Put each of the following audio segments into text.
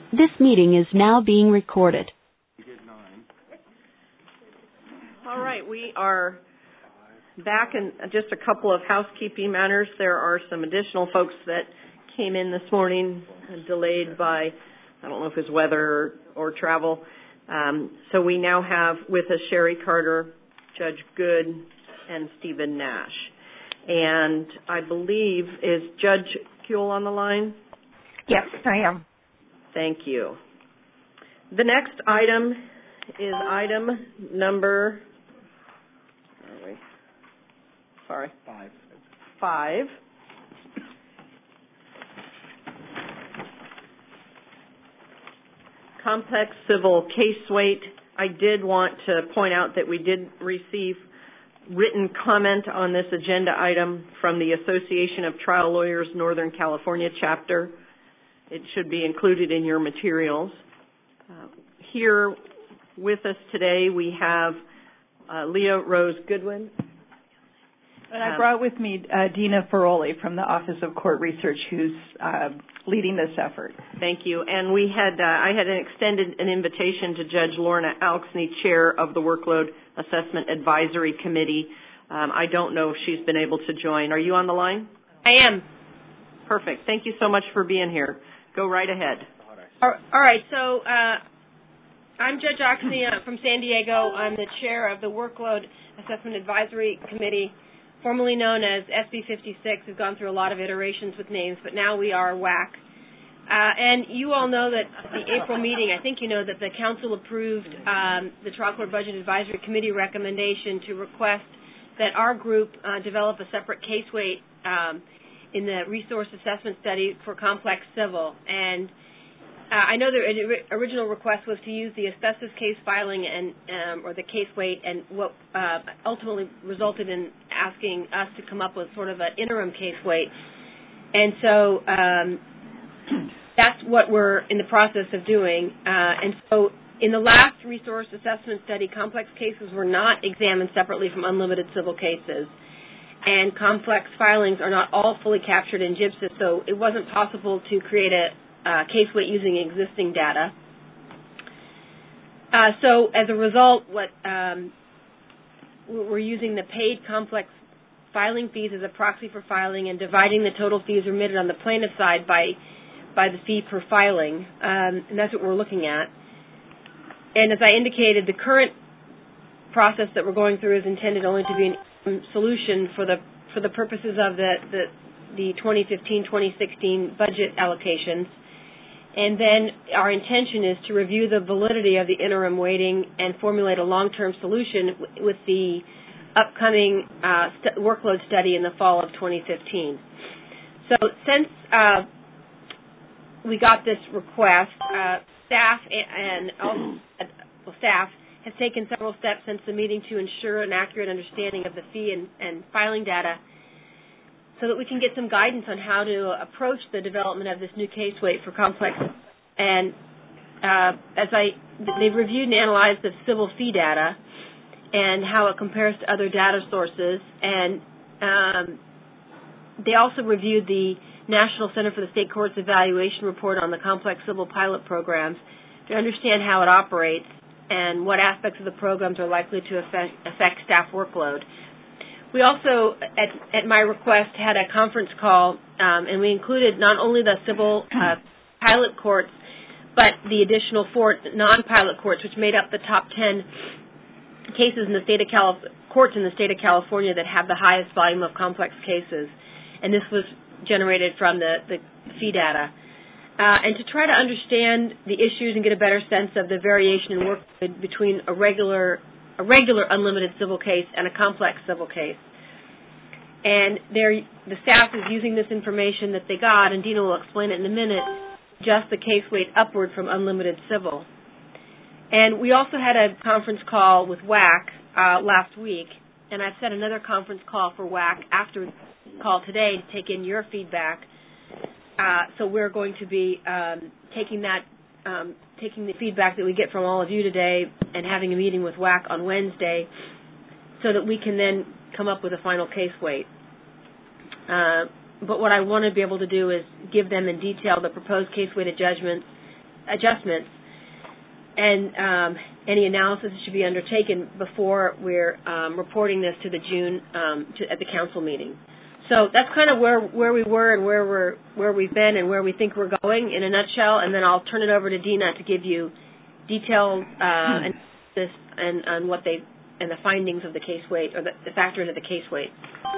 This meeting is now being recorded. All right, we are back, and just a couple of housekeeping matters. There are some additional folks that came in this morning, delayed by, I don't know if it's weather or travel. So we now have with us Sherry Carter, Judge Good, and Stephen Nash. And I believe, is Judge Kuehl on the line? Yes, I am. Thank you. The next item is item number, five. Complex civil case weight. I did want to point out that we did receive written comment on this agenda item from the Association of Trial Lawyers Northern California chapter. It should be included in your materials. Here with us today we have Leah Rose Goodwin. And I brought with me Dina Ferroli from the Office of Court Research, who's leading this effort. Thank you. And we had I had extended an invitation to Judge Lorna Elksney, Chair of the Workload Assessment Advisory Committee. I don't know if she's been able to join. Are you on the line? I am. Perfect. Thank you so much for being here. Go right ahead. All right. So I'm Judge Oxney from San Diego. I'm the chair of the Workload Assessment Advisory Committee, formerly known as SB 56. We've gone through a lot of iterations with names, but now we are WAC. And you all know that the April meeting, I think you know that the council approved the Trial Court Budget Advisory Committee recommendation to request that our group develop a separate case weight in the resource assessment study for complex civil. And I know the original request was to use the asbestos case filing and or the case weight, and what ultimately resulted in asking us to come up with sort of an interim case weight. And so that's what we're in the process of doing. And so in the last resource assessment study, complex cases were not examined separately from unlimited civil cases. And complex filings are not all fully captured in GIBSIS, so it wasn't possible to create a case weight using existing data. So as a result, we're using the paid complex filing fees as a proxy for filing and dividing the total fees remitted on the plaintiff side by the fee per filing, and that's what we're looking at. And as I indicated, the current process that we're going through is intended only to be a solution for the purposes of the 2015-2016 budget allocations. And then our intention is to review the validity of the interim weighting and formulate a long-term solution with the upcoming workload study in the fall of 2015. So since we got this request, staff has taken several steps since the meeting to ensure an accurate understanding of the fee and filing data so that we can get some guidance on how to approach the development of this new case weight for complex. And they've reviewed and analyzed the civil fee data and how it compares to other data sources, and they also reviewed the National Center for the State Courts Evaluation Report on the complex civil pilot programs to understand how it operates and what aspects of the programs are likely to affect staff workload. We also, at my request, had a conference call, and we included not only the civil pilot courts, but the additional 4 non-pilot courts, which made up the top 10 cases in the state of courts in the state of California that have the highest volume of complex cases. And this was generated from the fee data. And to try to understand the issues and get a better sense of the variation in workload between a regular unlimited civil case and a complex civil case. And the staff is using this information that they got, and Dina will explain it in a minute, just the case weight upward from unlimited civil. And we also had a conference call with WAC last week, and I've set another conference call for WAC after the call today to take in your feedback. So we're going to be taking the feedback that we get from all of you today and having a meeting with WAC on Wednesday so that we can then come up with a final case weight. But what I want to be able to do is give them in detail the proposed case weighted judgments adjustments, and any analysis should be undertaken before we're reporting this to the June at the council meeting. So that's kind of where we were and where we've been and where we think we're going in a nutshell. And then I'll turn it over to Dina to give you detailed analysis and what they and the findings of the case weight or the factors of the case weight.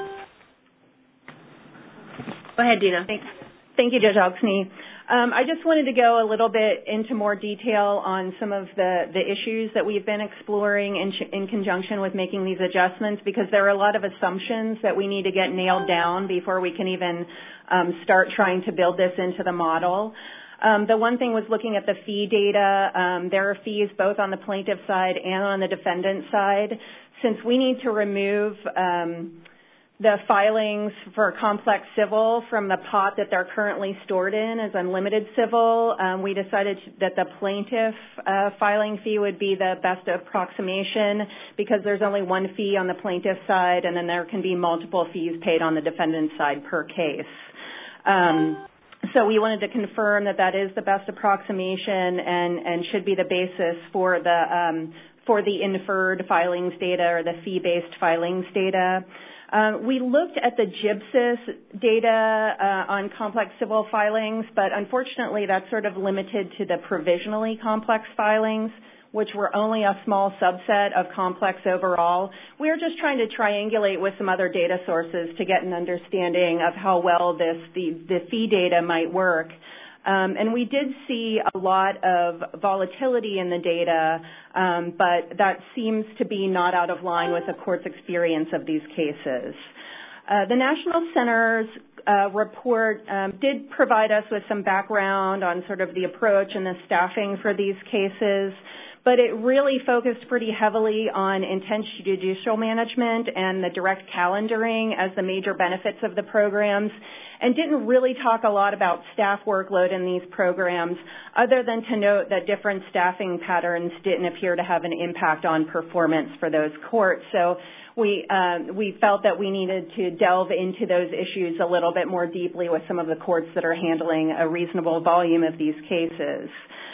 Go ahead, Dina. Thank you, Judge Elksny. I just wanted to go a little bit into more detail on some of the issues that we've been exploring in conjunction with making these adjustments, because there are a lot of assumptions that we need to get nailed down before we can even start trying to build this into the model. The one thing was looking at the fee data. There are fees both on the plaintiff side and on the defendant side. Since we need to remove the filings for complex civil from the pot that they're currently stored in as unlimited civil, we decided that the plaintiff filing fee would be the best approximation, because there's only one fee on the plaintiff side, and then there can be multiple fees paid on the defendant side per case. So we wanted to confirm that that is the best approximation and should be the basis for the inferred filings data or the fee-based filings data. We looked at the GIBSIS data on complex civil filings, but unfortunately that's sort of limited to the provisionally complex filings, which were only a small subset of complex overall. We were just trying to triangulate with some other data sources to get an understanding of how well the fee data might work. And we did see a lot of volatility in the data, but that seems to be not out of line with the court's experience of these cases. The National Center's report did provide us with some background on sort of the approach and the staffing for these cases, but it really focused pretty heavily on intense judicial management and the direct calendaring as the major benefits of the programs, and didn't really talk a lot about staff workload in these programs, other than to note that different staffing patterns didn't appear to have an impact on performance for those courts. So we felt that we needed to delve into those issues a little bit more deeply with some of the courts that are handling a reasonable volume of these cases.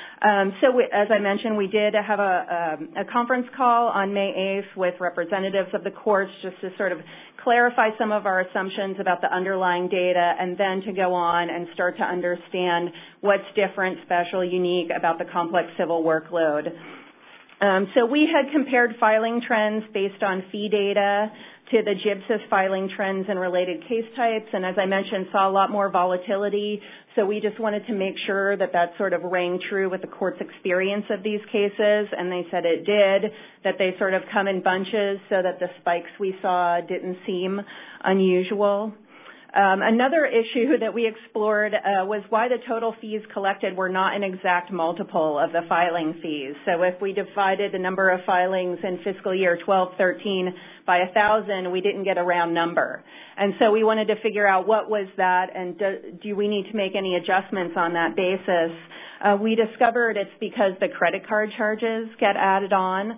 As I mentioned, we did have a conference call on May 8th with representatives of the courts just to sort of clarify some of our assumptions about the underlying data, and then to go on and start to understand what's different, special, unique about the complex civil workload. So we had compared filing trends based on fee data to the GIBSIS filing trends and related case types, and as I mentioned, saw a lot more volatility. So we just wanted to make sure that that sort of rang true with the court's experience of these cases, and they said it did, that they sort of come in bunches so that the spikes we saw didn't seem unusual. Another issue that we explored was why the total fees collected were not an exact multiple of the filing fees. So if we divided the number of filings in fiscal year 12-13 by 1,000, we didn't get a round number. And so we wanted to figure out what was that, and do we need to make any adjustments on that basis. We discovered it's because the credit card charges get added on.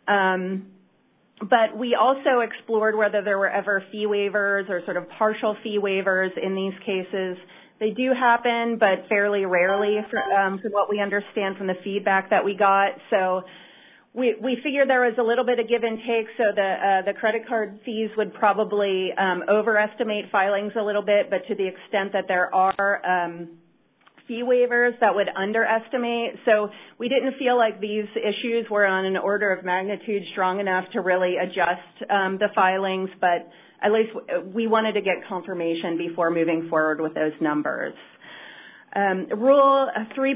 But we also explored whether there were ever fee waivers or sort of partial fee waivers in these cases. They do happen, but fairly rarely from what we understand from the feedback that we got. So we figured there was a little bit of give and take, so the credit card fees would probably overestimate filings a little bit, but to the extent that there are fee waivers, that would underestimate. So we didn't feel like these issues were on an order of magnitude strong enough to really adjust the filings, but at least we wanted to get confirmation before moving forward with those numbers. Rule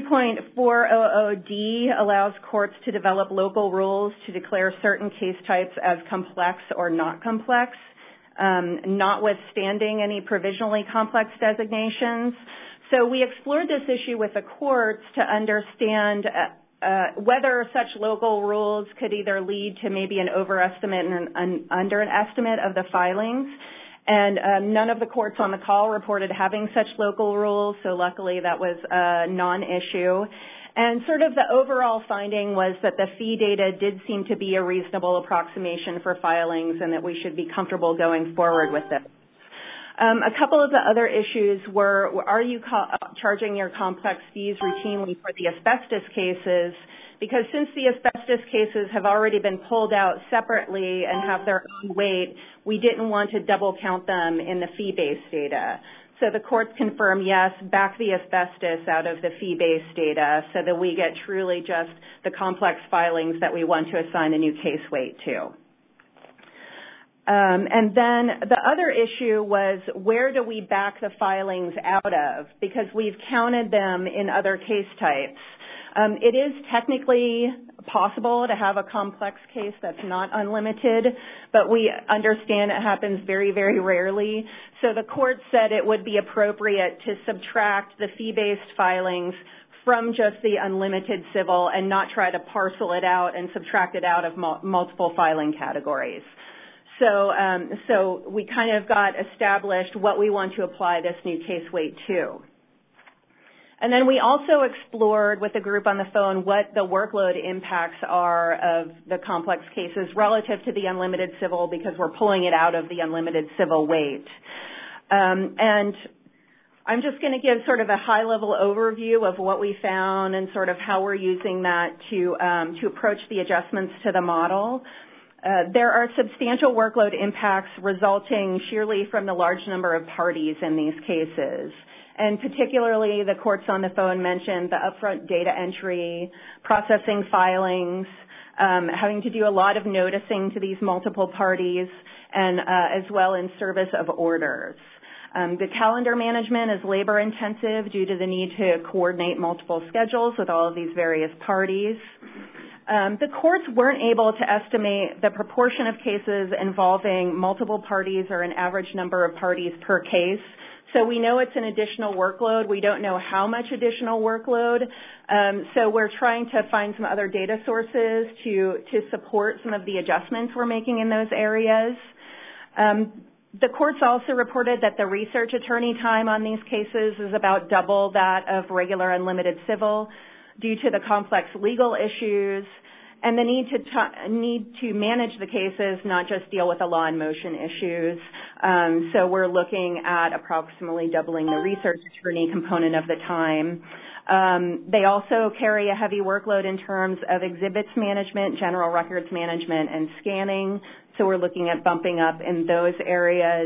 3.400D allows courts to develop local rules to declare certain case types as complex or not complex, notwithstanding any provisionally complex designations. So we explored this issue with the courts to understand whether such local rules could either lead to maybe an overestimate and an underestimate of the filings. And none of the courts on the call reported having such local rules, so luckily that was a non-issue. And sort of the overall finding was that the fee data did seem to be a reasonable approximation for filings and that we should be comfortable going forward with it. A couple of the other issues were, are you charging your complex fees routinely for the asbestos cases? Because since the asbestos cases have already been pulled out separately and have their own weight, we didn't want to double count them in the fee-based data. So the courts confirm, yes, back the asbestos out of the fee-based data so that we get truly just the complex filings that we want to assign a new case weight to. And then the other issue was, where do we back the filings out of? Because we've counted them in other case types. It is technically possible to have a complex case that's not unlimited, but we understand it happens very, very rarely. So the court said it would be appropriate to subtract the fee-based filings from just the unlimited civil and not try to parcel it out and subtract it out of multiple filing categories. So we kind of got established what we want to apply this new case weight to. And then we also explored with the group on the phone what the workload impacts are of the complex cases relative to the unlimited civil, because we're pulling it out of the unlimited civil weight. And I'm just going to give sort of a high-level overview of what we found and sort of how we're using that to approach the adjustments to the model. There are substantial workload impacts resulting sheerly from the large number of parties in these cases. And particularly, the courts on the phone mentioned the upfront data entry, processing filings, having to do a lot of noticing to these multiple parties, and as well in service of orders. The calendar management is labor intensive due to the need to coordinate multiple schedules with all of these various parties. The courts weren't able to estimate the proportion of cases involving multiple parties or an average number of parties per case. So we know it's an additional workload. We don't know how much additional workload. So we're trying to find some other data sources to support some of the adjustments we're making in those areas. The courts also reported that the research attorney time on these cases is about double that of regular unlimited civil due to the complex legal issues and the need to manage the cases, not just deal with the law in motion issues. So we're looking at approximately doubling the research attorney component of the time. They also carry a heavy workload in terms of exhibits management, general records management, and scanning. So we're looking at bumping up in those areas.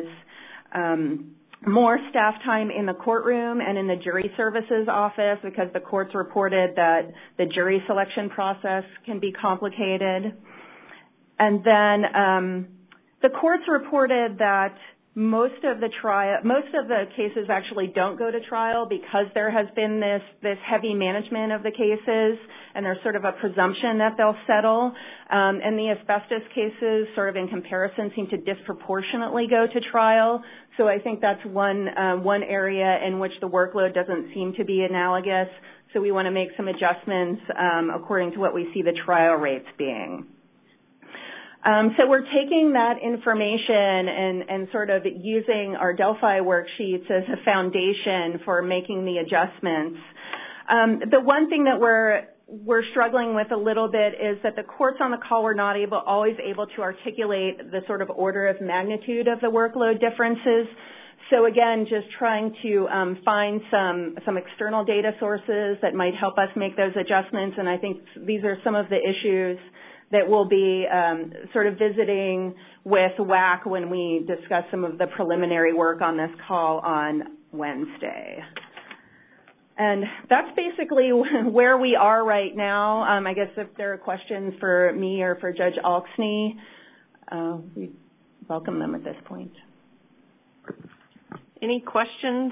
More staff time in the courtroom and in the jury services office, because the courts reported that the jury selection process can be complicated. And then the courts reported that most of the cases actually don't go to trial because there has been this heavy management of the cases, and there's sort of a presumption that they'll settle. And the asbestos cases, sort of in comparison, seem to disproportionately go to trial. So I think that's one area in which the workload doesn't seem to be analogous. So we want to make some adjustments according to what we see the trial rates being. So we're taking that information and sort of using our Delphi worksheets as a foundation for making the adjustments. The one thing that we're struggling with a little bit is that the courts on the call were not always able to articulate the sort of order of magnitude of the workload differences. So again, just trying to find some external data sources that might help us make those adjustments. And I think these are some of the issues that we'll be sort of visiting with WAC when we discuss some of the preliminary work on this call on Wednesday. And that's basically where we are right now. I guess if there are questions for me or for Judge Alksny, we welcome them at this point. Any questions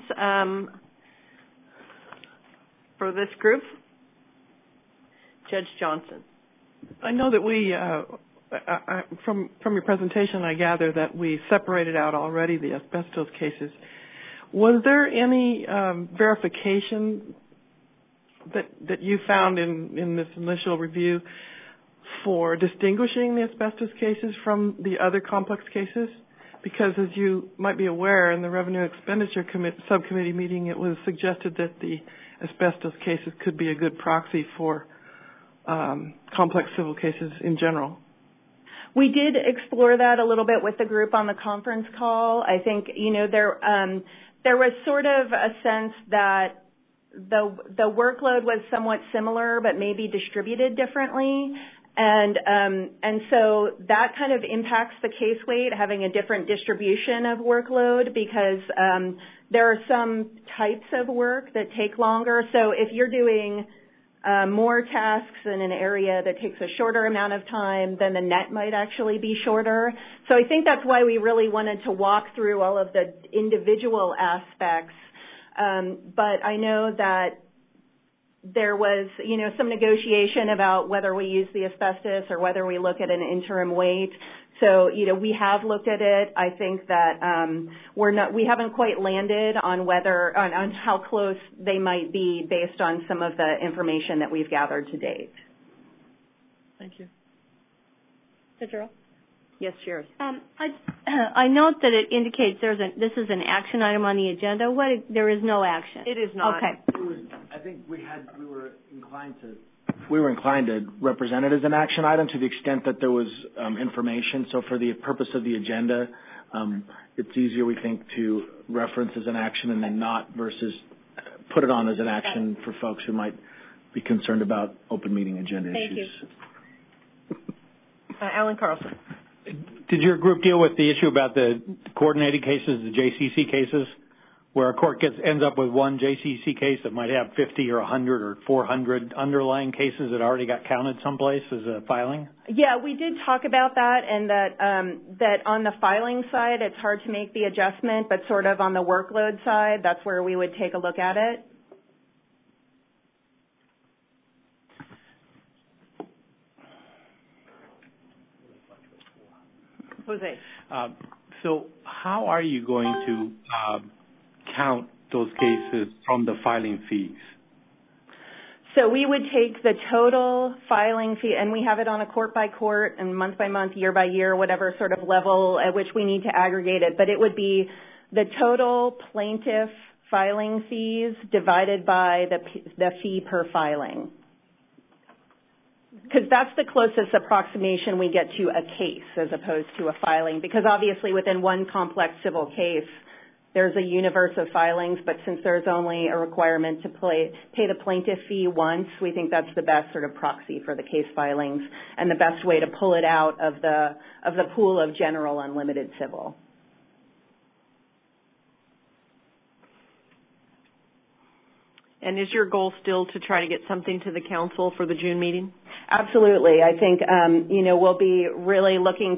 for this group? Judge Johnson. I know that we, from your presentation, I gather that we separated out already the asbestos cases. Was there any verification that you found in this initial review for distinguishing the asbestos cases from the other complex cases? Because as you might be aware, in the Revenue Expenditure Subcommittee meeting, it was suggested that the asbestos cases could be a good proxy for complex civil cases in general. We did explore that a little bit with the group on the conference call. I think, there was sort of a sense that the workload was somewhat similar, but maybe distributed differently. And so that kind of impacts the case weight, having a different distribution of workload, because there are some types of work that take longer. So if you're doing more tasks in an area that takes a shorter amount of time, then the net might actually be shorter. So I think that's why we really wanted to walk through all of the individual aspects. But I know that there was, some negotiation about whether we use the asbestos or whether we look at an interim weight. So, we have looked at it. I think that we haven't quite landed on on how close they might be based on some of the information that we've gathered to date. Thank you. Judge Earl? Yes, Sherry. I note that it indicates this is an action item on the agenda. There is no action. It is not. Okay. I think we were inclined to represent it as an action item to the extent that there was information. So for the purpose of the agenda, it's easier, we think, to reference as an action and then not versus put it on as an action for folks who might be concerned about open meeting agenda issues. Thank you. Alan Carlson. Did your group deal with the issue about the coordinated cases, the JCC cases, where a court ends up with one JCC case that might have 50 or 100 or 400 underlying cases that already got counted someplace as a filing? Yeah, we did talk about that, and that on the filing side, it's hard to make the adjustment, but sort of on the workload side, that's where we would take a look at it. Jose. So how are you going to count those cases from the filing fees? So we would take the total filing fee, and we have it on a court by court and month by month, year by year, whatever sort of level at which we need to aggregate it. But it would be the total plaintiff filing fees divided by the fee per filing. Because that's the closest approximation we get to a case as opposed to a filing. Because obviously within one complex civil case, there's a universe of filings, but since there's only a requirement to pay the plaintiff fee once, we think that's the best sort of proxy for the case filings and the best way to pull it out of the pool of general unlimited civil. And is your goal still to try to get something to the council for the June meeting? Absolutely. I think, we'll be really looking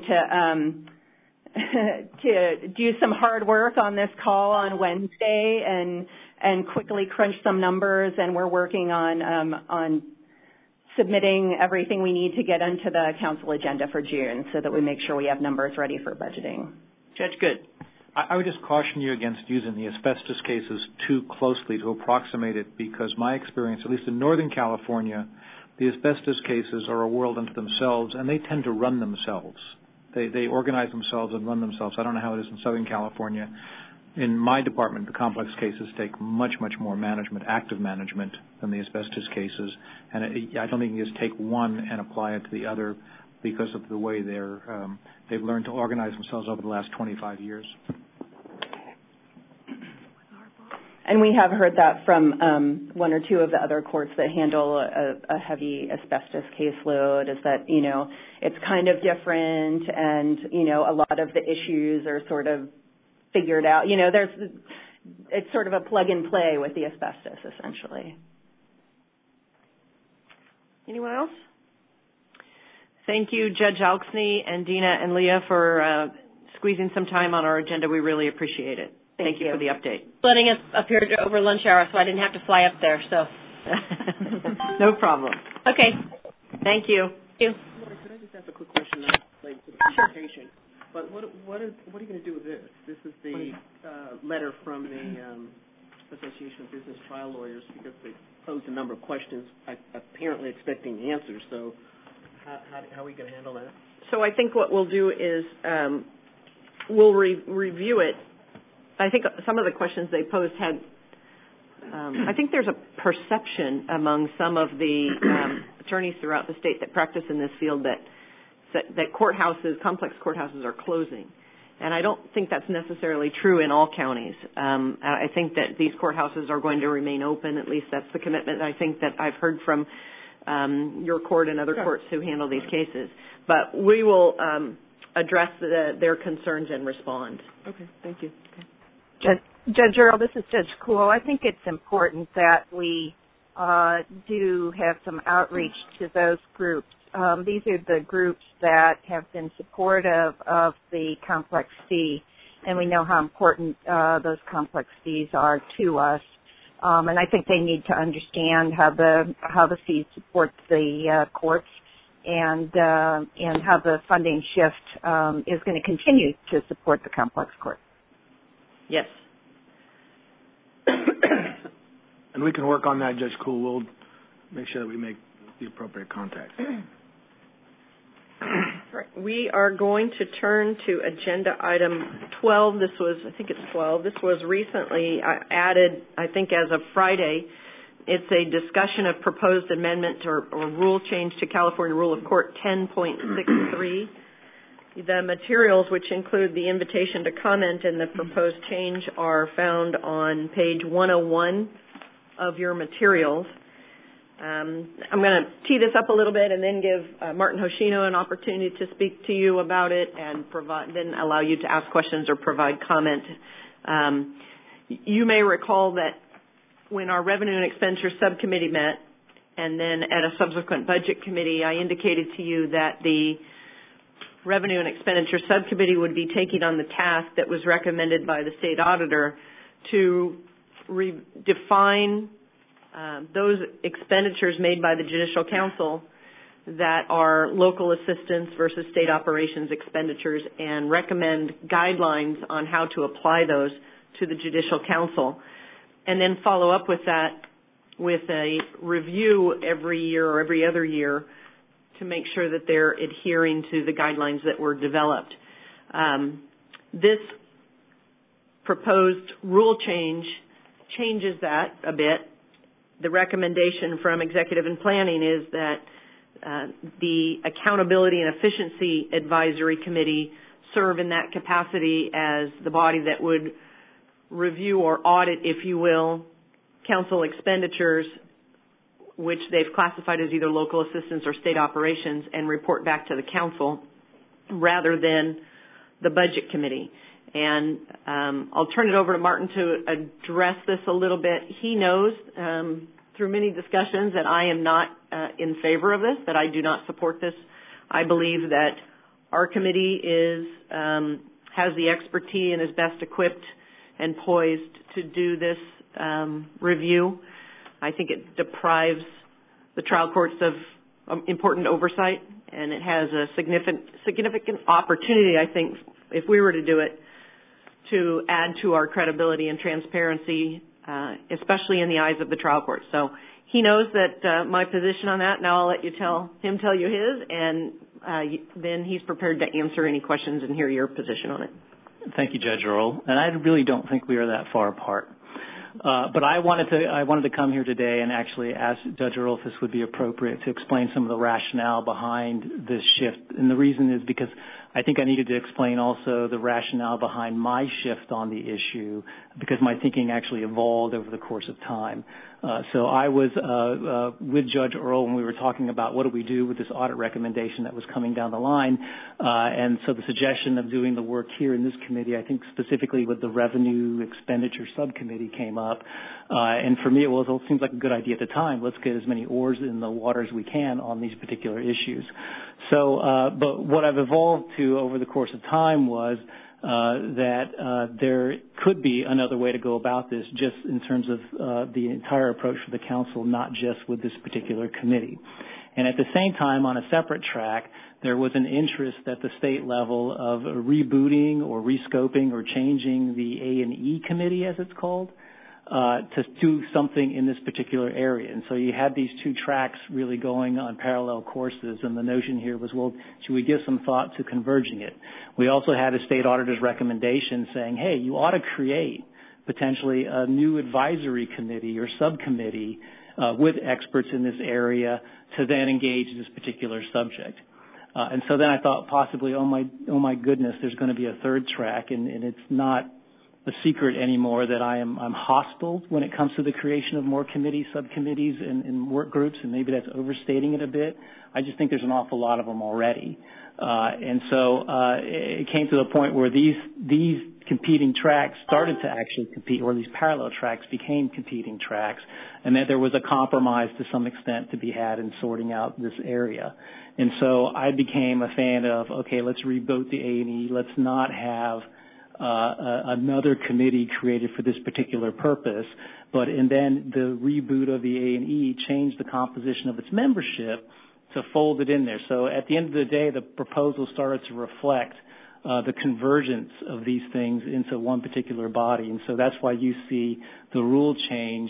to do some hard work on this call on Wednesday and quickly crunch some numbers, and we're working on submitting everything we need to get into the council agenda for June so that we make sure we have numbers ready for budgeting. Judge Good. I would just caution you against using the asbestos cases too closely to approximate it, because my experience, at least in Northern California, the asbestos cases are a world unto themselves, and they tend to run themselves. They organize themselves and run themselves. I don't know how it is in Southern California. In my department, the complex cases take much, much more active management than the asbestos cases, and I don't think you can just take one and apply it to the other because of the way they've learned to organize themselves over the last 25 years. And we have heard that from one or two of the other courts that handle a heavy asbestos caseload, is that, it's kind of different, and, a lot of the issues are sort of figured out. It's sort of a plug and play with the asbestos, essentially. Anyone else? Thank you, Judge Alksny and Dina and Leah, for squeezing some time on our agenda. We really appreciate it. Thank you for the update. Letting us up here over lunch hour so I didn't have to fly up there, so. No problem. Okay. Thank you. Thank you. Could I just ask a quick question related to the presentation? But what are you going to do with this? This is the letter from the Association of Business Trial Lawyers, because they posed a number of questions, apparently expecting answers. So how are we going to handle that? So I think what we'll do is we'll review it. I think some of the questions they posed had, I think there's a perception among some of the attorneys throughout the state that practice in this field that that courthouses, complex courthouses are closing. And I don't think that's necessarily true in all counties. I think that these courthouses are going to remain open. At least that's the commitment I think that I've heard from your court and other courts who handle these cases. But we will address their concerns and respond. Okay, thank you. Okay. Judge Earl, this is Judge Kuhl. I think it's important that we do have some outreach to those groups. These are the groups that have been supportive of the complex fee, and we know how important those complex fees are to us. And I think they need to understand how the fee supports the courts and how the funding shift is going to continue to support the complex court. Yes. And we can work on that, Judge Kuhl. We'll make sure that we make the appropriate contact. Right. We are going to turn to agenda item 12. I think it's 12. This was recently added, I think, as of Friday. It's a discussion of proposed amendment or rule change to California Rule of Court 10.63. The materials, which include the invitation to comment and the proposed change, are found on page 101 of your materials. I'm going to tee this up a little bit and then give Martin Hoshino an opportunity to speak to you about it and then allow you to ask questions or provide comment. You may recall that when our Revenue and Expenditure Subcommittee met and then at a subsequent Budget Committee, I indicated to you that the Revenue and Expenditure Subcommittee would be taking on the task that was recommended by the State Auditor to define those expenditures made by the Judicial Council that are local assistance versus state operations expenditures and recommend guidelines on how to apply those to the Judicial Council, and then follow up with that with a review every year or every other year to make sure that they're adhering to the guidelines that were developed. This proposed rule changes that a bit. The recommendation from Executive and Planning is that the Accountability and Efficiency Advisory Committee serve in that capacity as the body that would review or audit, if you will, council expenditures, which they've classified as either local assistance or state operations, and report back to the council rather than the Budget Committee. And I'll turn it over to Martin to address this a little bit. He knows through many discussions that I am not in favor of this, that I do not support this. I believe that our committee has the expertise and is best equipped and poised to do this review. I think it deprives the trial courts of important oversight, and it has a significant opportunity, I think, if we were to do it, to add to our credibility and transparency, especially in the eyes of the trial court. So he knows that my position on that. Now I'll let him tell you his, and then he's prepared to answer any questions and hear your position on it. Thank you, Judge Earl. And I really don't think we are that far apart. But I wanted to come here today and actually ask Judge Earl if this would be appropriate to explain some of the rationale behind this shift. And the reason is because I think I needed to explain also the rationale behind my shift on the issue, because my thinking actually evolved over the course of time. So I was with Judge Earl when we were talking about what do we do with this audit recommendation that was coming down the line. And so the suggestion of doing the work here in this committee, I think specifically with the Revenue Expenditure Subcommittee, came up. And for me, it seems like a good idea at the time. Let's get as many oars in the water as we can on these particular issues. So, but what I've evolved to over the course of time was that there could be another way to go about this, just in terms of the entire approach for the council, not just with this particular committee. And at the same time, on a separate track, there was an interest at the state level of rebooting or rescoping or changing the A&E committee, as it's called, to do something in this particular area. And so you had these two tracks really going on parallel courses, and the notion here was, well, should we give some thought to converging it? We also had a state auditor's recommendation saying, hey, you ought to create potentially a new advisory committee or subcommittee with experts in this area to then engage this particular subject. And so then I thought possibly, oh my goodness, there's going to be a third track, and it's not a secret anymore that I'm hostile when it comes to the creation of more committees, subcommittees, and work groups, and maybe that's overstating it a bit. I just think there's an awful lot of them already. And so it came to the point where these competing tracks started to actually compete, or these parallel tracks became competing tracks, and that there was a compromise to some extent to be had in sorting out this area. And so I became a fan of, okay, let's reboot the A&E. Let's not have another committee created for this particular purpose, and then the reboot of the A&E changed the composition of its membership to fold it in there. So at the end of the day, the proposal started to reflect the convergence of these things into one particular body. And so that's why you see the rule change,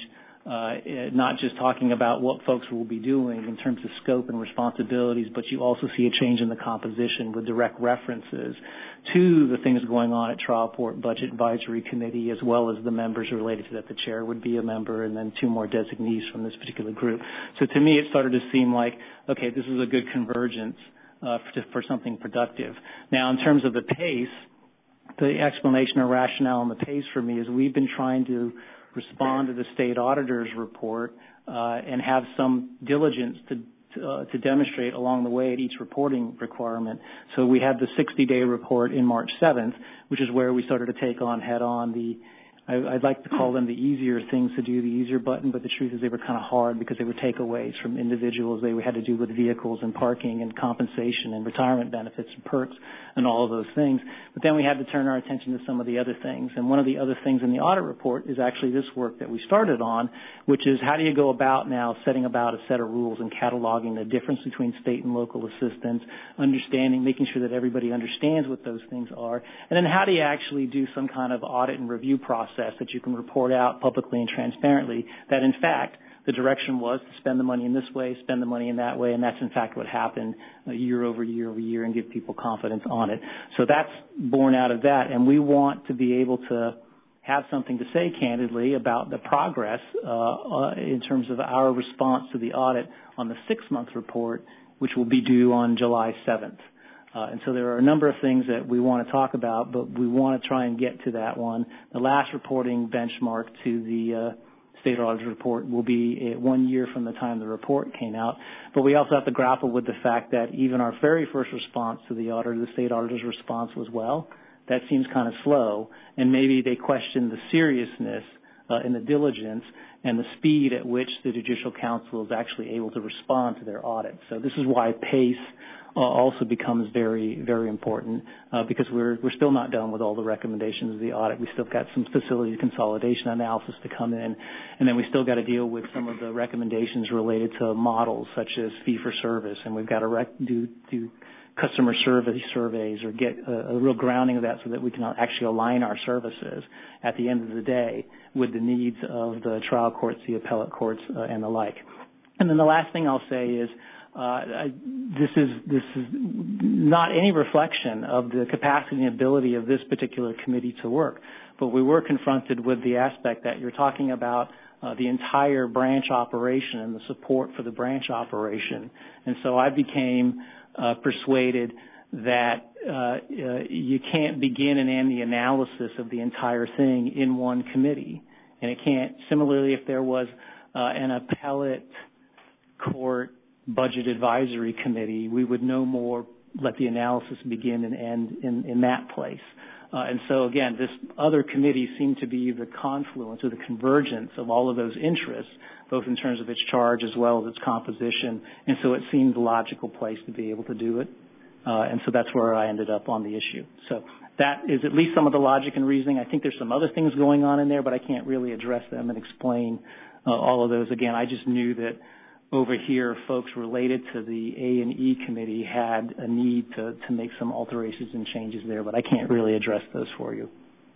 not just talking about what folks will be doing in terms of scope and responsibilities, but you also see a change in the composition with direct references to the things going on at Trialport Budget Advisory Committee, as well as the members related to that. The chair would be a member, and then 2 more designees from this particular group. So to me, it started to seem like, okay, this is a good convergence for something productive. Now, in terms of the pace, the explanation or rationale on the pace for me is we've been trying to respond to the state auditor's report and have some diligence to demonstrate along the way at each reporting requirement. So we had the 60-day report in March 7th, which is where we started to take on head-on I'd like to call them the easier things to do, the easier button, but the truth is they were kind of hard because they were takeaways from individuals. They had to do with vehicles and parking and compensation and retirement benefits and perks and all of those things. But then we had to turn our attention to some of the other things. And one of the other things in the audit report is actually this work that we started on, which is how do you go about now setting about a set of rules and cataloging the difference between state and local assistance, understanding, making sure that everybody understands what those things are, and then how do you actually do some kind of audit and review process that you can report out publicly and transparently that, in fact, the direction was to spend the money in this way, spend the money in that way, and that's, in fact, what happened year over year over year and give people confidence on it. So that's born out of that, and we want to be able to have something to say candidly about the progress in terms of our response to the audit on the 6-month report, which will be due on July 7th. And so there are a number of things that we want to talk about, but we want to try and get to that one. The last reporting benchmark to the state auditor's report will be 1 year from the time the report came out. But we also have to grapple with the fact that even our very first response to the auditor, the state auditor's response was, well, that seems kind of slow. And maybe they question the seriousness and the diligence and the speed at which the Judicial Council is actually able to respond to their audit. So this is why pace also becomes very, very important because we're still not done with all the recommendations of the audit. We still got some facility consolidation analysis to come in, and then we still got to deal with some of the recommendations related to models such as fee for service, and we've got to do customer service surveys or get a real grounding of that so that we can actually align our services at the end of the day with the needs of the trial courts, the appellate courts, and the like. And then the last thing I'll say is this is not any reflection of the capacity and ability of this particular committee to work, but we were confronted with the aspect that you're talking about the entire branch operation and the support for the branch operation. And so I became persuaded that you can't begin and end the analysis of the entire thing in one committee. And it can't, similarly, if there was an appellate court budget advisory committee, we would no more let the analysis begin and end in that place. And so, again, this other committee seemed to be the confluence or the convergence of all of those interests, both in terms of its charge as well as its composition. And so it seemed the logical place to be able to do it. And so that's where I ended up on the issue. So that is at least some of the logic and reasoning. I think there's some other things going on in there, but I can't really address them and explain all of those. Again, I just knew that over here, folks related to the A&E committee had a need to make some alterations and changes there, but I can't really address those for you.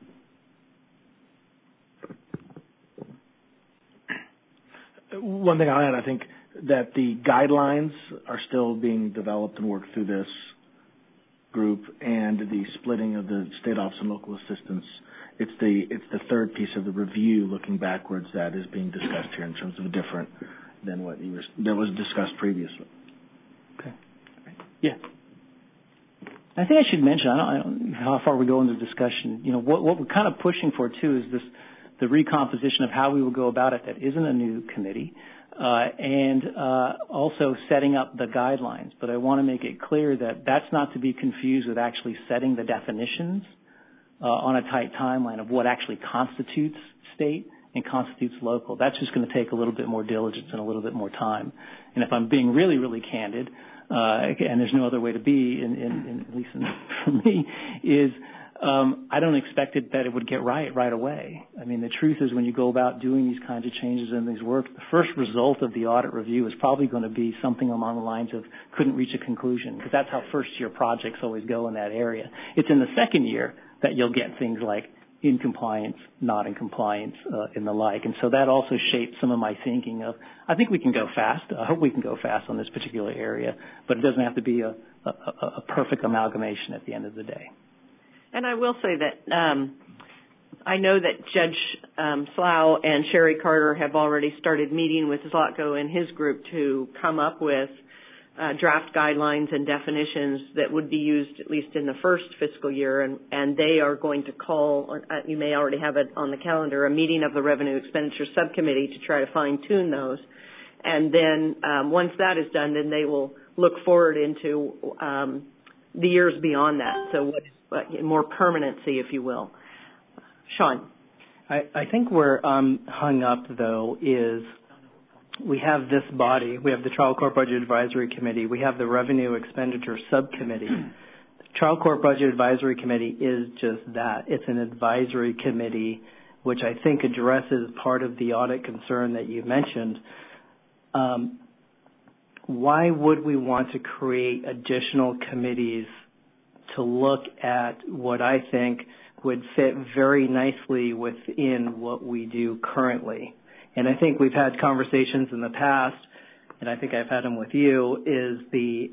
One thing I'll add, I think that the guidelines are still being developed and worked through this group, and the splitting of the state office and local assistance. It's the third piece of the review looking backwards that is being discussed here in terms of a different than what that was discussed previously. Okay. Yeah. I think I should mention, I don't know how far we go in the discussion. You know, what we're kind of pushing for too is the recomposition of how we will go about it that isn't a new committee, and also setting up the guidelines. But I want to make it clear that that's not to be confused with actually setting the definitions on a tight timeline of what actually constitutes state and constitutes local. That's just going to take a little bit more diligence and a little bit more time. And if I'm being really, really candid, and there's no other way to be, at least for me, is I don't expect that it would get right away. I mean, the truth is when you go about doing these kinds of changes in these work, the first result of the audit review is probably going to be something along the lines of couldn't reach a conclusion, because that's how first-year projects always go in that area. It's in the second year that you'll get things like in compliance, not in compliance, and the like. And so that also shaped some of my thinking of, I think we can go fast. I hope we can go fast on this particular area, but it doesn't have to be a perfect amalgamation at the end of the day. And I will say that I know that Judge Slough and Sherry Carter have already started meeting with Zlatko and his group to come up with draft guidelines and definitions that would be used at least in the first fiscal year, and they are going to call, you may already have it on the calendar, a meeting of the Revenue Expenditure Subcommittee to try to fine-tune those. And then once that is done, then they will look forward into the years beyond that, so more permanency, if you will. Sean. I think where I'm hung up, though, is we have this body. We have the Trial Court Budget Advisory Committee. We have the Revenue Expenditure Subcommittee. The Trial Court Budget Advisory Committee is just that. It's an advisory committee, which I think addresses part of the audit concern that you mentioned. Why would we want to create additional committees to look at what I think would fit very nicely within what we do currently? And I think we've had conversations in the past, and I think I've had them with you, is the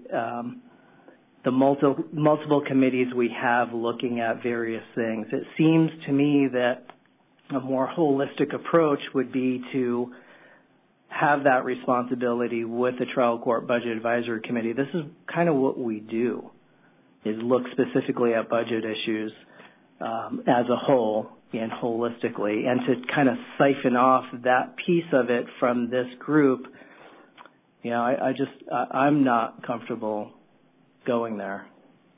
multiple committees we have looking at various things. It seems to me that a more holistic approach would be to have that responsibility with the Trial Court Budget Advisory Committee. This is kind of what we do, is look specifically at budget issues as a whole and holistically, and to kind of siphon off that piece of it from this group. You know, I'm not comfortable going there.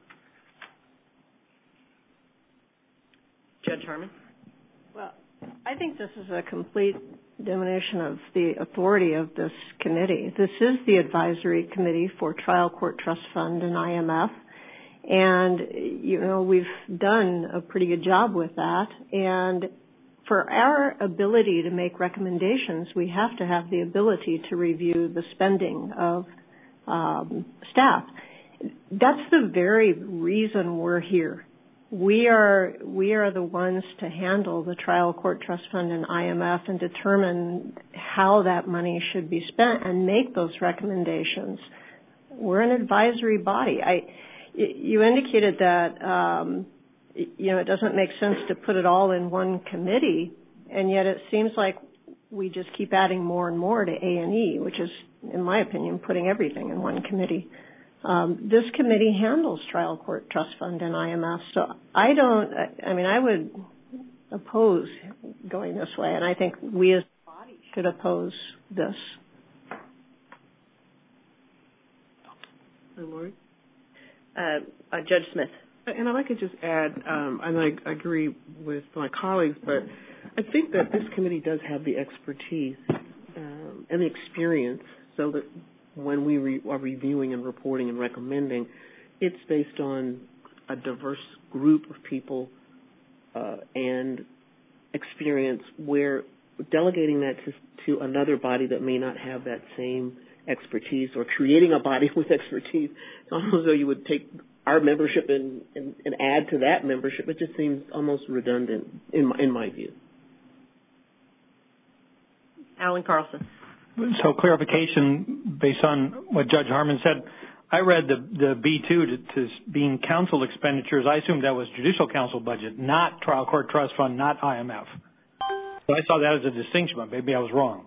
Judge Harmon? Well, I think this is a complete diminution of the authority of this committee. This is the advisory committee for Trial Court Trust Fund and IMF. And, you know, we've done a pretty good job with that. And for our ability to make recommendations, we have to have the ability to review the spending of staff. That's the very reason we're here. We are the ones to handle the Trial Court Trust Fund and IMF and determine how that money should be spent and make those recommendations. We're an advisory body. You indicated that, you know, it doesn't make sense to put it all in one committee, and yet it seems like we just keep adding more and more to A&E, which is, in my opinion, putting everything in one committee. This committee handles Trial Court Trust Fund and IMF, so I would oppose going this way, and I think we as a body should oppose this. Lori? Judge Smith. And I'd like to just add, and I agree with my colleagues, but I think that this committee does have the expertise and the experience so that when we are reviewing and reporting and recommending, it's based on a diverse group of people and experience, where delegating that to another body that may not have that same expertise, or creating a body with expertise, it's almost as though you would take our membership and add to that membership. It just seems almost redundant in my view. Alan Carlson. So clarification based on what Judge Harmon said. I read the B2 to being council expenditures. I assumed that was judicial council budget, not Trial Court Trust Fund, not IMF. So I saw that as a distinction, but maybe I was wrong.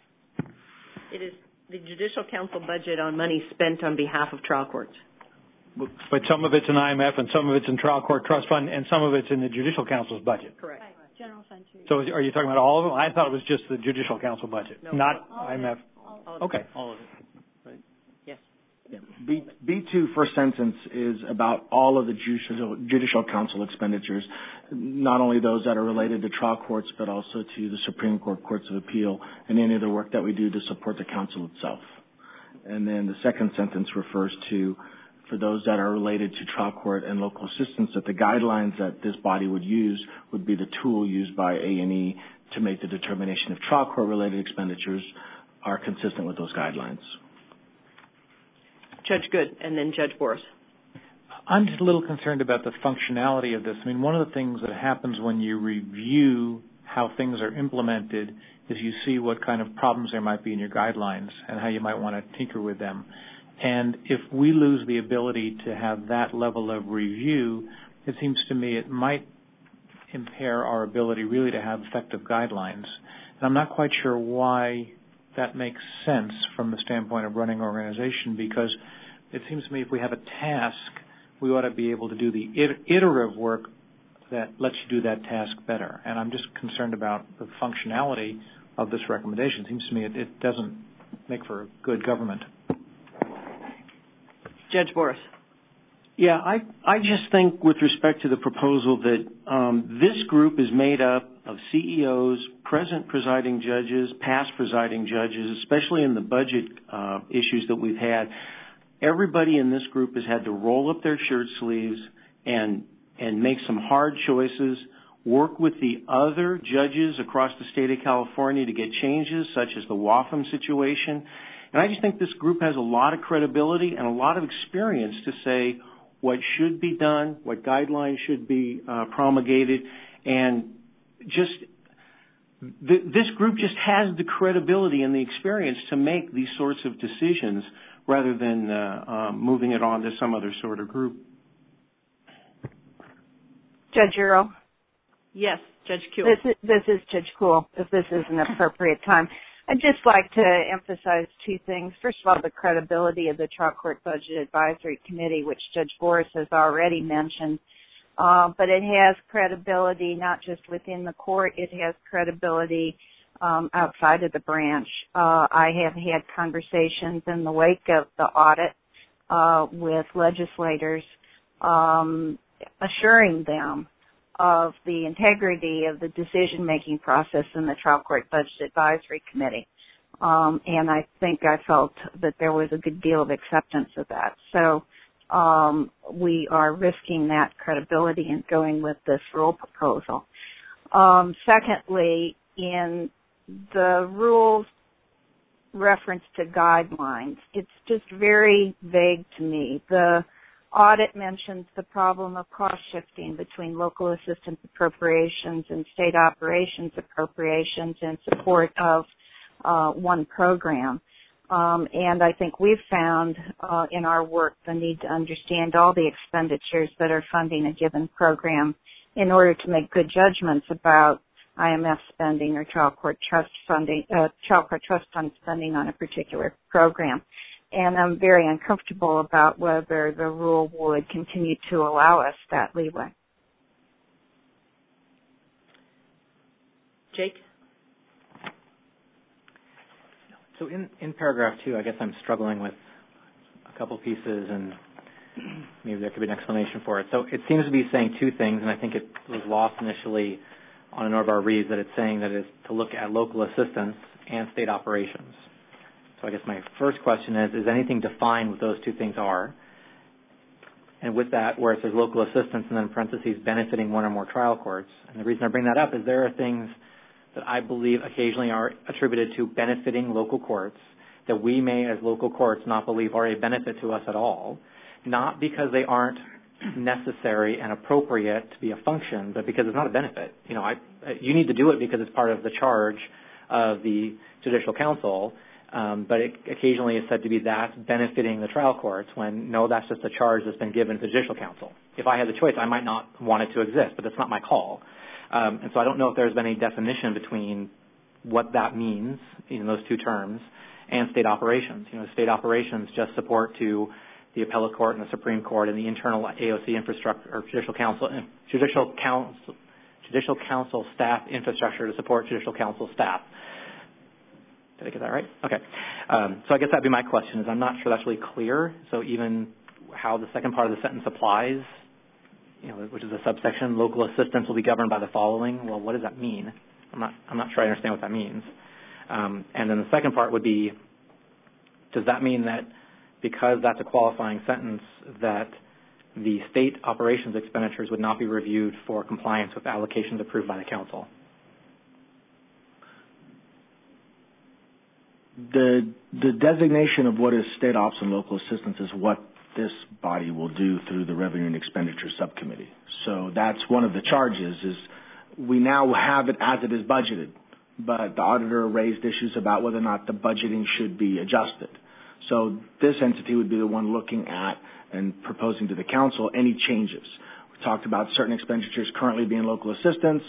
It is the judicial council budget on money spent on behalf of trial courts. But some of it's in IMF and some of it's in trial court trust fund and some of it's in the Judicial Council's budget. Correct. Right. General fund too. So are you talking about all of them? I thought it was just the Judicial Council budget, No, not all IMF. Okay. All of it. Right. Yes. Yeah. B2 first sentence is about all of the Judicial Council expenditures, not only those that are related to trial courts, but also to the Supreme Court, Courts of Appeal, and any other work that we do to support the council itself. And then the second sentence refers to, for those that are related to trial court and local assistance, that the guidelines that this body would use would be the tool used by A&E to make the determination if trial court-related expenditures are consistent with those guidelines. Judge Good, and then Judge Boris. I'm just a little concerned about the functionality of this. I mean, one of the things that happens when you review how things are implemented is you see what kind of problems there might be in your guidelines and how you might want to tinker with them. And if we lose the ability to have that level of review, it seems to me it might impair our ability really to have effective guidelines. And I'm not quite sure why that makes sense from the standpoint of running an organization, because it seems to me if we have a task, we ought to be able to do the iterative work that lets you do that task better. And I'm just concerned about the functionality of this recommendation. It seems to me it doesn't make for a good government. Judge Boris. Yeah, I just think with respect to the proposal that this group is made up of CEOs, present presiding judges, past presiding judges, especially in the budget issues that we've had. Everybody in this group has had to roll up their shirt sleeves and make some hard choices, work with the other judges across the state of California to get changes, such as the Waffam situation. And I just think this group has a lot of credibility and a lot of experience to say what should be done, what guidelines should be promulgated, and this group just has the credibility and the experience to make these sorts of decisions rather than moving it on to some other sort of group. Judge Earl? Yes, Judge Kuhl. This is Judge Kuhl, if this is an appropriate time. I'd just like to emphasize two things. First of all, the credibility of the Trial Court Budget Advisory Committee, which Judge Boris has already mentioned. But it has credibility not just within the court, it has credibility outside of the branch. I have had conversations in the wake of the audit with legislators assuring them of the integrity of the decision-making process in the Trial Court Budget Advisory Committee. And I think I felt that there was a good deal of acceptance of that. So we are risking that credibility in going with this rule proposal. Secondly, in the rules reference to guidelines, it's just very vague to me. The audit mentions the problem of cost shifting between local assistance appropriations and state operations appropriations in support of one program. And I think we've found in our work the need to understand all the expenditures that are funding a given program in order to make good judgments about IMF spending or trial court trust fund spending on a particular program. And I'm very uncomfortable about whether the rule would continue to allow us that leeway. Jake? So in paragraph 2, I guess I'm struggling with a couple pieces, and maybe there could be an explanation for it. So it seems to be saying two things, and I think it was lost initially on Norbar reads that it's saying that it's to look at local assistance and state operations. So I guess my first question is anything defined what those two things are? And with that, where it says local assistance and then in parentheses benefiting one or more trial courts, and the reason I bring that up is there are things that I believe occasionally are attributed to benefiting local courts that we may as local courts not believe are a benefit to us at all, not because they aren't necessary and appropriate to be a function, but because it's not a benefit. You need to do it because it's part of the charge of the Judicial Council, but it occasionally is said to be that benefiting the trial courts when, no, that's just a charge that's been given to the Judicial Council. If I had the choice, I might not want it to exist, but that's not my call. And so I don't know if there's been any definition between what that means in those two terms and state operations. State operations just support to the appellate court and the Supreme Court and the internal AOC infrastructure or judicial council staff infrastructure to support judicial council staff. Did I get that right? Okay. So I guess that'd be my question, is I'm not sure that's really clear. So even how the second part of the sentence applies, which is a subsection, local assistance will be governed by the following. Well, what does that mean? I'm not sure I understand what that means. And then the second part would be, does that mean that because that's a qualifying sentence that the state operations expenditures would not be reviewed for compliance with allocations approved by the council? The designation of what is state ops and local assistance is what this body will do through the Revenue and Expenditure Subcommittee. So that's one of the charges, is we now have it as it is budgeted, but the auditor raised issues about whether or not the budgeting should be adjusted. So this entity would be the one looking at and proposing to the council any changes. We talked about certain expenditures currently being local assistance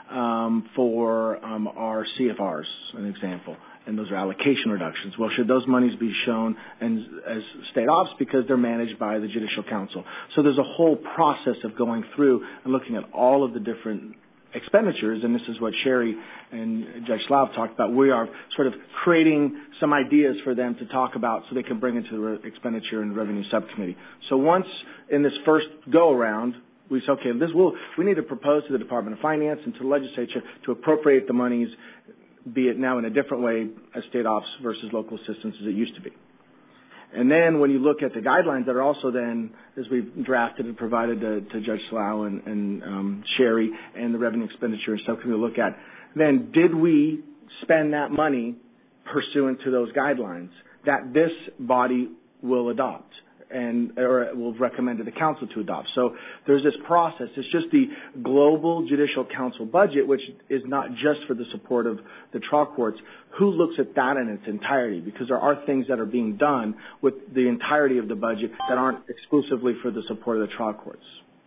for our CFRs, an example. And those are allocation reductions. Well, should those monies be shown as state ops because they're managed by the Judicial Council? So there's a whole process of going through and looking at all of the different expenditures, and this is what Sherry and Judge Slav talked about. We are sort of creating some ideas for them to talk about so they can bring into the Expenditure and Revenue Subcommittee. So once in this first go-around, we say, okay, we need to propose to the Department of Finance and to the legislature to appropriate the monies, be it now in a different way as state ops versus local assistance as it used to be. And then when you look at the guidelines that are also then, as we've drafted and provided to Judge Slough and Sherry and the Revenue Expenditure and Subcommittee to look at, then did we spend that money pursuant to those guidelines that this body will adopt or will recommend to the council to adopt? So there's this process. It's just the global Judicial Council budget, which is not just for the support of the trial courts. Who looks at that in its entirety? Because there are things that are being done with the entirety of the budget that aren't exclusively for the support of the trial courts.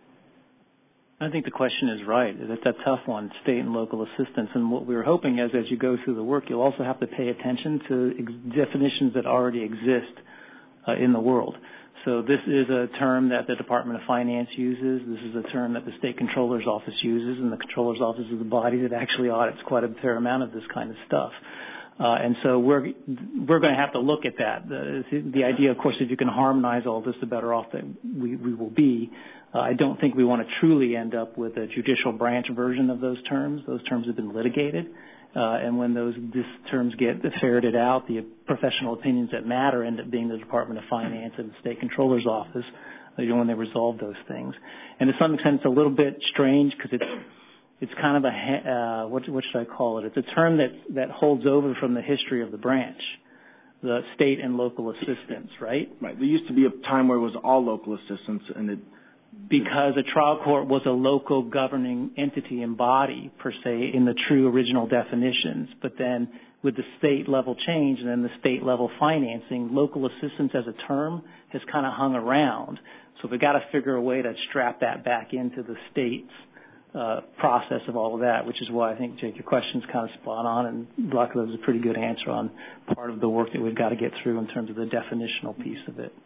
I think the question is right. It's a tough one, state and local assistance. And what we were hoping is as you go through the work, you'll also have to pay attention to definitions that already exist in the world. So this is a term that the Department of Finance uses. This is a term that the State Controller's Office uses, and the Controller's Office is the body that actually audits quite a fair amount of this kind of stuff. And so we're going to have to look at that. The idea, of course, if you can harmonize all this, the better off that we will be. I don't think we want to truly end up with a judicial branch version of those terms. Those terms have been litigated. And when these terms get ferreted out, the professional opinions that matter end up being the Department of Finance and the State Controller's Office, when they resolve those things. And to some extent, it's a little bit strange because it's kind of what should I call it? It's a term that holds over from the history of the branch, the state and local assistance, right? Right. There used to be a time where it was all local assistance, and because a trial court was a local governing entity and body, per se, in the true original definitions. But then with the state level change and then the state level financing, local assistance as a term has kind of hung around. So we've got to figure a way to strap that back into the state's process of all of that, which is why I think, Jake, your question's kind of spot on, and luckily there's a pretty good answer on part of the work that we've got to get through in terms of the definitional piece of it.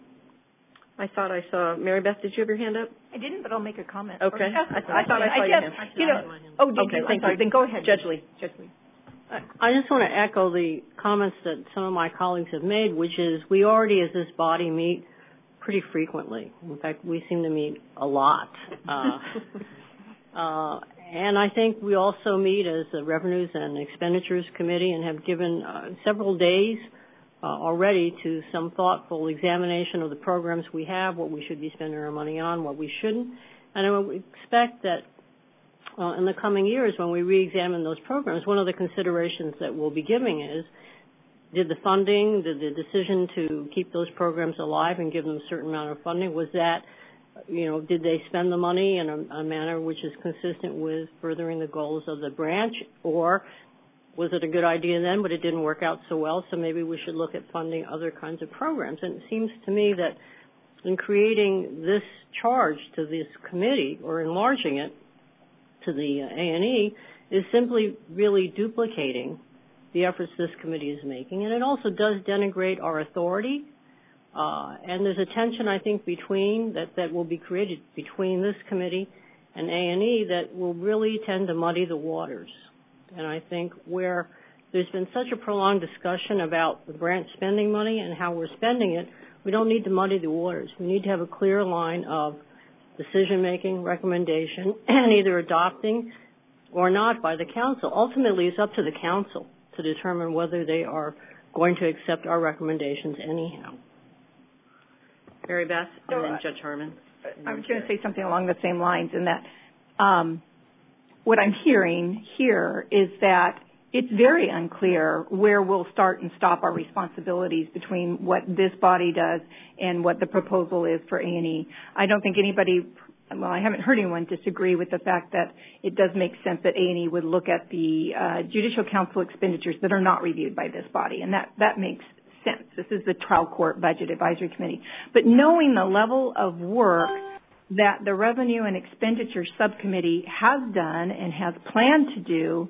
I thought I saw Mary Beth. Did you have your hand up? I didn't, but I'll make a comment. Okay. I thought I saw your hand. Oh, did you? Thank you. Then go ahead, Judge Lee. I just want to echo the comments that some of my colleagues have made, which is we already, as this body, meet pretty frequently. In fact, we seem to meet a lot. And I think we also meet as the Revenues and Expenditures Committee and have given several days already to some thoughtful examination of the programs we have, what we should be spending our money on, what we shouldn't. And I would expect that in the coming years when we re-examine those programs, one of the considerations that we'll be giving is, did the decision to keep those programs alive and give them a certain amount of funding, was that, did they spend the money in a manner which is consistent with furthering the goals of the branch, or was it a good idea then, but it didn't work out so well, so maybe we should look at funding other kinds of programs. And it seems to me that in creating this charge to this committee or enlarging it to the A&E is simply really duplicating the efforts this committee is making. And it also does denigrate our authority And there's a tension, I think, that will be created between this committee and A&E that will really tend to muddy the waters. And I think where there's been such a prolonged discussion about the grant spending money and how we're spending it, we don't need to muddy the waters. We need to have a clear line of decision-making, recommendation, and either adopting or not by the council. Ultimately, it's up to the council to determine whether they are going to accept our recommendations anyhow. Mary Beth, and then Judge Harmon. I was going to say something along the same lines in that what I'm hearing here is that it's very unclear where we'll start and stop our responsibilities between what this body does and what the proposal is for A&E. I don't think I haven't heard anyone disagree with the fact that it does make sense that A&E would look at the Judicial Council expenditures that are not reviewed by this body, and that makes sense. This is the Trial Court Budget Advisory Committee. But knowing the level of work that the Revenue and Expenditure Subcommittee has done and has planned to do,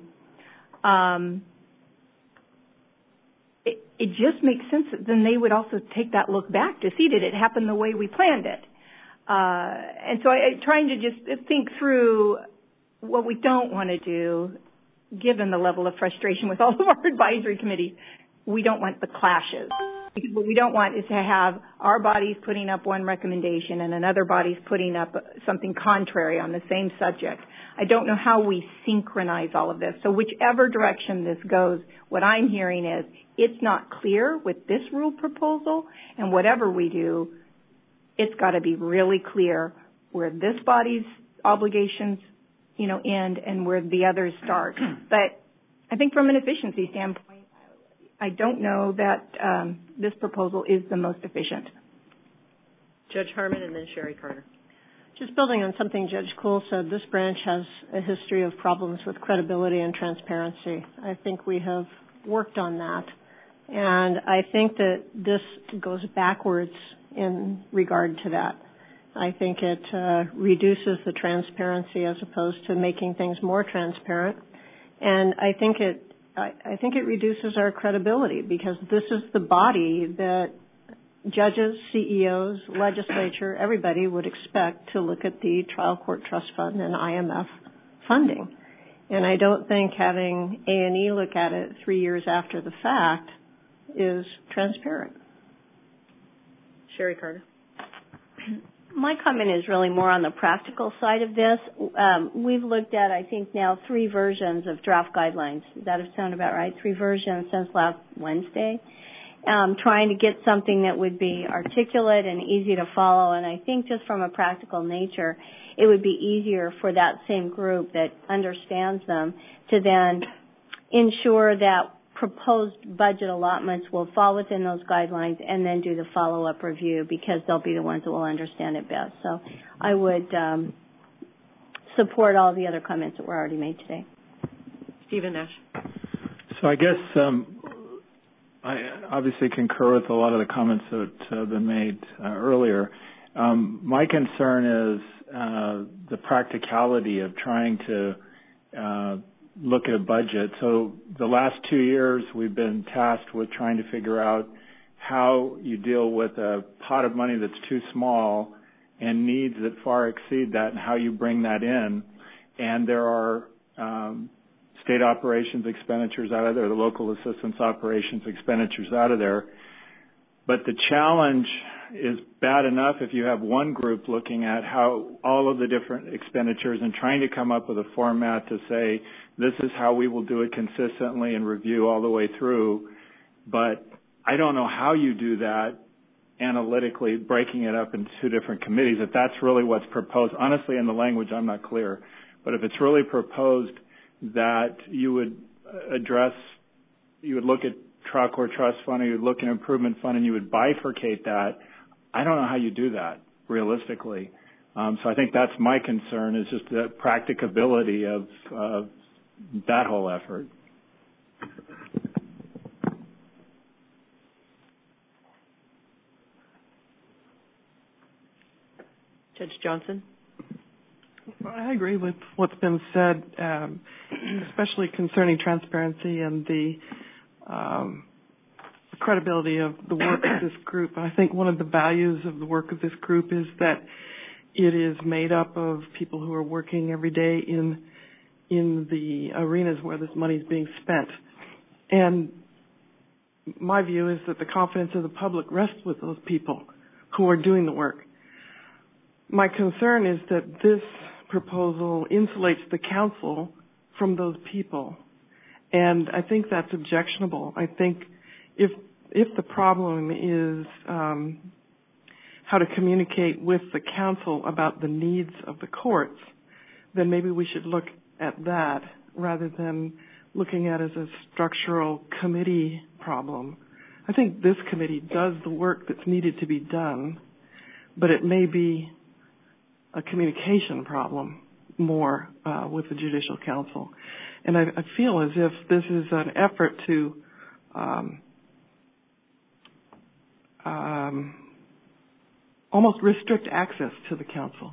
it just makes sense that then they would also take that look back to see did it happen the way we planned it. And so I'm trying to just think through what we don't want to do, given the level of frustration with all of our advisory committees. We don't want the clashes. Because what we don't want is to have our bodies putting up one recommendation and another body's putting up something contrary on the same subject. I don't know how we synchronize all of this. So whichever direction this goes, what I'm hearing is it's not clear with this rule proposal, and whatever we do, it's got to be really clear where this body's obligations, end and where the others start. But I think from an efficiency standpoint, I don't know that this proposal is the most efficient. Judge Harmon and then Sherry Carter. Just building on something Judge Kuhl said, this branch has a history of problems with credibility and transparency. I think we have worked on that. And I think that this goes backwards in regard to that. I think it reduces the transparency as opposed to making things more transparent. And I think it reduces our credibility because this is the body that judges, CEOs, legislature, everybody would expect to look at the Trial Court Trust Fund and IMF funding. And I don't think having A&E look at it 3 years after the fact is transparent. Sherry Carter. My comment is really more on the practical side of this. We've looked at, I think now, 3 versions of draft guidelines. Does that sound about right? 3 versions since last Wednesday. Trying to get something that would be articulate and easy to follow. And I think just from a practical nature, it would be easier for that same group that understands them to then ensure that proposed budget allotments will fall within those guidelines and then do the follow-up review because they'll be the ones that will understand it best. So I would support all the other comments that were already made today. Stephen Nash. So I guess I obviously concur with a lot of the comments that have been made earlier. My concern is the practicality of trying to look at a budget. So the last 2 years we've been tasked with trying to figure out how you deal with a pot of money that's too small and needs that far exceed that and how you bring that in. And there are state operations expenditures out of there, the local assistance operations expenditures out of there. But the challenge is bad enough if you have one group looking at how all of the different expenditures and trying to come up with a format to say this is how we will do it consistently and review all the way through. But I don't know how you do that analytically, breaking it up into 2 different committees. If that's really what's proposed, honestly, in the language, I'm not clear. But if it's really proposed that you would look at Trial Court Trust Fund, or you would look at Improvement Fund, and you would bifurcate that, I don't know how you do that realistically. So I think that's my concern, is just the practicability of that whole effort. Judge Johnson. I agree with what's been said, especially concerning transparency and the credibility of the work of this group. I think one of the values of the work of this group is that it is made up of people who are working every day in the arenas where this money is being spent. And my view is that the confidence of the public rests with those people who are doing the work. My concern is that this proposal insulates the council from those people. And I think that's objectionable. I think if the problem is how to communicate with the council about the needs of the courts, then maybe we should look at that rather than looking at it as a structural committee problem. I think this committee does the work that's needed to be done, but it may be a communication problem more with the Judicial Council. And I feel as if this is an effort to almost restrict access to the council.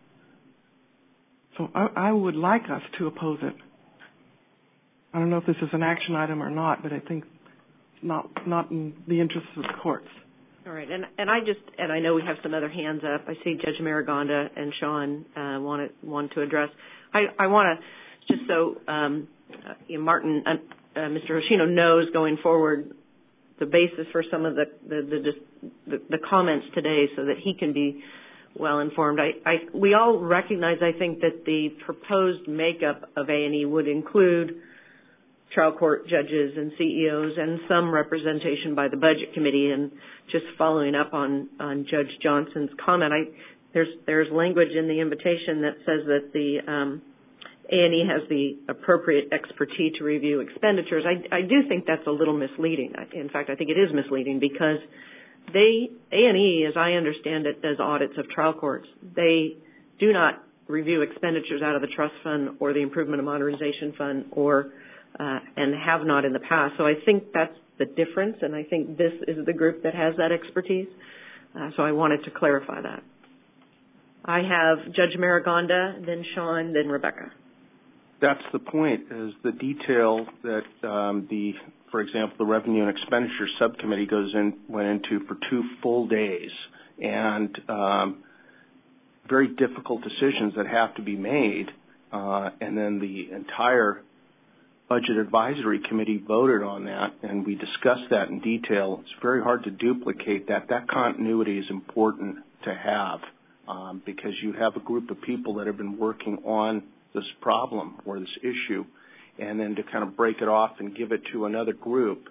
So I would like us to oppose it. I don't know if this is an action item or not, but I think it's not in the interests of the courts. All right, and I know we have some other hands up. I see Judge Marigonda and Sean want to address. I want to just so Martin, Mr. Hoshino knows going forward the basis for some of the comments today, so that he can be well informed. We all recognize, I think, that the proposed makeup of A&E would include trial court judges and CEOs and some representation by the Budget Committee. And just following up on Judge Johnson's comment, there's language in the invitation that says that the A&E has the appropriate expertise to review expenditures. I do think that's a little misleading. In fact, I think it is misleading because A&E, as I understand it, does audits of trial courts. They do not review expenditures out of the trust fund or the Improvement and Modernization Fund and have not in the past. So I think that's the difference, and I think this is the group that has that expertise. So I wanted to clarify that. I have Judge Marigonda, then Sean, then Rebecca. That's the point, is the detail that for example, the Revenue and Expenditure Subcommittee went into for 2 full days, and very difficult decisions that have to be made, and then the entire Budget Advisory Committee voted on that, and we discussed that in detail. It's very hard to duplicate that. That continuity is important to have because you have a group of people that have been working on this problem or this issue, and then to kind of break it off and give it to another group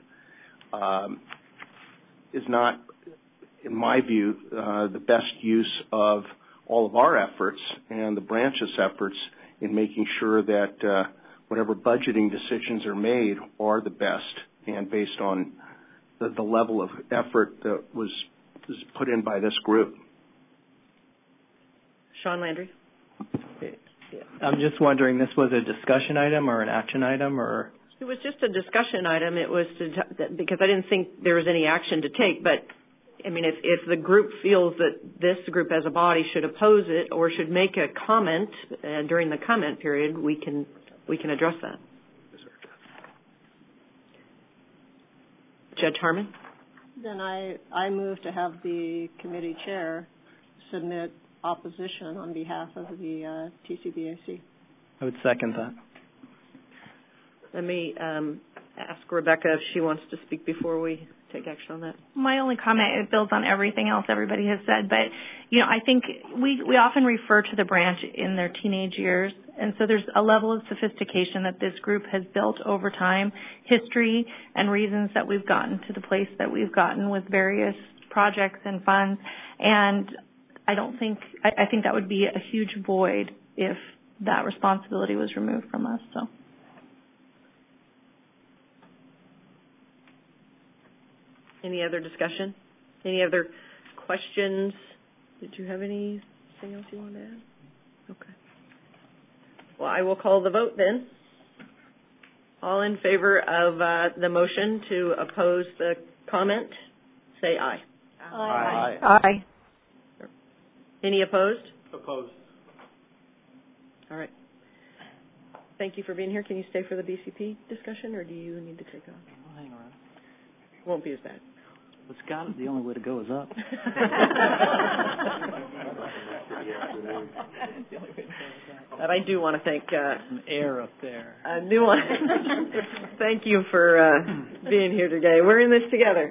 is not, in my view, the best use of all of our efforts and the branch's efforts in making sure that whatever budgeting decisions are made are the best and based on the level of effort that was put in by this group. Sean Landry. I'm just wondering, this was a discussion item or an action item, or? It was just a discussion item. It was because I didn't think there was any action to take. But I mean, if the group feels that this group as a body should oppose it or should make a comment during the comment period, we can address that. Judge Harmon. Then I move to have the committee chair submit opposition on behalf of the TCBAC. I would second that. Let me ask Rebecca if she wants to speak before we take action on that. My only comment, it builds on everything else everybody has said, but I think we often refer to the branch in their teenage years, and so there's a level of sophistication that this group has built over time, history and reasons that we've gotten to the place that we've gotten with various projects and funds, and I think that would be a huge void if that responsibility was removed from us. So. Any other discussion? Any other questions? Did you have anything else you wanted to add? Okay. Well, I will call the vote then. All in favor of the motion to oppose the comment, say aye. Aye. Aye. Any opposed? Opposed. All right. Thank you for being here. Can you stay for the BCP discussion, or do you need to take off? I'll hang around. Won't be as bad. Well, Scott, the only way to go is up. But I do want to thank some air up there. I do want thank you for being here today. We're in this together.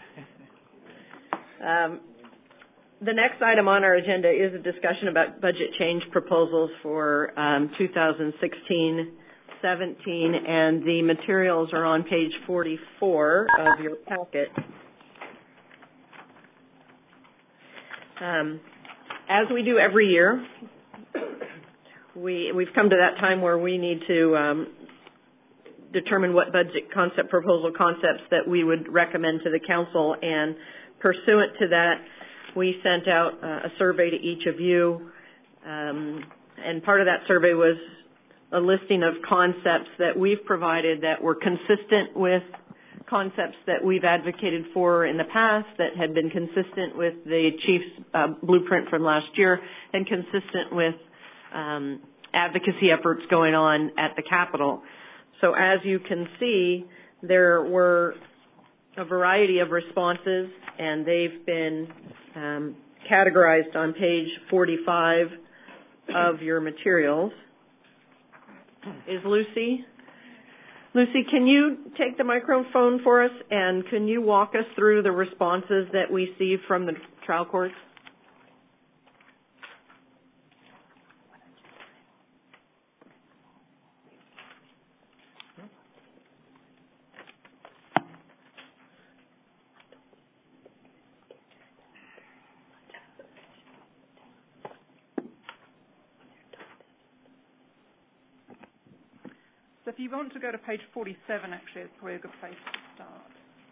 The next item on our agenda is a discussion about budget change proposals for 2016-17, and the materials are on page 44 of your packet. As we do every year, we've come to that time where we need to determine what budget proposal concepts that we would recommend to the council, and pursuant to that, we sent out a survey to each of you, and part of that survey was a listing of concepts that we've provided that were consistent with concepts that we've advocated for in the past, that had been consistent with the chief's blueprint from last year, and consistent with advocacy efforts going on at the Capitol. So as you can see, there were a variety of responses, and they've been categorized on page 45 of your materials. Is Lucy? Lucy, can you take the microphone for us, and can you walk us through the responses that we see from the trial courts? So if you want to go to page 47, actually, it's probably a good place to start.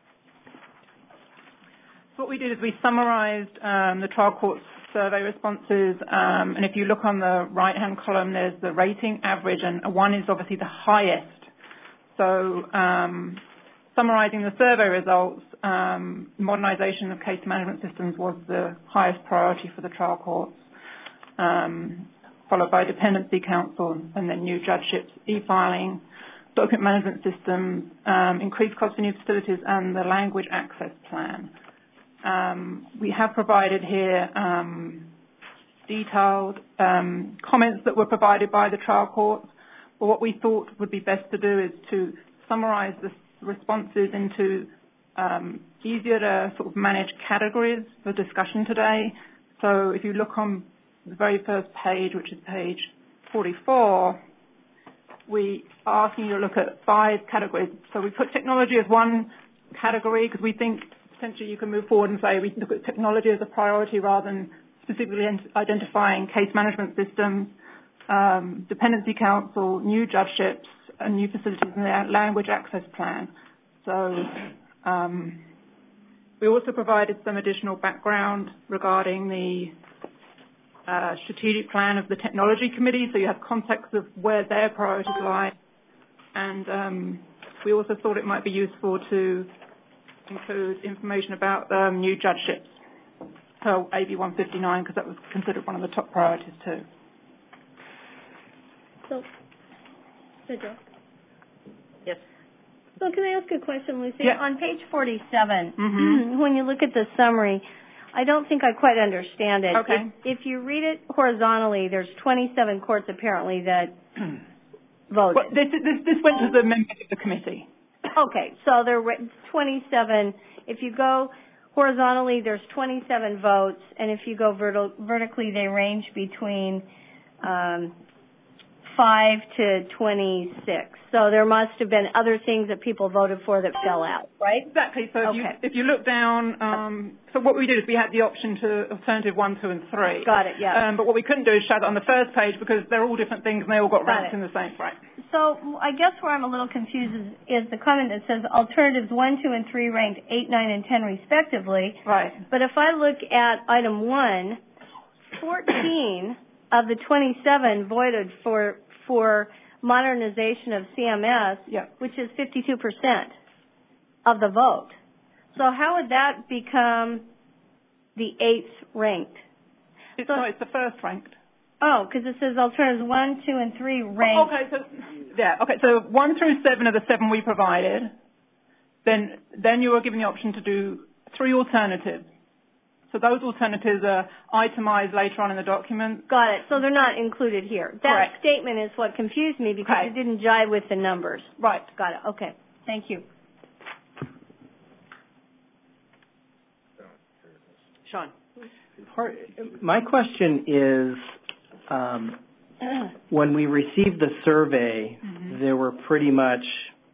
So what we did is we summarized the trial court's survey responses, and if you look on the right-hand column, there's the rating average, and 1 is obviously the highest. So summarizing the survey results, modernization of case management systems was the highest priority for the trial courts, followed by dependency counsel, and then new judgeships, e-filing, document management systems, increased cost for new facilities, and the language access plan. We have provided here detailed comments that were provided by the trial court, but what we thought would be best to do is to summarize the responses into easier to sort of manage categories for discussion today. So if you look on the very first page, which is page 44, we are asking you to look at 5 categories. So we put technology as one category because we think potentially you can move forward and say we look at technology as a priority rather than specifically identifying case management systems, dependency counsel, new judgeships, and new facilities in the language access plan. So we also provided some additional background regarding the strategic plan of the technology committee, so you have context of where their priorities lie. And we also thought it might be useful to include information about new judgeships, so AB 159, because that was considered one of the top priorities too. So, Joe. Yes. So can I ask a question, Lucy? Yeah. On page 47, when you look at the summary, I don't think I quite understand it. Okay. If you read it horizontally, there's 27 courts apparently that voted. Well, this went to the members of the committee. Okay, so there were 27. If you go horizontally, there's 27 votes, and if you go vertically, they range between 5 to 26. So there must have been other things that people voted for that fell out, right? Exactly. So okay. if you look down, so what we did is we had the option to alternative 1, 2, and 3. Got it, yeah. But what we couldn't do is show it on the first page because they're all different things and they all got ranked in the same frame. So I guess where I'm a little confused is the comment that says alternatives 1, 2, and 3 ranked 8, 9, and 10 respectively. Right. But if I look at item 1, 14 of the 27 voted for modernization of CMS, which is 52% of the vote. So how would that become the 8th ranked? It's the first ranked. Oh, because it says alternatives 1, 2, and 3 ranked. Okay, so 1 through 7 are the 7 we provided. then you are given the option to do 3 alternatives. So those alternatives are itemized later on in the document. Got it. So they're not included here. That Correct. statement is what confused me because it didn't jive with the numbers. Right. Got it. Okay. Thank you. Sean. My question is, when we received the survey, there were pretty much,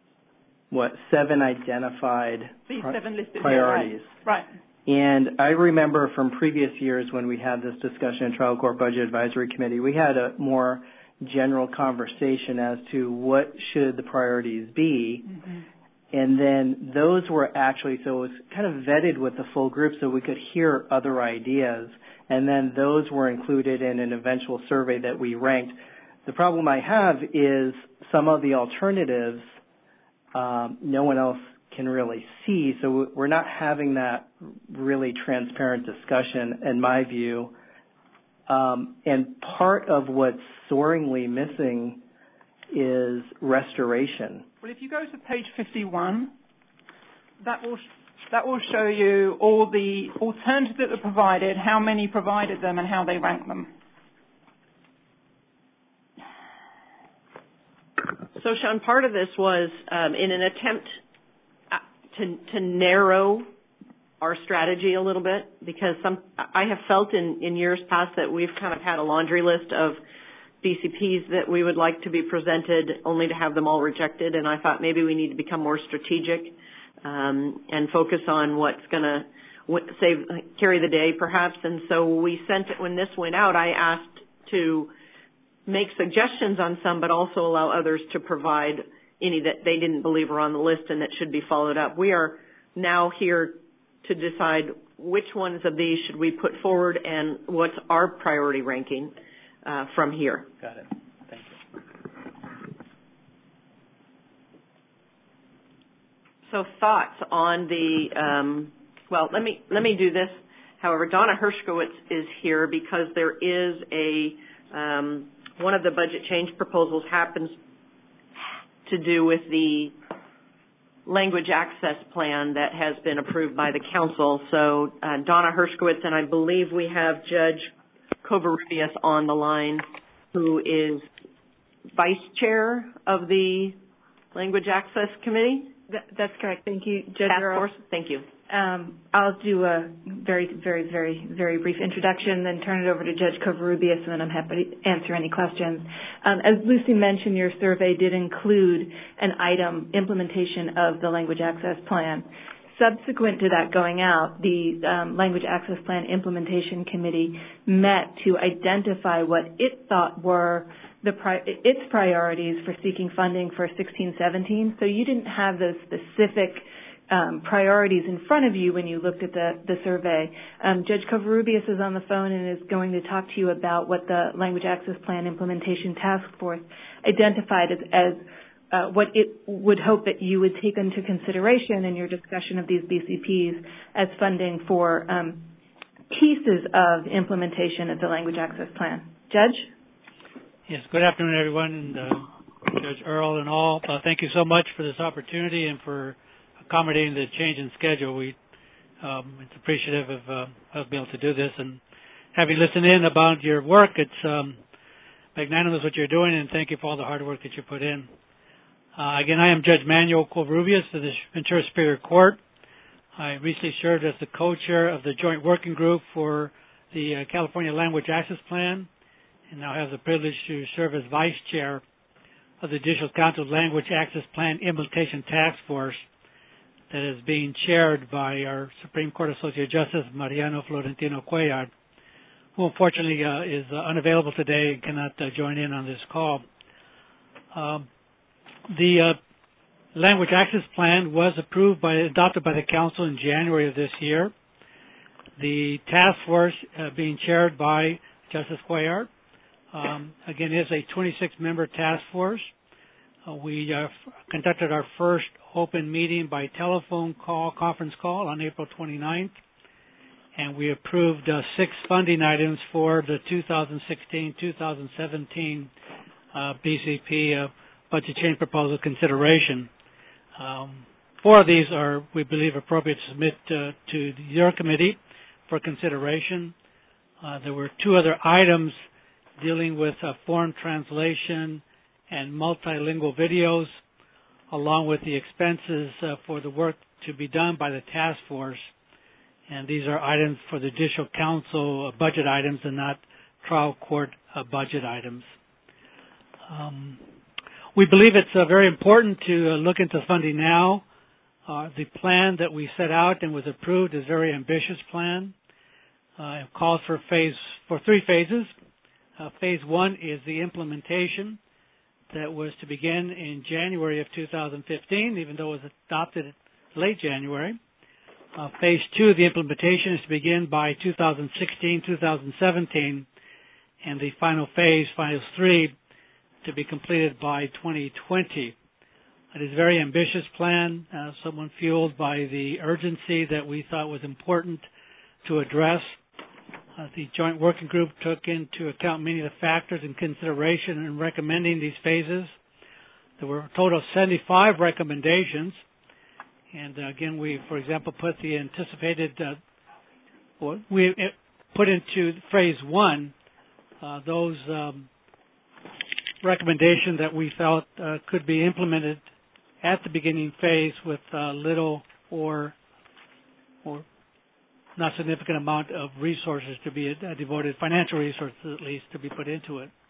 7 identified priorities. Right. And I remember from previous years when we had this discussion in Trial Court Budget Advisory Committee, we had a more general conversation as to what should the priorities be. Mm-hmm. And then those were actually, so it was kind of vetted with the full group so we could hear other ideas. And then those were included in an eventual survey that we ranked. The problem I have is some of the alternatives no one else can really see. So we're not having that really transparent discussion, in my view. And part of what's soaringly missing is restoration. Well, if you go to page 51, that will show you all the alternatives that were provided, how many provided them, and how they rank them. So, Sean, part of this was in an attempt to narrow our strategy a little bit, because I have felt in years past that we've kind of had a laundry list of BCPs that we would like to be presented only to have them all rejected, and I thought maybe we need to become more strategic and focus on what's going to carry the day, perhaps. And so we sent it, when this went out, I asked to make suggestions on some, but also allow others to provide any that they didn't believe were on the list and that should be followed up. We are now here to decide which ones of these should we put forward and what's our priority ranking from here. Got it. Thank you. So thoughts on the, well, let me do this. However, Donna Hershkowitz is here because there is a, one of the budget change proposals happens to do with the language access plan that has been approved by the council. So Donna Hershkowitz, and I believe we have Judge Covarrubias on the line, who is vice chair of the Language Access Committee. That's correct. Thank you, Judge Task Earl. Force. Thank you. I'll do a very brief introduction, then turn it over to Judge Covarrubias, and then I'm happy to answer any questions. As Lucy mentioned, your survey did include an item, implementation of the Language Access Plan. Subsequent to that going out, the Language Access Plan Implementation Committee met to identify what it thought were its priorities for seeking funding for 16-17. So you didn't have those specific priorities in front of you when you looked at the survey. Judge Covarrubias is on the phone and is going to talk to you about what the Language Access Plan Implementation Task Force identified as what it would hope that you would take into consideration in your discussion of these BCPs as funding for pieces of implementation of the Language Access Plan. Judge? Yes, good afternoon, everyone, and Judge Earl and all. Thank you so much for this opportunity and for accommodating the change in schedule. It's appreciative of being able to do this, and having listened in about your work, it's magnanimous what you're doing, and thank you for all the hard work that you put in. Again, I am Judge Manuel Covarrubias of the Ventura Superior Court. I recently served as the co-chair of the Joint Working Group for the California Language Access Plan, and now have the privilege to serve as vice chair of the Judicial Council Language Access Plan Implementation Task Force that is being chaired by our Supreme Court Associate Justice Mariano Florentino Cuellar, who unfortunately is unavailable today and cannot join in on this call. The Language Access Plan was adopted by the Council in January of this year. The task force being chaired by Justice Cuellar, again, is a 26-member task force. We conducted our first open meeting by conference call on April 29th, and we approved 6 funding items for the 2016-2017 BCP budget change proposal consideration. 4 of these are, we believe, appropriate to submit to your committee for consideration. There were 2 other items dealing with foreign translation and multilingual videos, along with the expenses for the work to be done by the task force. And these are items for the Judicial Council budget items and not trial court budget items. We believe it's very important to look into funding now. The plan that we set out and was approved is a very ambitious plan. It calls for 3 phases. Phase 1 is the implementation that was to begin in January of 2015, even though it was adopted late January. Phase 2, the implementation, is to begin by 2016, 2017, and the final phase, phase 3, to be completed by 2020. It is a very ambitious plan, somewhat fueled by the urgency that we thought was important to address. The Joint Working Group took into account many of the factors in consideration in recommending these phases. There were a total of 75 recommendations. And again, we, for example, put the anticipated, we put into phase 1 those recommendations that we felt could be implemented at the beginning phase with little or not significant amount of resources to be devoted, financial resources at least, to be put into it.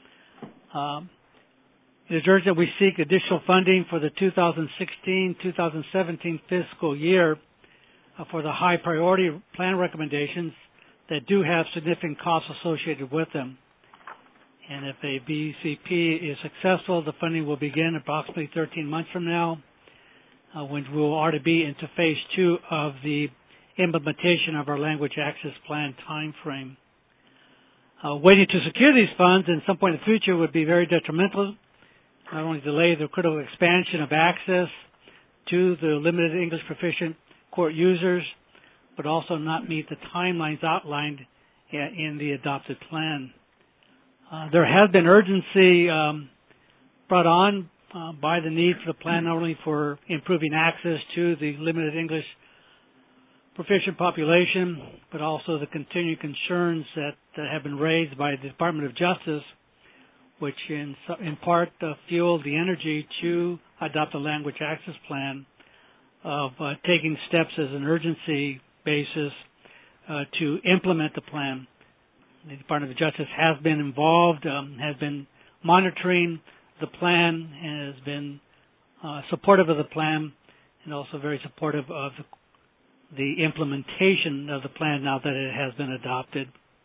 It is urgent that we seek additional funding for the 2016-2017 fiscal year for the high priority plan recommendations that do have significant costs associated with them. And if a BCP is successful, the funding will begin approximately 13 months from now, when we will already be into phase 2 of the implementation of our language access plan time frame. Waiting to secure these funds in some point in the future would be very detrimental. Not only delay the critical expansion of access to the limited English proficient court users, but also not meet the timelines outlined in the adopted plan. There has been urgency brought on by the need for the plan, not only for improving access to the limited English proficient population, but also the continuing concerns that have been raised by the Department of Justice, which in part fueled the energy to adopt a language access plan of taking steps as an urgency basis to implement the plan. The Department of Justice has been involved, has been monitoring the plan, and has been supportive of the plan, and also very supportive of the implementation of the plan now that it has been adopted.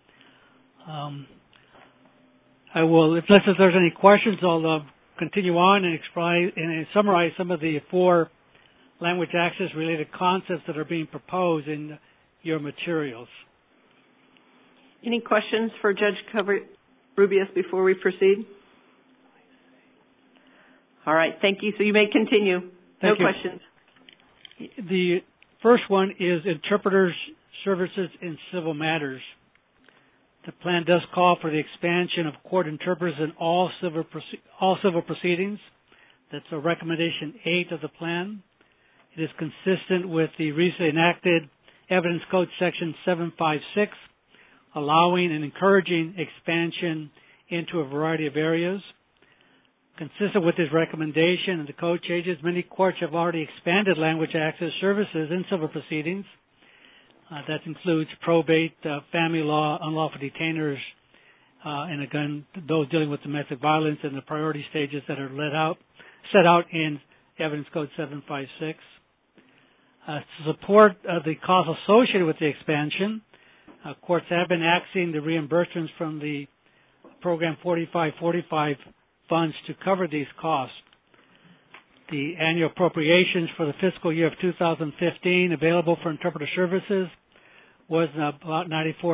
I will, unless there's any questions, I'll continue on and summarize some of the 4 language access related concepts that are being proposed in your materials. Any questions for Judge Covarrubias before we proceed? All right, thank you. So you may continue. No questions. The first one is interpreters' services in civil matters. The plan does call for the expansion of court interpreters in all civil proceedings. That's a recommendation 8 of the plan. It is consistent with the recently enacted Evidence Code Section 756, allowing and encouraging expansion into a variety of areas. Consistent with this recommendation and the code changes, many courts have already expanded language access services in civil proceedings. That includes probate, family law, unlawful detainers, and again, those dealing with domestic violence in the priority stages that are set out in Evidence Code 756. To support the costs associated with the expansion, courts have been accessing the reimbursements from the Program 4545 funds to cover these costs. The annual appropriations for the fiscal year of 2015 available for interpreter services was about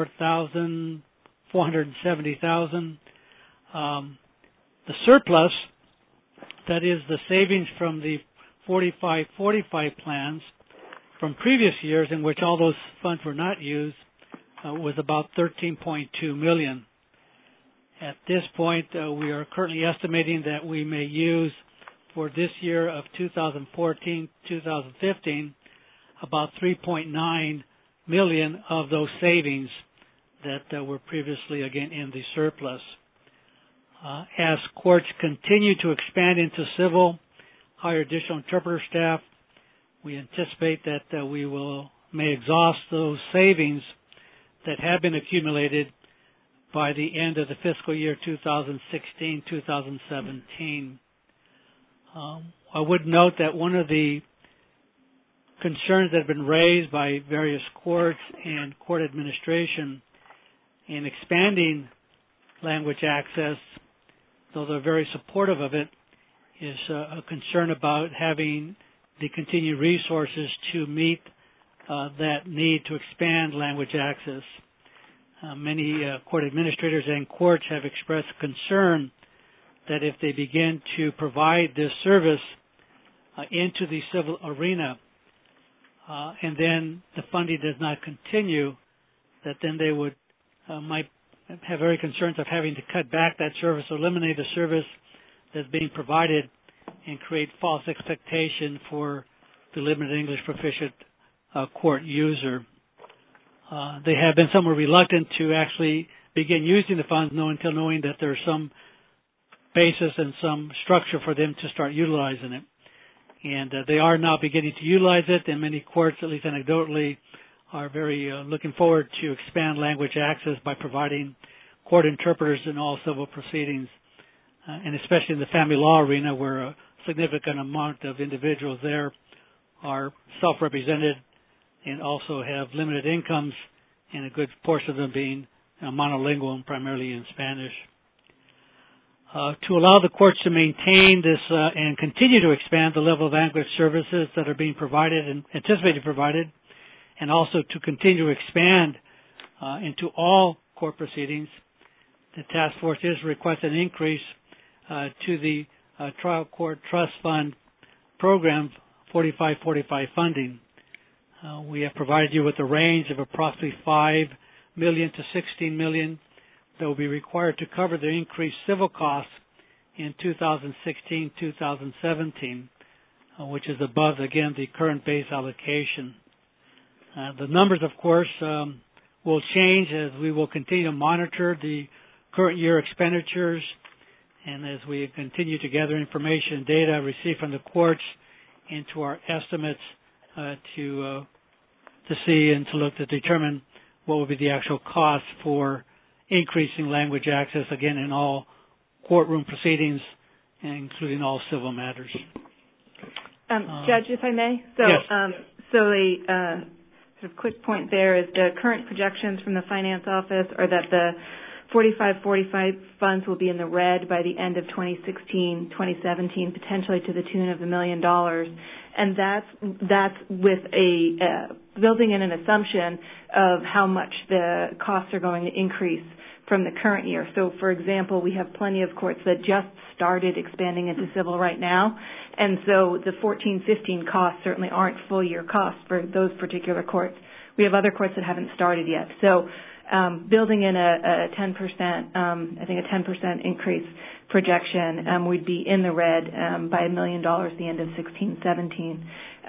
$94,470,000. The surplus, that is the savings from the 4545 plans from previous years in which all those funds were not used, was about $13.2 million. At this point, we are currently estimating that we may use for this year of 2014-2015, about $3.9 million of those savings that were previously, again, in the surplus. As courts continue to expand into civil, hire additional interpreter staff, we anticipate that we may exhaust those savings that have been accumulated by the end of the fiscal year 2016-2017. I would note that one of the concerns that have been raised by various courts and court administration in expanding language access, though they're very supportive of it, is a concern about having the continued resources to meet that need to expand language access. Many court administrators and courts have expressed concern that if they begin to provide this service into the civil arena, and then the funding does not continue, that then they would might have very concerns of having to cut back that service, eliminate a service that's being provided, and create false expectation for the limited English proficient court user. They have been somewhat reluctant to actually begin using the funds until knowing that there's some basis and some structure for them to start utilizing it. And they are now beginning to utilize it, and many courts, at least anecdotally, are very looking forward to expand language access by providing court interpreters in all civil proceedings, and especially in the family law arena, where a significant amount of individuals there are self-represented and also have limited incomes, and a good portion of them being monolingual and primarily in Spanish. To allow the courts to maintain this and continue to expand the level of language services that are being provided and anticipated provided, and also to continue to expand into all court proceedings, the task force is requesting an increase to the Trial Court Trust Fund program 4545 funding. We have provided you with a range of approximately $5 million to $16 million that will be required to cover the increased civil costs in 2016-2017, which is above, again, the current base allocation. The numbers, of course, will change as we will continue to monitor the current year expenditures, and as we continue to gather information and data received from the courts into our estimates to see and to look to determine what will be the actual cost for increasing language access, again, in all courtroom proceedings, including all civil matters. Judge, if I may? So, yes. A sort of quick point there is the current projections from the Finance Office are that the 4545 funds will be in the red by the end of 2016, 2017, potentially to the tune of $1 million. And that's with a building in an assumption of how much the costs are going to increase from the current year. So, for example, we have plenty of courts that just started expanding into civil right now, and so the 14-15 costs certainly aren't full year costs for those particular courts. We have other courts that haven't started yet. So, building in a 10%, I think a 10% increase projection, we'd be in the red by $1 million at the end of 16-17.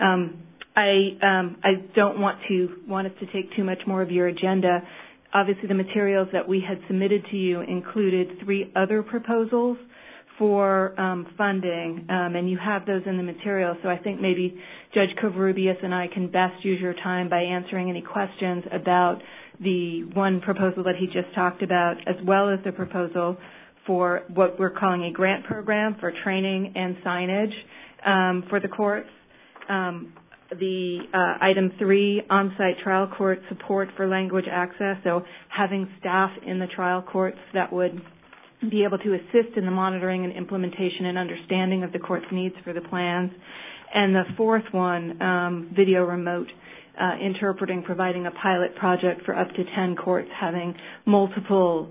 I don't want us to take too much more of your agenda. Obviously, the materials that we had submitted to you included 3 other proposals for funding, and you have those in the material. So I think maybe Judge Covarrubias and I can best use your time by answering any questions about the one proposal that he just talked about, as well as the proposal for what we're calling a grant program for training and signage for the courts. The item 3, on-site trial court support for language access, so having staff in the trial courts that would be able to assist in the monitoring and implementation and understanding of the court's needs for the plans. And the 4th one, video remote interpreting, providing a pilot project for up to 10 courts, having multiple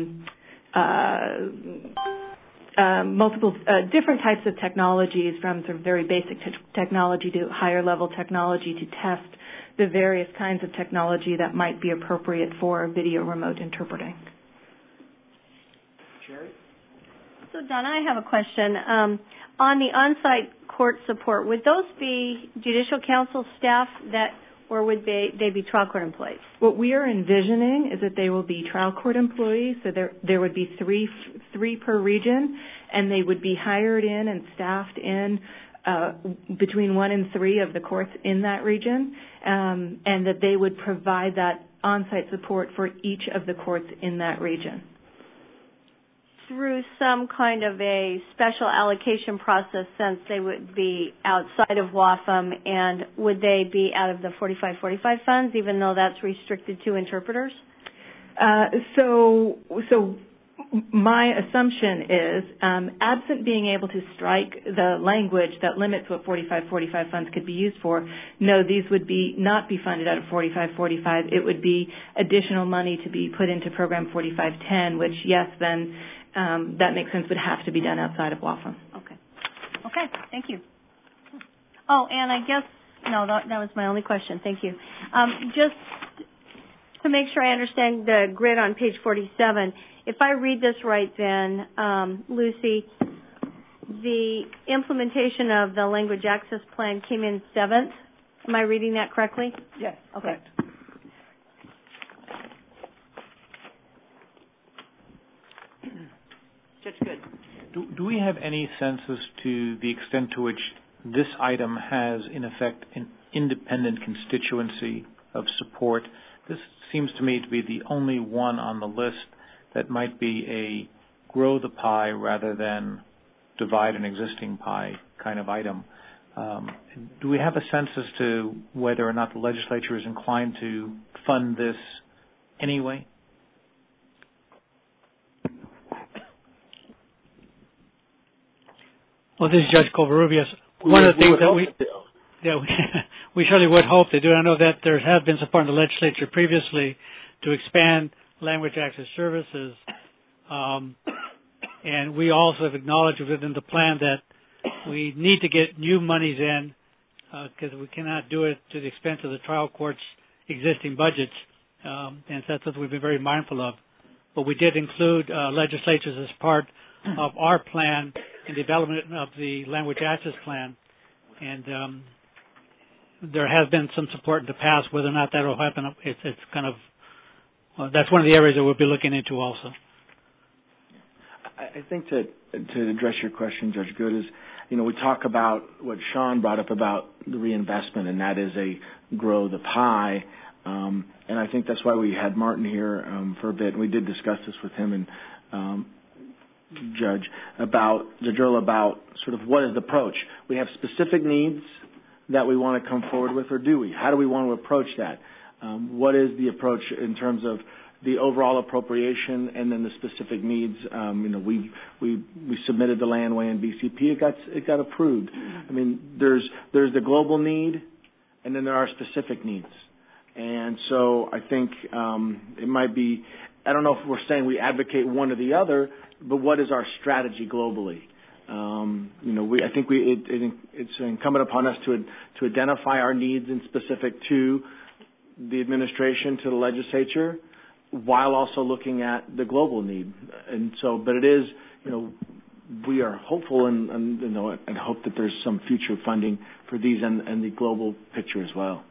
different types of technologies, from sort of very basic technology to higher level technology, to test the various kinds of technology that might be appropriate for video remote interpreting. Sherry? So, Donna, I have a question. On the on-site court support, would those be judicial council staff or would they be trial court employees? What we are envisioning is that they will be trial court employees, so there would be three per region, and they would be hired in and staffed in between 1 and 3 of the courts in that region, and that they would provide that on-site support for each of the courts in that region. Through some kind of a special allocation process, since they would be outside of WAFM, and would they be out of the 4545 funds, even though that's restricted to interpreters? So my assumption is, absent being able to strike the language that limits what 4545 funds could be used for, no, these would not be funded out of 4545. It would be additional money to be put into program 4510, which, yes, then that makes sense, would have to be done outside of WAFM. Okay, thank you. Oh, and I guess, no, that was my only question. Thank you. Just to make sure I understand the grid on page 47, if I read this right then, Lucy, the implementation of the language access plan came in 7th. Am I reading that correctly? Yes. Okay. Correct. Judge Good. Do we have any sense as to the extent to which this item has, in effect, an independent constituency of support? This seems to me to be the only one on the list that might be a grow the pie rather than divide an existing pie kind of item. Do we have a sense as to whether or not the legislature is inclined to fund this anyway? Well, this is Judge Covarrubias. One of the things that we certainly would hope to do, I know that there has been support in the legislature previously to expand language access services, and we also have acknowledged within the plan that we need to get new monies in because we cannot do it to the expense of the trial court's existing budgets, and that's something we've been very mindful of. But we did include legislatures as part of our plan in development of the language access plan, and there has been some support in the past. Whether or not that will happen, it's kind of that's one of the areas that we'll be looking into also. I think to address your question, Judge Good, is we talk about what Sean brought up about the reinvestment, and that is a grow the pie. And I think that's why we had Martin here for a bit. And we did discuss this with him and Judge Earl about sort of what is the approach. We have specific needs that we want to come forward with, or do we? How do we want to approach that? What is the approach in terms of the overall appropriation and then the specific needs? We submitted the landway and BCP. It got approved. I mean, there's the global need, and then there are specific needs. And so I think it might be, I don't know if we're saying we advocate one or the other, but what is our strategy globally? I think it's incumbent upon us to identify our needs and specific to the administration, to the legislature, while also looking at the global need. And so, but it is, we are hopeful and hope that there's some future funding for these and the global picture as well.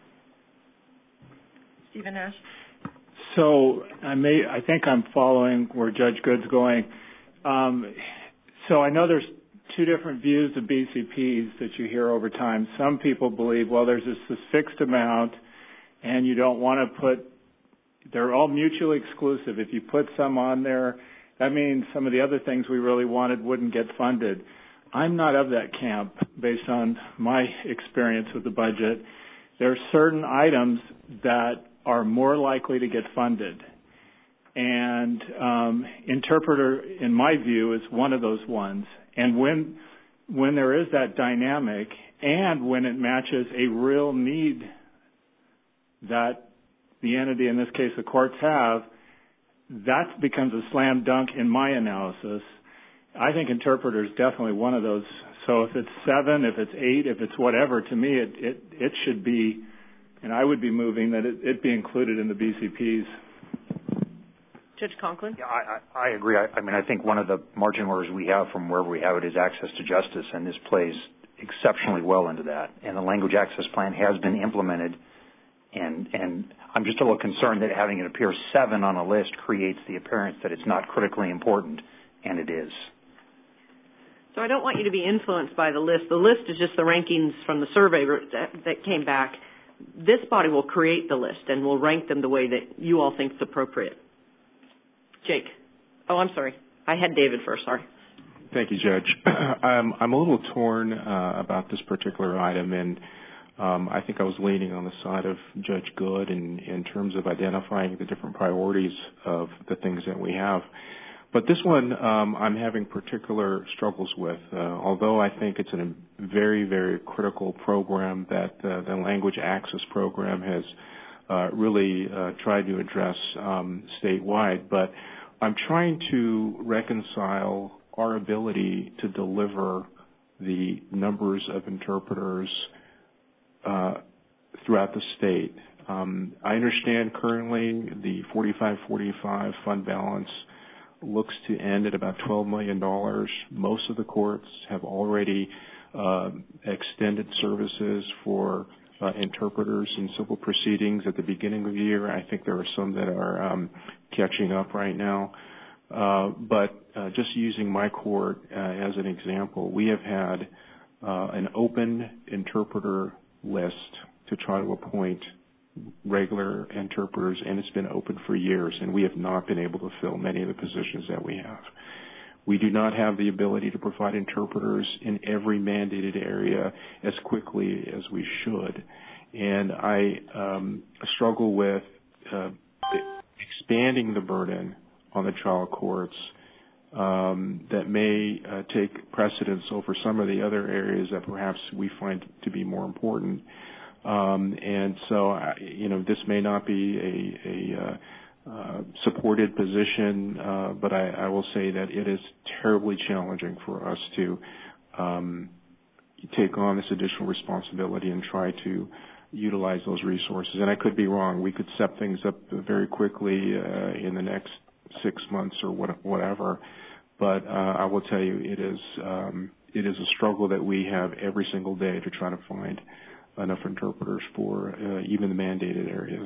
Stephen Nash. So I think I'm following where Judge Good's going. So I know there's two different views of BCPs that you hear over time. Some people believe, well, there's this fixed amount, and you don't want to put. They're all mutually exclusive. If you put some on there, that means some of the other things we really wanted wouldn't get funded. I'm not of that camp based on my experience with the budget. There are certain items that are more likely to get funded. And interpreter, in my view, is one of those ones. And when there is that dynamic and when it matches a real need that the entity, in this case the courts have, that becomes a slam dunk in my analysis. I think interpreter is definitely one of those. So if it's 7, if it's 8, if it's whatever, to me it should be, and I would be moving that it be included in the BCPs. Judge Conklin? Yeah, I agree. I mean, I think one of the marching orders we have from wherever we have it is access to justice, and this plays exceptionally well into that. And the language access plan has been implemented, and I'm just a little concerned that having it appear 7 on a list creates the appearance that it's not critically important, and it is. So I don't want you to be influenced by the list. The list is just the rankings from the survey that came back. This body will create the list and will rank them the way that you all think is appropriate. Jake. Oh, I'm sorry. I had David first. Sorry. Thank you, Judge. I'm a little torn about this particular item, and I think I was leaning on the side of Judge Good in terms of identifying the different priorities of the things that we have. But this one I'm having particular struggles with, although I think it's a very, very critical program that the Language Access Program has really tried to address statewide. But I'm trying to reconcile our ability to deliver the numbers of interpreters throughout the state. I understand currently the 45-45 fund balance looks to end at about $12 million. Most of the courts have already extended services for interpreters in civil proceedings at the beginning of the year. I think there are some that are catching up right now. But just using my court as an example, we have had an open interpreter list to try to appoint regular interpreters, and it's been open for years, and we have not been able to fill many of the positions that we have. We do not have the ability to provide interpreters in every mandated area as quickly as we should. And I struggle with expanding the burden on the trial courts that may take precedence over some of the other areas that perhaps we find to be more important. And so, this may not be a supported position, but I will say that it is terribly challenging for us to take on this additional responsibility and try to utilize those resources. And I could be wrong. We could set things up very quickly in the next 6 months or whatever. But I will tell you, it is a struggle that we have every single day to try to find enough interpreters for even the mandated areas.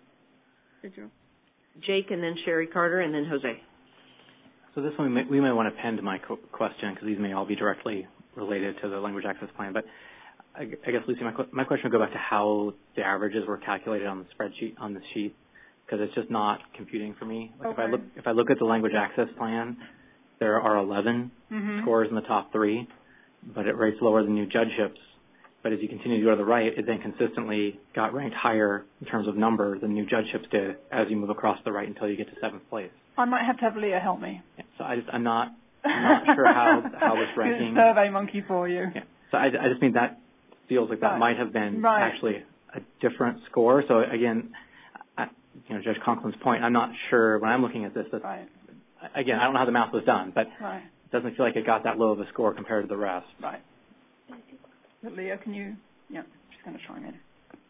Jake, and then Sherry Carter, and then Jose. So this one we may want to append to my question because these may all be directly related to the language access plan. But I guess, Lucy, my question would go back to how the averages were calculated on the spreadsheet on the sheet, because it's just not computing for me. Like okay. If I look at the language access plan, there are 11 scores in the top 3, but it rates lower than new judgeships. But as you continue to go to the right, it then consistently got ranked higher in terms of number than new judgeships did as you move across the right until you get to 7th place. I might have to have Leah help me. Yeah, so I'm not sure how this ranking. Survey monkey for you. Yeah. So I just mean that feels like that might have been actually a different score. So again, Judge Conklin's point, I'm not sure when I'm looking at this. Again, I don't know how the math was done, but it doesn't feel like it got that low of a score compared to the rest. Right. Leah, can you? Yeah, she's going to chime in.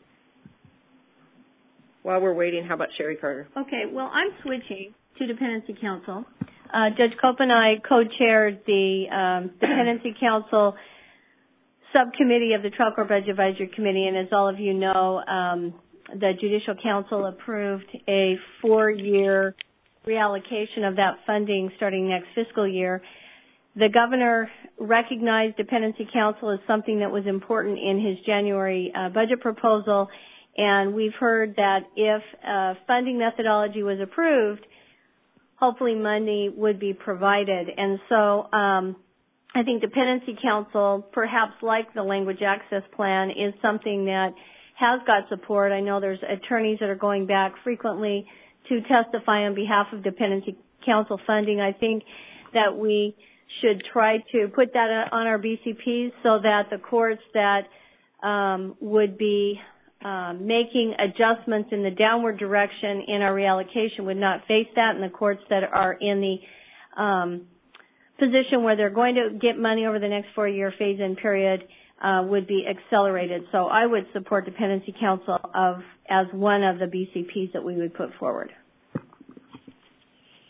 While we're waiting, how about Sherry Carter? Okay, well, I'm switching to Dependency Council. Judge Cope and I co-chaired the Dependency Council subcommittee of the Trial Court Budget Advisory Committee, and as all of you know, the Judicial Council approved a 4-year reallocation of that funding starting next fiscal year. The governor recognized Dependency Council as something that was important in his January budget proposal, and we've heard that if funding methodology was approved, hopefully money would be provided. And so I think Dependency Council, perhaps like the Language Access Plan, is something that has got support. I know there's attorneys that are going back frequently to testify on behalf of Dependency Council funding. I think that we should try to put that on our BCPs so that the courts that would be making adjustments in the downward direction in our reallocation would not face that, and the courts that are in the position where they're going to get money over the next 4-year phase-in period would be accelerated. So I would support Dependency Council as one of the BCPs that we would put forward.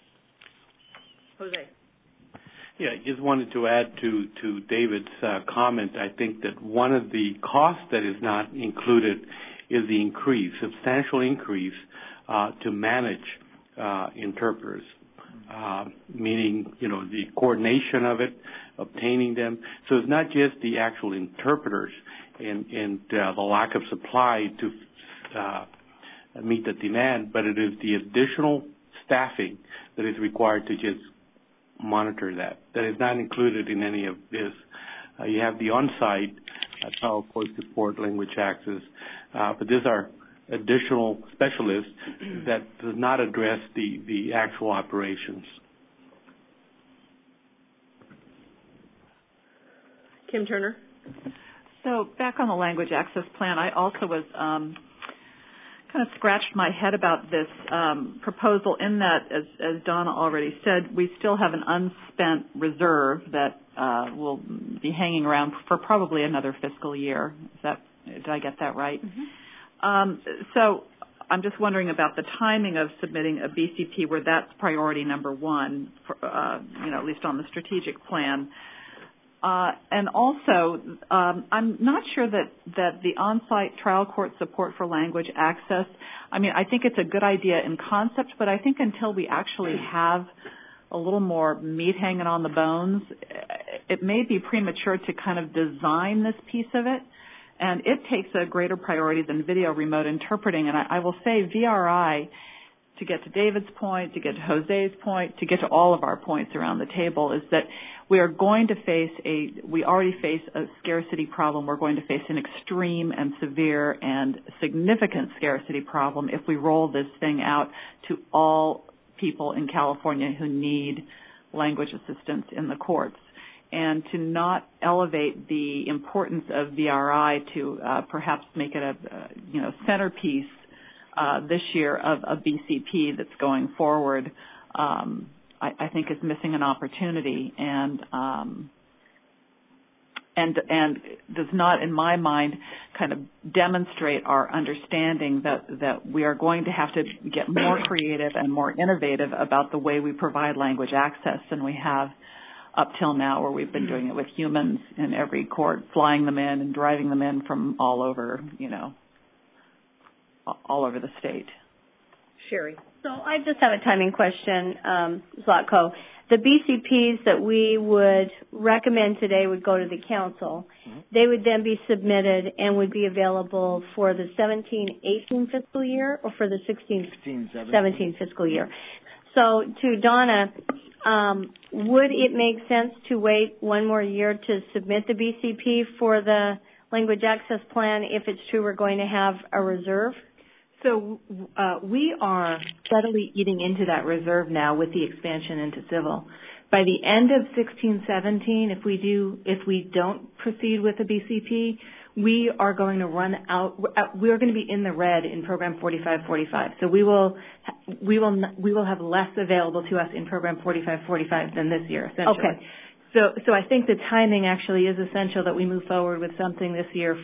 Jose. Yeah, just wanted to add to David's comment. I think that one of the costs that is not included is the substantial increase to manage interpreters, meaning, the coordination of it, obtaining them. So it's not just the actual interpreters and the lack of supply to meet the demand, but it is the additional staffing that is required to just monitor that. That is not included in any of this. You have the on-site trial court support, language access, but these are additional specialists that does not address the actual operations. Kim Turner. So back on the language access plan, I also was kind of scratched my head about this proposal in that, as Donna already said, we still have an unspent reserve that will be hanging around for probably another fiscal year. Did I get that right? Mm-hmm. So I'm just wondering about the timing of submitting a BCP where that's priority number one, for, at least on the strategic plan. And also, I'm not sure that the on-site trial court support for language access, I think it's a good idea in concept, but I think until we actually have a little more meat hanging on the bones, it may be premature to kind of design this piece of it. And it takes a greater priority than video remote interpreting. And I will say VRI, to get to David's point, to get to Jose's point, to get to all of our points around the table, is that we already face a scarcity problem. We're going to face an extreme and severe and significant scarcity problem if we roll this thing out to all people in California who need language assistance in the courts. And to not elevate the importance of VRI to perhaps make it a centerpiece this year of a BCP that's going forward, I think is missing an opportunity and does not, in my mind, kind of demonstrate our understanding that we are going to have to get more creative and more innovative about the way we provide language access than we have up till now, where we've been doing it with humans in every court, flying them in and driving them in from all over the state. Sherry. So I just have a timing question, Zlatko. The BCPs that we would recommend today would go to the council. Mm-hmm. They would then be submitted and would be available for the 17-18 fiscal year or for the 16-17 fiscal year. So to Donna, would it make sense to wait one more year to submit the BCP for the language access plan if it's true we're going to have a reserve? So we are steadily eating into that reserve now with the expansion into civil. By the end of 16-17, if we don't proceed with the BCP, we are going to run out. We are going to be in the red in Program 4545. So we will have less available to us in Program 4545 than this year, essentially. Okay. So I think the timing actually is essential that we move forward with something this year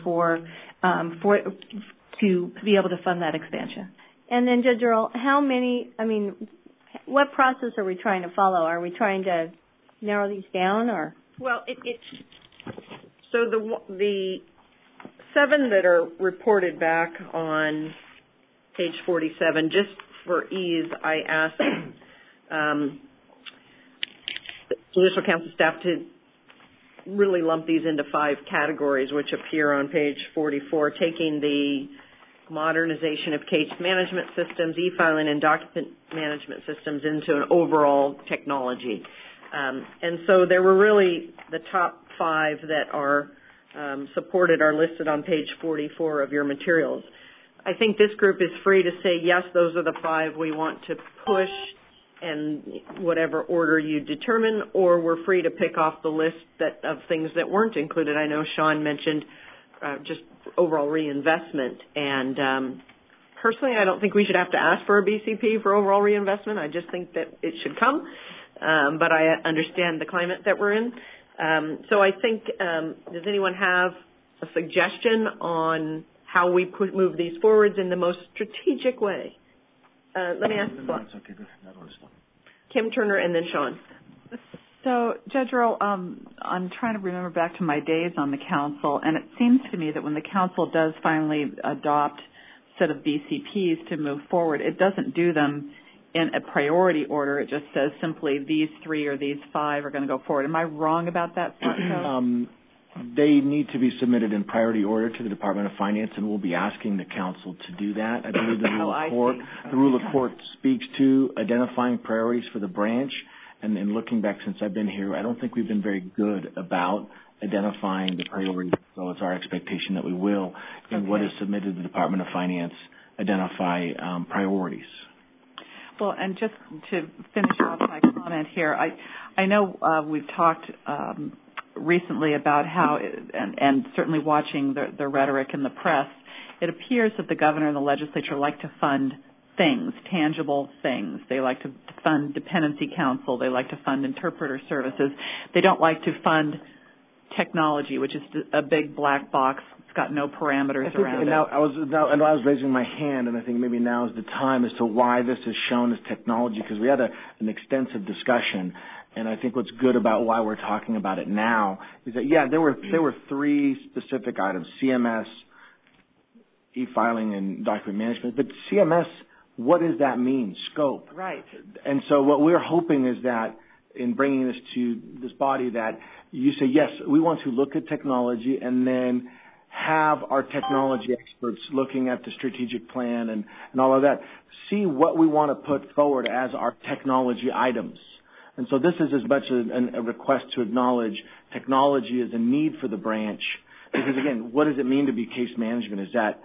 to be able to fund that expansion. And then, Judge Earl, what process are we trying to follow? Are we trying to narrow these down, or? Well, so the 7 that are reported back on page 47, just for ease, I asked the Judicial Council staff to really lump these into 5 categories, which appear on page 44, taking the modernization of case management systems, e-filing, and document management systems into an overall technology. And so there were really the top 5 that are supported are listed on page 44 of your materials. I think this group is free to say, yes, those are the 5 we want to push in whatever order you determine, or we're free to pick off the list of things that weren't included. I know Sean mentioned just overall reinvestment, and personally I don't think we should have to ask for a BCP for overall reinvestment. I just think that it should come, but I understand the climate that we're in. So I think, does anyone have a suggestion on how we move these forwards in the most strategic way? Let me ask Kim Turner and then Sean. So, Judge Earl, I'm trying to remember back to my days on the council, and it seems to me that when the council does finally adopt a set of BCPs to move forward, it doesn't do them in a priority order. It just says simply these 3 or these 5 are going to go forward. Am I wrong about that, Sarko? They need to be submitted in priority order to the Department of Finance, and we'll be asking the council to do that. I believe the rule of court speaks to identifying priorities for the branch. And looking back since I've been here, I don't think we've been very good about identifying the priorities. So it's our expectation that we will, in what is submitted to the Department of Finance, identify priorities. Well, and just to finish off my comment here, I know we've talked recently about how, and certainly watching the rhetoric in the press, it appears that the governor and the legislature like to fund things, tangible things. They like to fund dependency counsel. They like to fund interpreter services. They don't like to fund technology, which is a big black box. It's got no parameters around it. I was raising my hand, and I think maybe now is the time as to why this is shown as technology, because we had an extensive discussion. And I think what's good about why we're talking about it now is that, there were 3 specific items: CMS, e-filing, and document management. But CMS, what does that mean? Scope. Right. And so what we're hoping is that in bringing this to this body, that you say, yes, we want to look at technology, and then have our technology experts looking at the strategic plan and all of that, see what we want to put forward as our technology items. And so this is as much a request to acknowledge technology as a need for the branch. Because again, what does it mean to be case management? Is that,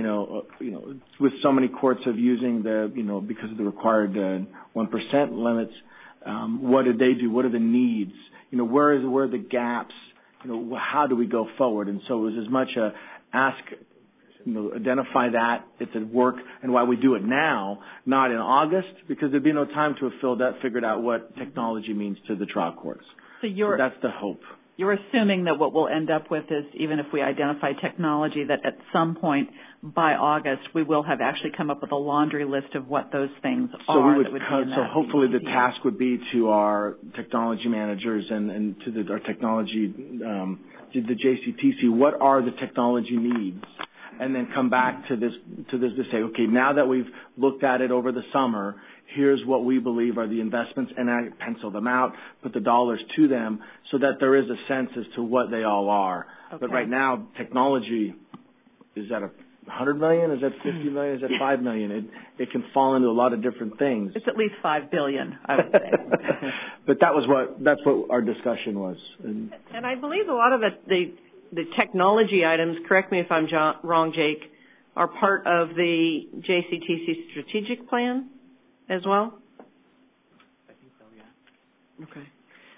with so many courts of using because of the required 1% limits, what did they do? What are the needs? Where are the gaps? How do we go forward? And so it was as much a ask, identify that, it's at work, and why we do it now, not in August, because there'd be no time to have figured out what technology means to the trial courts. So that's the hope. You're assuming that what we'll end up with is, even if we identify technology, that at some point by August we will have actually come up with a laundry list of what those things are. So hopefully the task would be to our technology managers and to our technology, to the JCTC, what are the technology needs? And then come back to this to say, okay, now that we've looked at it over the summer, here's what we believe are the investments, and I pencil them out, put the dollars to them, so that there is a sense as to what they all are. Okay. But right now, technology, is that $100 million? Is that $50 million? Is that $5 million? It can fall into a lot of different things. It's at least $5 billion, I would say. But that's what our discussion was. And I believe a lot of the technology items, correct me if I'm wrong, Jake, are part of the JCTC strategic plan as well? I think so, yeah. Okay.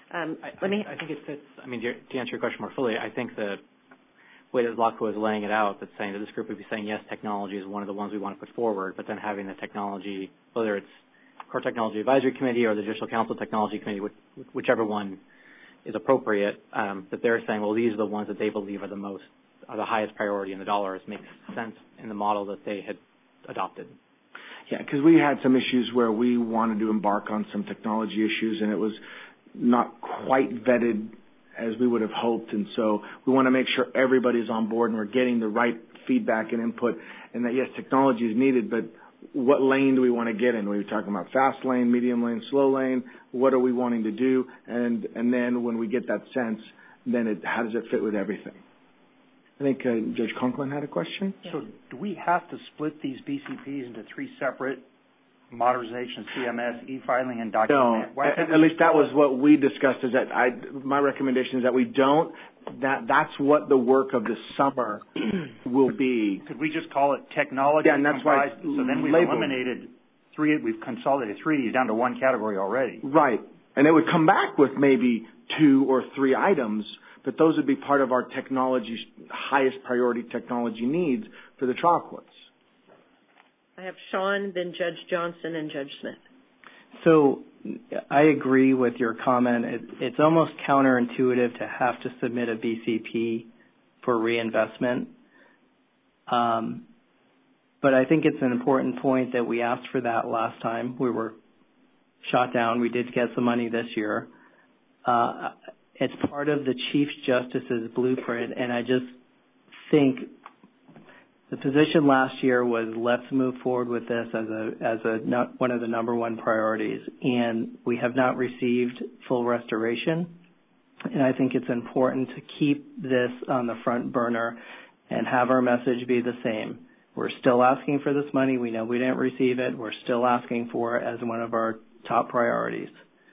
I think it fits. To answer your question more fully, I think the way that LACWA is laying it out, that's saying that this group would be saying, yes, technology is one of the ones we want to put forward, but then having the technology, whether it's Court Technology Advisory Committee or the Judicial Council Technology Committee, whichever one is appropriate, that they're saying, well, these are the ones that they believe are the highest priority, and the dollars makes sense in the model that they had adopted. Yeah, because we had some issues where we wanted to embark on some technology issues, and it was not quite vetted as we would have hoped. And so we want to make sure everybody's on board and we're getting the right feedback and input, and that, yes, technology is needed, but what lane do we want to get in? Are we talking about fast lane, medium lane, slow lane? What are we wanting to do? And then when we get that sense, then how does it fit with everything? I think Judge Conklin had a question. So do we have to split these BCPs into 3 separate modernization, CMS, e-filing, and document? No, at least that was what we discussed. Is that my recommendation is that we don't. That's what the work of the summer will be. Could we just call it technology? Yeah, and that's why. So then we've eliminated 3. We've consolidated 3 down to 1 category already. Right, and it would come back with maybe 2 or 3 items. But those would be part of our highest priority technology needs for the trial courts. I have Sean, then Judge Johnson, and Judge Smith. So I agree with your comment. It's almost counterintuitive to have to submit a BCP for reinvestment. But I think it's an important point that we asked for that last time. We were shot down. We did get some money this year. It's part of the Chief Justice's blueprint, and I just think the position last year was let's move forward with this as one of the number one priorities, and we have not received full restoration, and I think it's important to keep this on the front burner and have our message be the same. We're still asking for this money. We know we didn't receive it. We're still asking for it as one of our top priorities.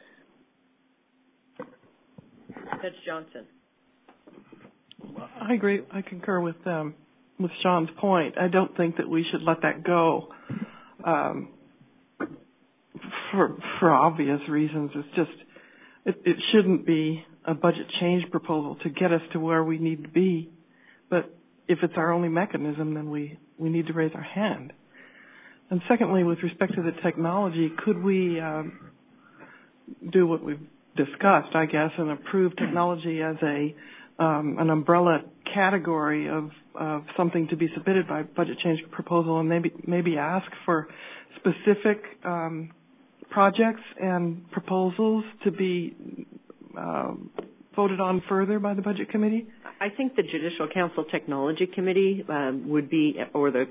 Judge Johnson. I agree. I concur with Sean's point. I don't think that we should let that go for obvious reasons. It's just it shouldn't be a budget change proposal to get us to where we need to be. But if it's our only mechanism, then we need to raise our hand. And secondly, with respect to the technology, could we do what we've discussed, I guess, and approve technology as an umbrella category of something to be submitted by budget change proposal, and maybe ask for specific projects and proposals to be voted on further by the budget committee? I think the Judicial Council Technology Committee would be, or the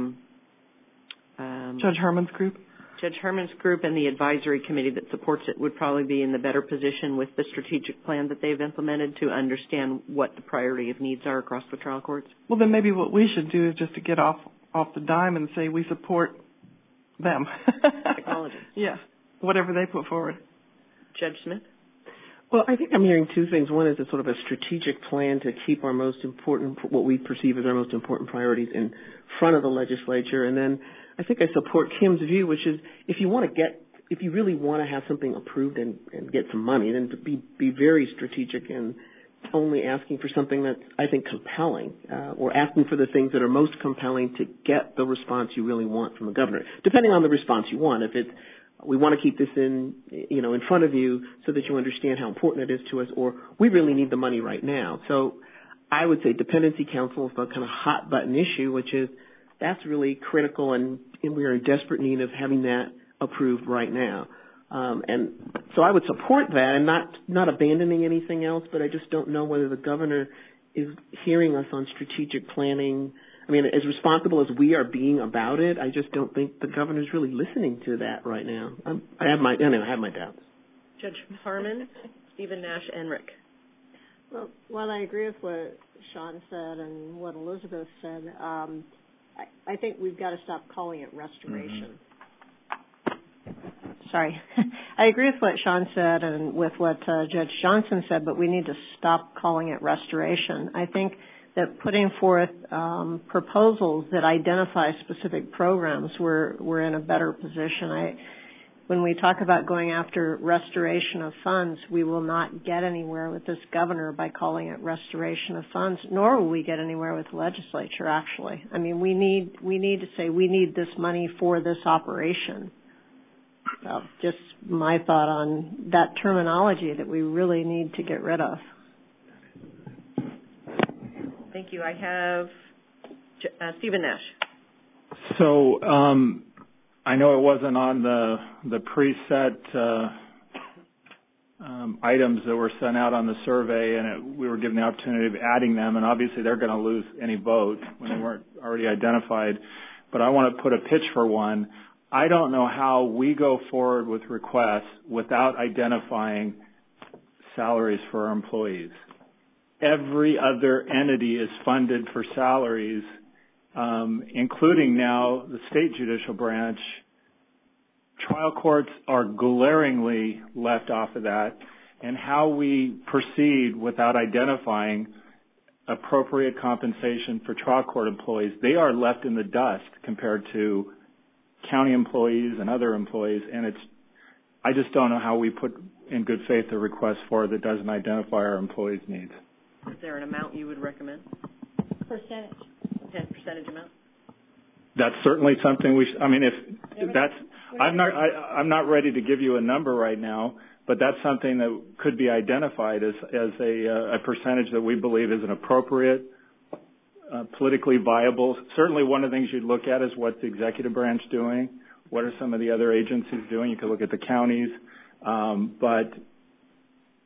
Judge Herman's group? Judge Herman's group and the advisory committee that supports it would probably be in the better position with the strategic plan that they've implemented to understand what the priority of needs are across the trial courts. Well, then maybe what we should do is just to get off the dime and say we support them. Technology. Yeah, whatever they put forward. Judge Smith? Well, I think I'm hearing two things. One is a sort of a strategic plan to keep our most important, what we perceive as our most important priorities in front of the legislature. And then I think I support Kim's view, which is if you really want to have something approved and get some money, then to be very strategic and only asking for something that's, I think, compelling, or asking for the things that are most compelling to get the response you really want from the governor, depending on the response you want. If it's, we want to keep this in front of you so that you understand how important it is to us, or we really need the money right now. So I would say dependency counsel is the kind of hot button issue, which is that's really critical, and we are in desperate need of having that approved right now. And so I would support that and not abandoning anything else, but I just don't know whether the governor is hearing us on strategic planning. I mean, as responsible as we are being about it, I just don't think the governor's really listening to that right now. I have my doubts. Judge Harmon, Stephen Nash, and Rick. Well, while I agree with what Sean said and what Elizabeth said, I think we've got to stop calling it restoration. Sorry. I agree with what Sean said and with what Judge Johnson said, but we need to stop calling it restoration. I think that putting forth proposals that identify specific programs, we're in a better position. When we talk about going after restoration of funds, we will not get anywhere with this governor by calling it restoration of funds, nor will we get anywhere with the legislature, actually. I mean, we need to say we need this money for this operation. Just my thought on that terminology that we really need to get rid of. Thank you. I have Stephen Nash. So I know it wasn't on the preset items that were sent out on the survey, and we were given the opportunity of adding them, and obviously they're going to lose any vote when they weren't already identified. But I want to put a pitch for one. I don't know how we go forward with requests without identifying salaries for our employees. Every other entity is funded for salaries, including now the state judicial branch. Trial courts are glaringly left off of that, and how we proceed without identifying appropriate compensation for trial court employees, they are left in the dust compared to county employees and other employees, and I just don't know how we put in good faith a request for it that doesn't identify our employees' needs. Is there an amount you would recommend? Percentage. 10% amount? That's certainly something we I'm not ready to give you a number right now, but that's something that could be identified as a percentage that we believe is an appropriate, politically viable. Certainly one of the things you'd look at is what's the executive branch doing, what are some of the other agencies doing. You could look at the counties, but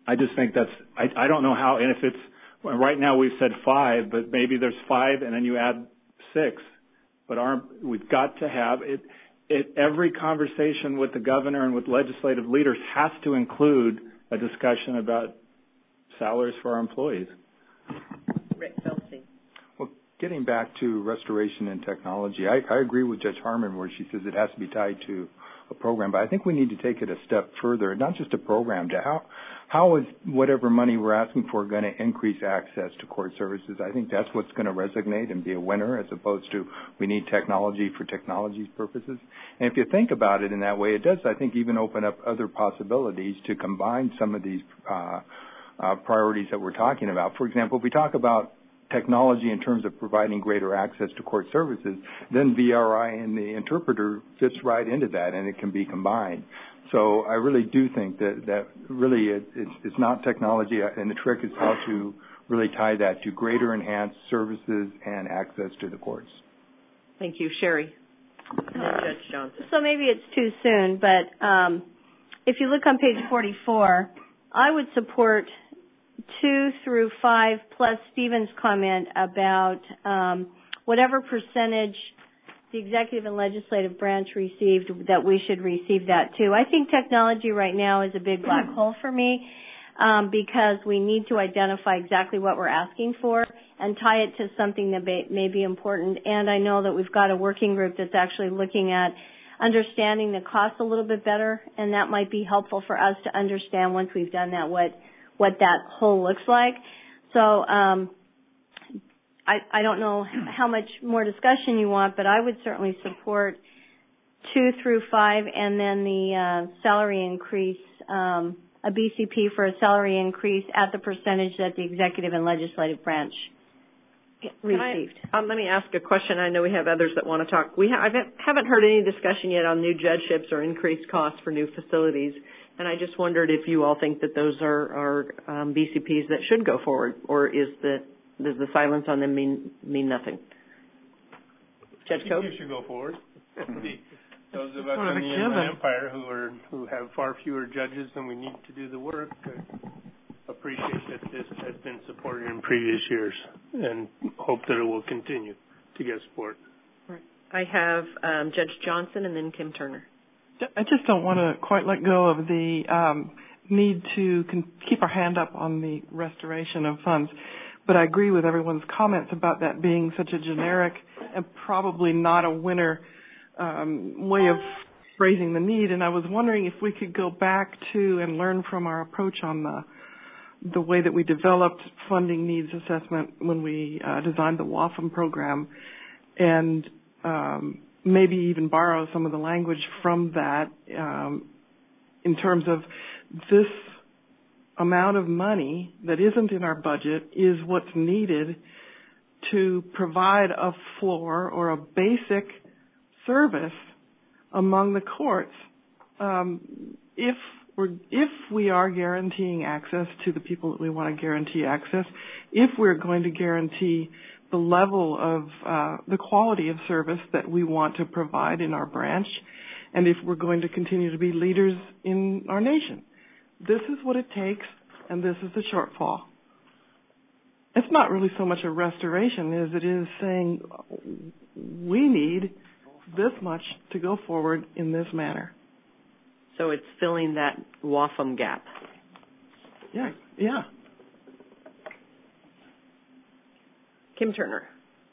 I just think I don't know how, and if it's, right now we've said 5, but maybe there's 5 and then you add 6. But we've got to have it. Every conversation with the governor and with legislative leaders has to include a discussion about salaries for our employees. Rick Feldstein. Well, getting back to restoration and technology, I agree with Judge Harmon where she says it has to be tied to a program, but I think we need to take it a step further, not just a program, to how is whatever money we're asking for going to increase access to court services. I think that's what's going to resonate and be a winner, as opposed to we need technology for technology's purposes. And if you think about it in that way, it does, I think, even open up other possibilities to combine some of these priorities that we're talking about. For example, if we talk about technology in terms of providing greater access to court services, then VRI and the interpreter fits right into that, and it can be combined. So I really do think that really it's not technology, and the trick is how to really tie that to greater enhanced services and access to the courts. Thank you. Sherry. And then Judge Johnson. So maybe it's too soon, but if you look on page 44, I would support 2 through 5 plus Stephen's comment about whatever percentage the executive and legislative branch received, that we should receive that too. I think technology right now is a big black hole for me because we need to identify exactly what we're asking for and tie it to something that may be important. And I know that we've got a working group that's actually looking at understanding the cost a little bit better, and that might be helpful for us to understand once we've done that what that whole looks like. So I don't know how much more discussion you want, but I would certainly support 2 through 5 and then the salary increase, a BCP for a salary increase at the percentage that the executive and legislative branch received. Let me ask a question. I know we have others that want to talk. I haven't heard any discussion yet on new judgeships or increased costs for new facilities. And I just wondered if you all think that those are BCPs that should go forward, or does the silence on them mean nothing? Judge Cope? You should go forward. Those of us in the Inland Empire who have far fewer judges than we need to do the work appreciate that this has been supported in previous years and hope that it will continue to get support. Right. I have Judge Johnson and then Kim Turner. I just don't want to quite let go of the need to keep our hand up on the restoration of funds. But I agree with everyone's comments about that being such a generic and probably not a winner way of phrasing the need. And I was wondering if we could go back to and learn from our approach on the way that we developed funding needs assessment when we designed the WAFM program, and maybe even borrow some of the language from that in terms of this amount of money that isn't in our budget is what's needed to provide a floor or a basic service among the courts. If we are guaranteeing access to the people that we want to guarantee access, if we're going to guarantee the level of the quality of service that we want to provide in our branch, and if we're going to continue to be leaders in our nation. This is what it takes, and this is the shortfall. It's not really so much a restoration as it is saying we need this much to go forward in this manner. So it's filling that WAFM gap. Yeah. Kim Turner.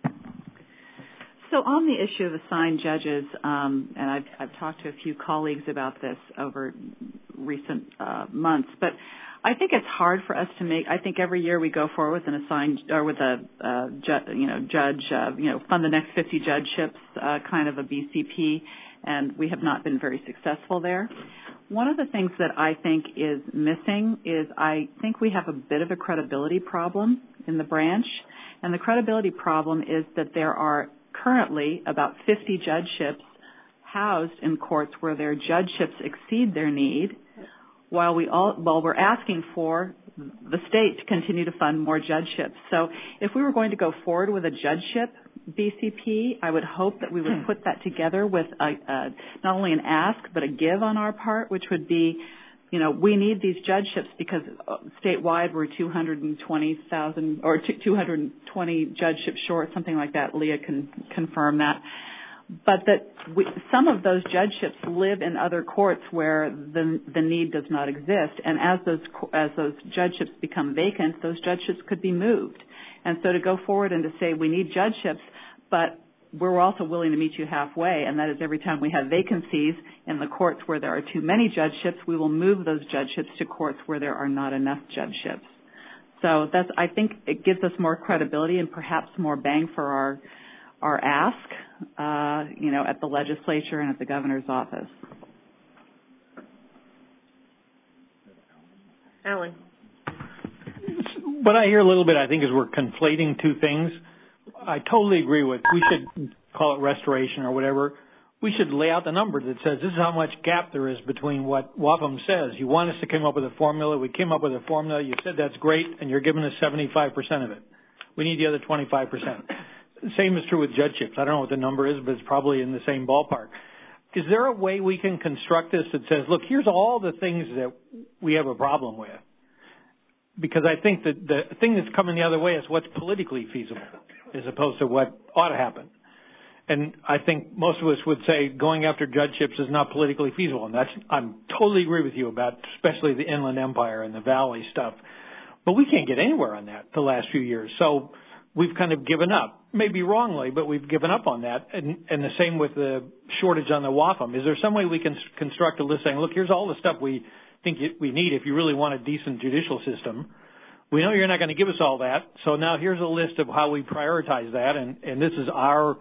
So on the issue of assigned judges, and I've talked to a few colleagues about this over recent months, but I think it's hard for us to make. I think every year we go forward with an assigned or with a judge, fund the next 50 judgeships, kind of a BCP, and we have not been very successful there. One of the things that I think is missing is I think we have a bit of a credibility problem in the branch, and the credibility problem is that there are currently about 50 judgeships housed in courts where their judgeships exceed their need, while we're asking for the state to continue to fund more judgeships. So if we were going to go forward with a judgeship BCP, I would hope that we would put that together with not only an ask but a give on our part, which would be we need these judgeships because statewide we're 220,000 or 220 judgeships short, something like that. Leah can confirm that. But that some of those judgeships live in other courts where the need does not exist, and as those judgeships become vacant, those judgeships could be moved. And so to go forward and to say we need judgeships, but we're also willing to meet you halfway, and that is every time we have vacancies in the courts where there are too many judgeships, we will move those judgeships to courts where there are not enough judgeships. So I think it gives us more credibility and perhaps more bang for our ask, at the legislature and at the governor's office. Alan. What I hear a little bit, I think, is we're conflating two things. I totally agree with we should call it restoration or whatever. We should lay out the number that says this is how much gap there is between what WAFM says. You want us to come up with a formula. We came up with a formula. You said that's great, and you're giving us 75% of it. We need the other 25%. Same is true with judgeships. I don't know what the number is, but it's probably in the same ballpark. Is there a way we can construct this that says, look, here's all the things that we have a problem with? Because I think that the thing that's coming the other way is what's politically feasible as opposed to what ought to happen. And I think most of us would say going after judgeships is not politically feasible. And I'm totally agree with you about especially the Inland Empire and the Valley stuff. But we can't get anywhere on that the last few years. So we've kind of given up, maybe wrongly, but we've given up on that. And the same with the shortage on the WAFM. Is there some way we can construct a list saying, look, here's all the stuff we think we need if you really want a decent judicial system. We know you're not going to give us all that. So now here's a list of how we prioritize that. And this is our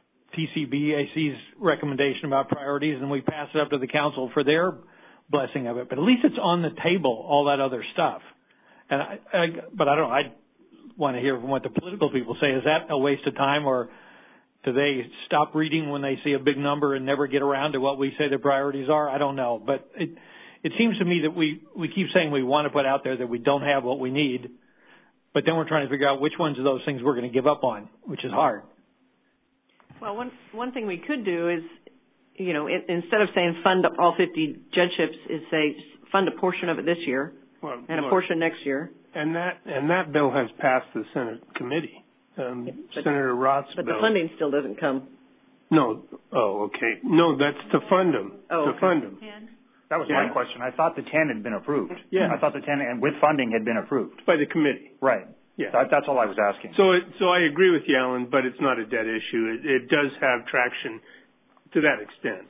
TCBAC's recommendation about priorities, and we pass it up to the council for their blessing of it. But at least it's on the table, all that other stuff. And but I don't know. I want to hear from what the political people say. Is that a waste of time, or do they stop reading when they see a big number and never get around to what we say the priorities are? I don't know. But it seems to me that we keep saying we want to put out there that we don't have what we need, but then we're trying to figure out which ones of those things we're going to give up on, which is hard. Well, one thing we could do is, instead of saying fund all 50 judgeships, is say fund a portion of it this year and a portion next year. And that bill has passed the Senate committee. Senator Roth's bill. But the funding still doesn't come. No. Oh, okay. No, that's to fund them. Oh, to fund them. That was my question. I thought the 10 had been approved. Yeah. I thought the 10 and with funding had been approved. By the committee. Right. Yeah. That's all I was asking. So I agree with you, Alan, but it's not a dead issue. It does have traction to that extent.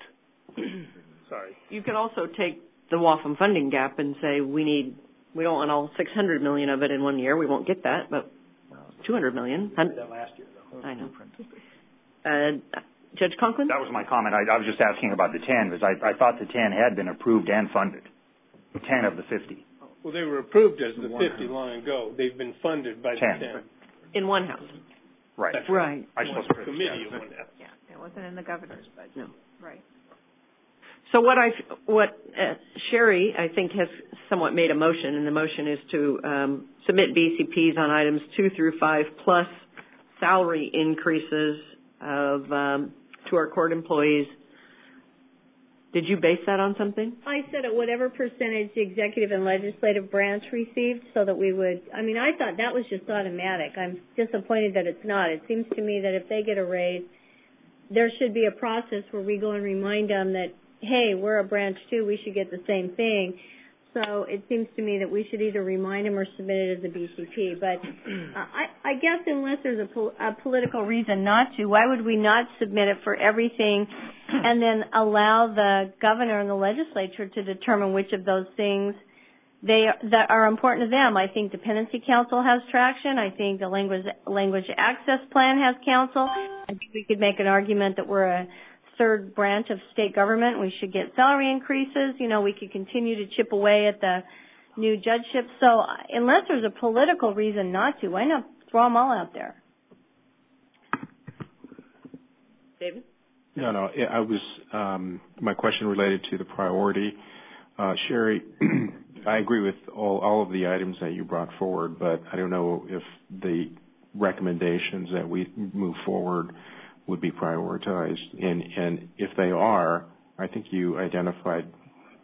Sorry. You could also take the WAFM funding gap and say we don't want all $600 million of it in 1 year. We won't get that, but $200 million. I did that last year, though. I know. Judge Conklin? That was my comment. I was just asking about the 10 because I thought the 10 had been approved and funded. 10 of the 50. Well, they were approved as the 50 long ago. They've been funded by the 10. In one house. Right. That's right. I suppose the committee in one house. Yeah, it wasn't in the governor's budget. No. Right. So what Sherry, I think, has somewhat made a motion, and the motion is to submit BCPs on items 2 through 5 plus salary increases of to our court employees. Did you base that on something? I said at whatever percentage the executive and legislative branch received so that we would, I thought that was just automatic. I'm disappointed that it's not. It seems to me that if they get a raise, there should be a process where we go and remind them that, hey, we're a branch too, we should get the same thing. So it seems to me that we should either remind them or submit it as a BCP. But I guess unless there's a political reason not to, why would we not submit it for everything and then allow the governor and the legislature to determine which of those things that are important to them? I think Dependency Council has traction. I think the Language Access Plan has counsel. I think we could make an argument that we're a third branch of state government. We should get salary increases. We could continue to chip away at the new judgeships. So unless there's a political reason not to, why not throw them all out there? David? No. I was my question related to the priority. Sherry, I agree with all of the items that you brought forward, but I don't know if the recommendations that we move forward would be prioritized. And if they are, I think you identified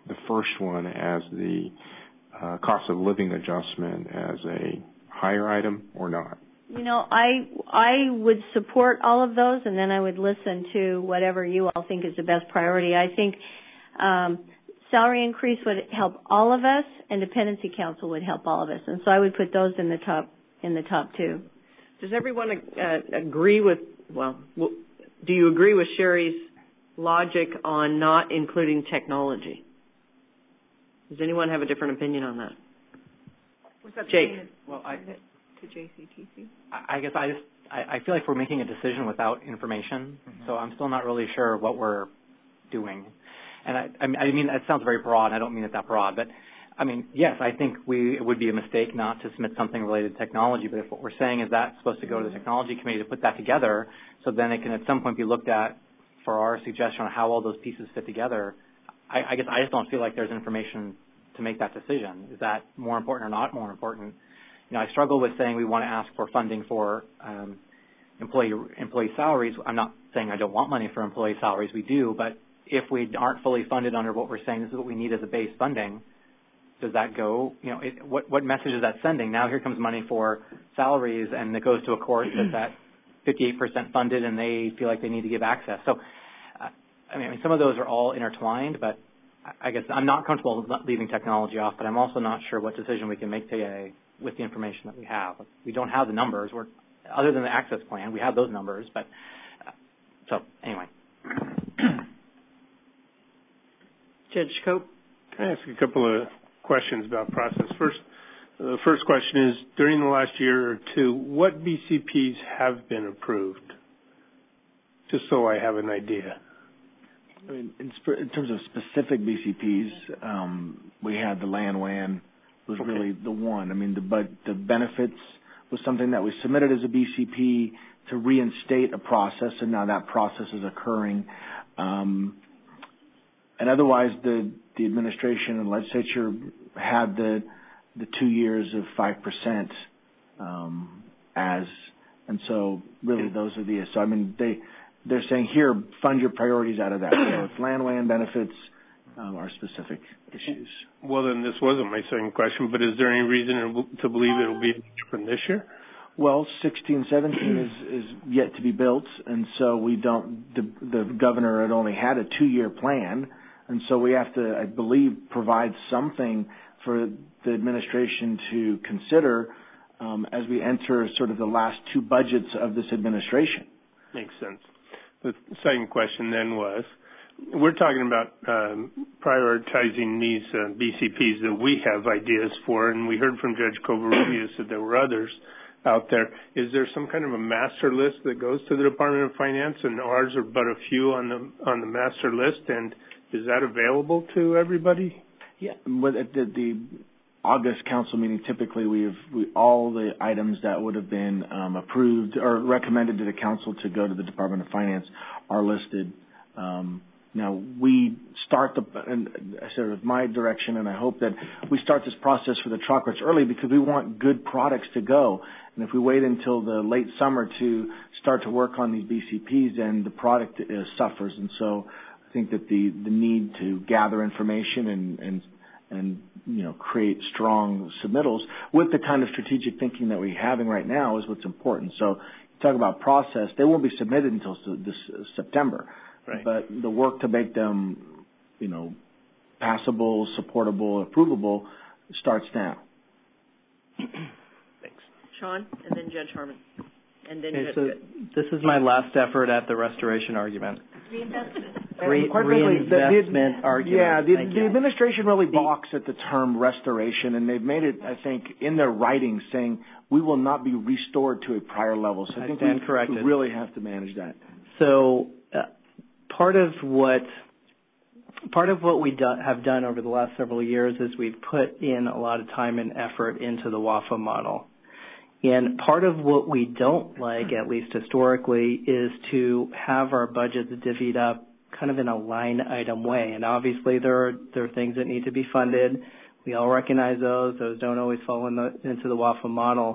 the first one as the cost of living adjustment as a higher item or not? I would support all of those, and then I would listen to whatever you all think is the best priority. I think salary increase would help all of us, and dependency council would help all of us, and so I would put those in the top two. Does everyone agree with? Well, do you agree with Sherry's logic on not including technology? Does anyone have a different opinion on that? What's that? Jake. Well, to JCTC? I guess I feel like we're making a decision without information, so I'm still not really sure what we're doing. And I mean, that sounds very broad. I don't mean it that broad, but I mean, yes, I think it would be a mistake not to submit something related to technology, but if what we're saying is that's supposed to go to the technology committee to put that together, so then it can at some point be looked at for our suggestion on how all those pieces fit together, I guess I just don't feel like there's information to make that decision. Is that more important or not more important? I struggle with saying we want to ask for funding for employee salaries. I'm not saying I don't want money for employee salaries. We do, but if we aren't fully funded under what we're saying, this is what we need as a base funding, does that go? What message is that sending? Now here comes money for salaries, and it goes to a court that's at 58% funded, and they feel like they need to give access. So, I mean, some of those are all intertwined, but I guess I'm not comfortable leaving technology off, but I'm also not sure what decision we can make today with the information that we have. We don't have the numbers. Other than the access plan, we have those numbers, but so anyway. Judge Cope? Can I ask a couple of questions about process? The first question is, during the last year or two, what BCPs have been approved? Just so I have an idea. I mean, in terms of specific BCPs, we had the land WAN was really the one. I mean, the benefits was something that we submitted as a BCP to reinstate a process, and now that process is occurring. And otherwise, the administration and legislature had the 2 years of 5% and so really those are the. So I mean, they're saying here, fund your priorities out of that. So it's land WAN benefits are specific issues. Well, then this wasn't my second question, but is there any reason to believe it will be different this year? Well, 16-17 is yet to be built, and so we don't. The governor had only had a 2-year plan, and so we have to, I believe, provide something for the administration to consider as we enter sort of the last 2 budgets of this administration. Makes sense. The second question then was, we're talking about prioritizing these BCPs that we have ideas for, and we heard from Judge Covarrubias that there were others out there. Is there some kind of a master list that goes to the Department of Finance, and ours are but a few on the master list, and is that available to everybody? Yeah. At the August council meeting, typically all the items that would have been approved or recommended to the council to go to the Department of Finance are listed. Now we start sort of my direction, and I hope that we start this process for the trial courts early because we want good products to go. And if we wait until the late summer to start to work on these BCPs, then the product suffers. And so I think that the need to gather information and create strong submittals with the kind of strategic thinking that we're having right now is what's important. So you talk about process, they won't be submitted until this September. Right. But the work to make them, passable, supportable, approvable starts now. Thanks. Sean, and then Judge Harmon. And then Judge Good. This is my last effort at the restoration argument. Reinvestment. Reinvestment argument. Yeah, the administration really balks at the term restoration, and they've made it, I think, in their writing saying we will not be restored to a prior level. So I think we really have to manage that. So part of what we have done over the last several years is we've put in a lot of time and effort into the WAFA model. And part of what we don't like, at least historically, is to have our budgets divvied up kind of in a line item way. And obviously there are things that need to be funded. We all recognize those. Those don't always fall into the WAFA model.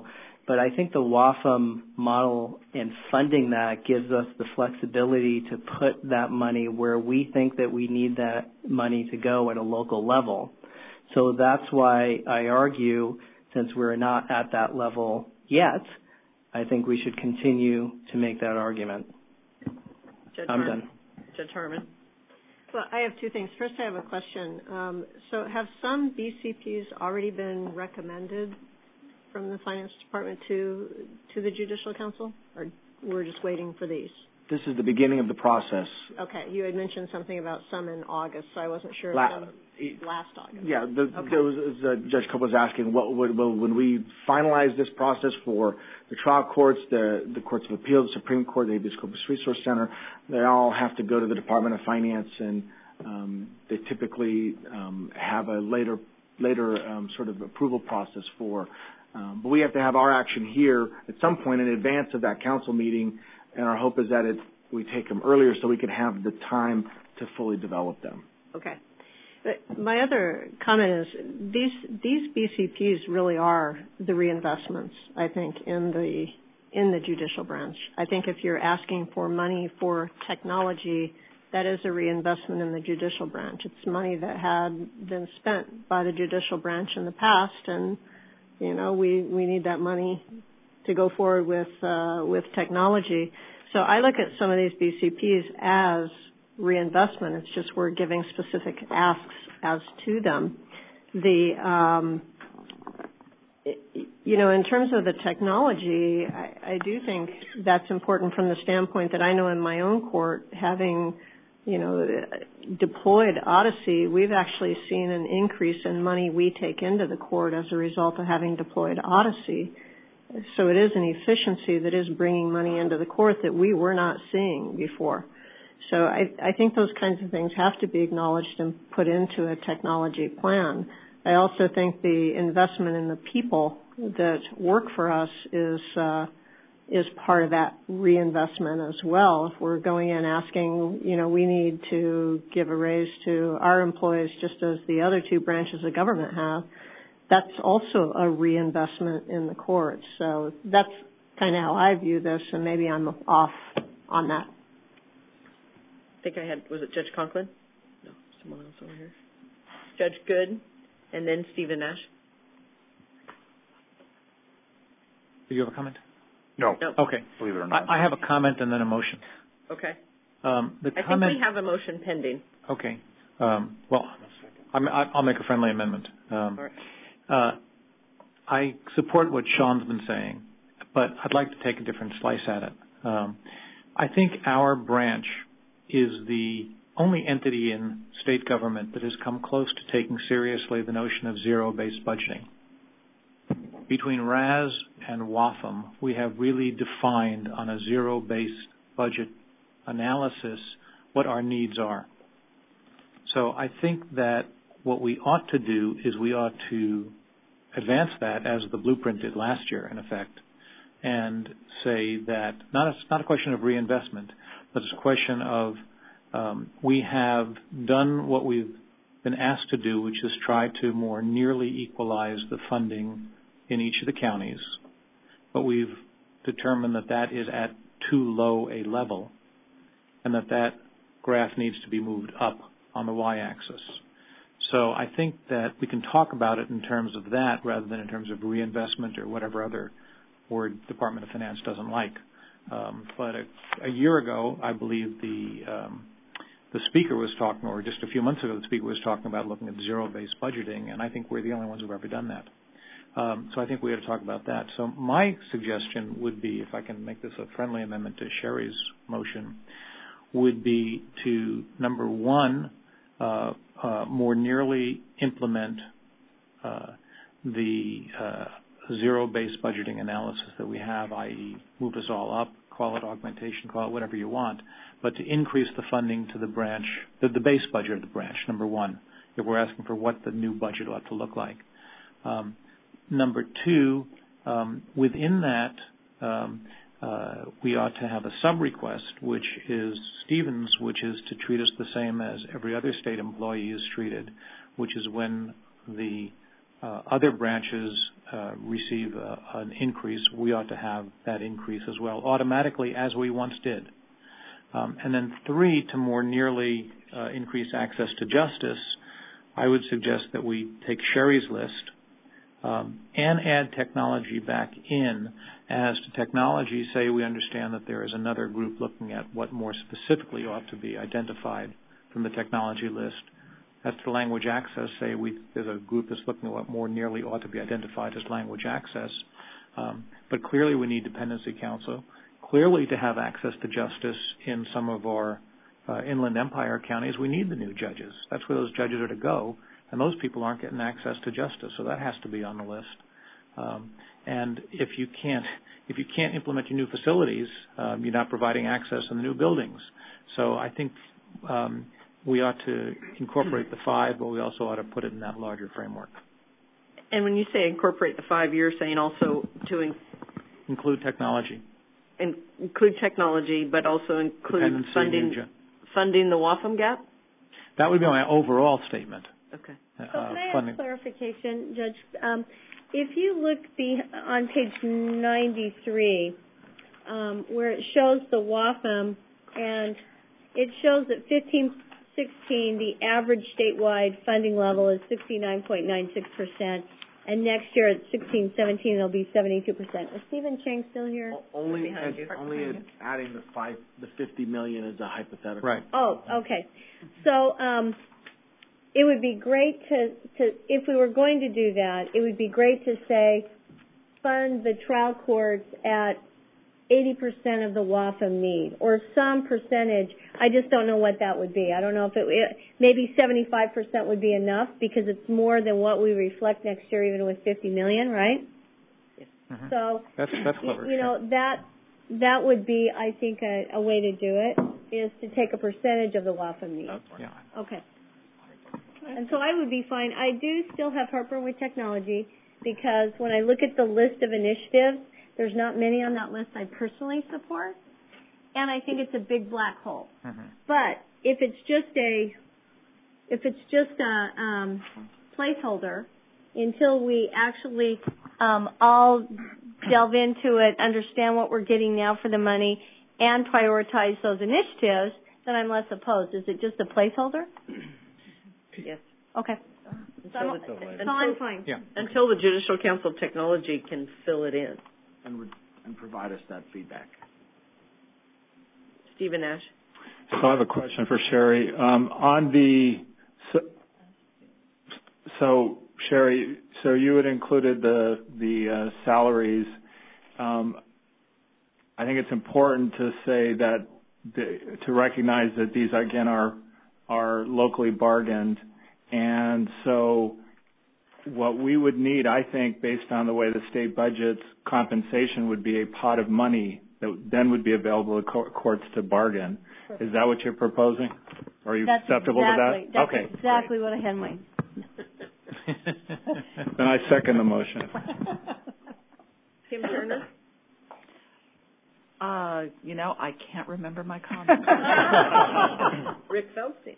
But I think the WAFM model and funding that gives us the flexibility to put that money where we think that we need that money to go at a local level. So that's why I argue, since we're not at that level yet, I think we should continue to make that argument. I'm done. Judge Harmon. Well, I have two things. First, I have a question. So have some BCPs already been recommended from the Finance Department to the Judicial Council, or we're just waiting for these? This is the beginning of the process. Okay. You had mentioned something about some in August, so I wasn't sure if last August. Yeah, there was, Judge Cope was asking, when we finalize this process for the trial courts, the courts of appeal, the Supreme Court, the Habeas Corpus Resource Center, they all have to go to the Department of Finance, and they typically have a later sort of approval process for. But we have to have our action here at some point in advance of that council meeting, and our hope is that we take them earlier so we can have the time to fully develop them. Okay. But my other comment is these BCPs really are the reinvestments, I think, in the judicial branch. I think if you're asking for money for technology, that is a reinvestment in the judicial branch. It's money that had been spent by the judicial branch in the past, and we need that money to go forward with technology. So I look at some of these BCPs as reinvestment. It's just we're giving specific asks as to them. In terms of the technology, I do think that's important from the standpoint that I know in my own court, having deployed Odyssey, we've actually seen an increase in money we take into the court as a result of having deployed Odyssey. So it is an efficiency that is bringing money into the court that we were not seeing before. So I think those kinds of things have to be acknowledged and put into a technology plan. I also think the investment in the people that work for us is part of that reinvestment as well. If we're going in asking, we need to give a raise to our employees just as the other two branches of government have, that's also a reinvestment in the courts. So that's kind of how I view this, and maybe I'm off on that. I think was it Judge Conklin? No, someone else over here. Judge Good, and then Stephen Nash. Do you have a comment? No. Okay. Believe it or not. I have a comment and then a motion. Okay. I think we have a motion pending. Okay. I'll make a friendly amendment. All right. I support what Sean's been saying, but I'd like to take a different slice at it. I think our branch is the only entity in state government that has come close to taking seriously the notion of zero-based budgeting. Between RAS and WAFM, we have really defined on a zero-based budget analysis what our needs are. So I think that what we ought to do is we ought to advance that as the blueprint did last year, in effect, and say that it's not a question of reinvestment, but it's a question of we have done what we've been asked to do, which is try to more nearly equalize the funding in each of the counties, but we've determined that is at too low a level and that graph needs to be moved up on the y-axis. So I think that we can talk about it in terms of that rather than in terms of reinvestment or whatever other word Department of Finance doesn't like. But a year ago, I believe the speaker was talking, or just a few months ago, the speaker was talking about looking at zero-based budgeting, and I think we're the only ones who've ever done that. So I think we ought to talk about that. So my suggestion would be, if I can make this a friendly amendment to Sherry's motion, would be to, number one, more nearly implement the zero-based budgeting analysis that we have, i.e. move us all up, call it augmentation, call it whatever you want, but to increase the funding to the branch, the base budget of the branch, number one, if we're asking for what the new budget ought to look like. Number two, within that, we ought to have a sub-request, which is Stevens, which is to treat us the same as every other state employee is treated, which is when the other branches receive an increase, we ought to have that increase as well, automatically, as we once did. And then 3, to more nearly increase access to justice, I would suggest that we take Sherry's list and add technology back in. As to technology, say we understand that there is another group looking at what more specifically ought to be identified from the technology list. As to language access, say there's a group that's looking at what more nearly ought to be identified as language access. But clearly we need dependency counsel. Clearly to have access to justice in some of our Inland Empire counties, we need the new judges. That's where those judges are to go, and those people aren't getting access to justice, so that has to be on the list. And if you can't implement your new facilities, you're not providing access in the new buildings. So I think we ought to incorporate the 5, but we also ought to put it in that larger framework. And when you say incorporate the 5, you're saying also to include technology. Include technology, but also include funding the Waffam Gap? That would be my overall statement. Okay. So can I ask clarification, Judge? If you look on page 93, where it shows the Waffam, and it shows that 15-16, the average statewide funding level is 69.96%, and next year at 16-17 it'll be 72%. Is Stephen Chang still here? Only adding the $50 million is a hypothetical. Right. Oh, okay. So it would be great to if we were going to do that, it would be great to say fund the trial courts at 80% of the Waffam need, or some percentage. I just don't know what that would be. I don't know if maybe 75% would be enough, because it's more than what we reflect next year, even with $50 million, right? Yes. Mm-hmm. So that's clever. That would be, I think, a way to do it, is to take a percentage of the Waffam need. Yeah. Okay. And so I would be fine. I do still have heartburn with technology, because when I look at the list of initiatives, there's not many on that list I personally support, and I think it's a big black hole. Mm-hmm. But if it's just a placeholder until we actually all delve into it, understand what we're getting now for the money, and prioritize those initiatives, then I'm less opposed. Is it just a placeholder? Yes. Okay. So I'm fine. Yeah. Until the Judicial Council of Technology can fill it in. And provide us that feedback. Stephen Nash. So I have a question for Sherry. Sherry, so you had included the salaries. I think it's important to say that to recognize that these again are locally bargained, and so what we would need, I think, based on the way the state budgets, compensation would be a pot of money that then would be available to courts to bargain. Is that what you're proposing? Are you acceptable to that? That's exactly what I had in mind. Then I second the motion. Kim Turner? I can't remember my comment. Rick Feldstein.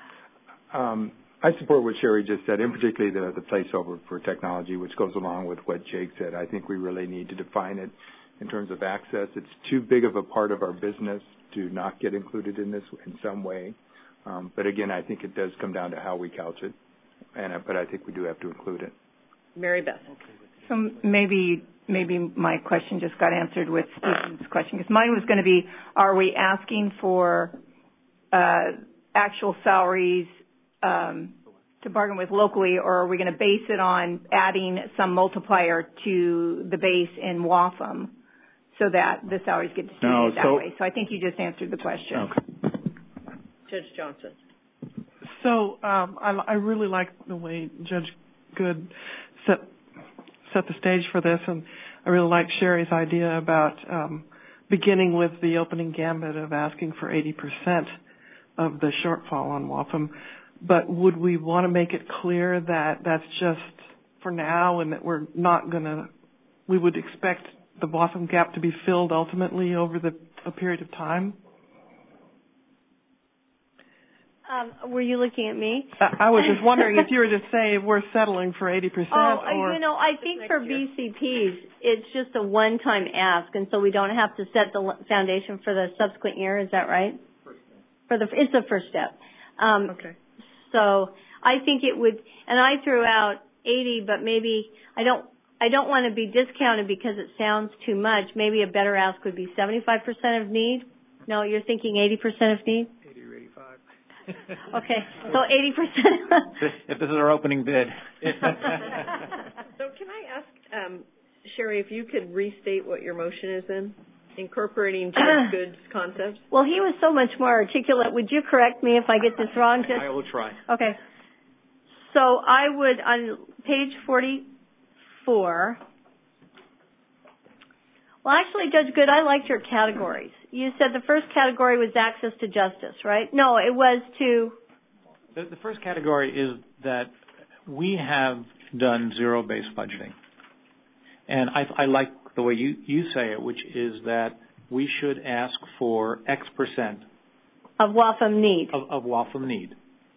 I support what Sherry just said, and particularly the placeholder for technology, which goes along with what Jake said. I think we really need to define it in terms of access. It's too big of a part of our business to not get included in this in some way. But again, I think it does come down to how we couch it, but I think we do have to include it. Mary Beth. So maybe my question just got answered with Stephen's question, because mine was going to be, are we asking for actual salaries to bargain with locally, or are we going to base it on adding some multiplier to the base in Waffam so that the salaries get distributed that way? So I think you just answered the question. Okay. Judge Johnson. So I really like the way Judge Good set the stage for this, and I really like Sherry's idea about beginning with the opening gambit of asking for 80% of the shortfall on Waffam. But would we want to make it clear that that's just for now, and that we're not going to, we would expect the Waffam gap to be filled ultimately over a period of time? Were you looking at me? I was just wondering if you were to say we're settling for 80%. Or I think for BCPs, it's just a one-time ask, and so we don't have to set the foundation for the subsequent year. Is that right? It's the first step. Okay. So I think it would, and I threw out 80, but maybe I don't want to be discounted because it sounds too much. Maybe a better ask would be 75% of need. No, you're thinking 80% of need? 80 or 85. Okay, so 80%. If this is our opening bid. So can I ask, Sherry, if you could restate what your motion is then? Incorporating Judge Good's concepts? Well, he was so much more articulate. Would you correct me if I get this wrong? I will try. Okay. So I would, on page 44, well, actually, Judge Good, I liked your categories. You said the first category was access to justice, right? No, it was to... The first category is that we have done zero-based budgeting. And I like the way you say it, which is that we should ask for X percent of WAFM need. Of WAFM need.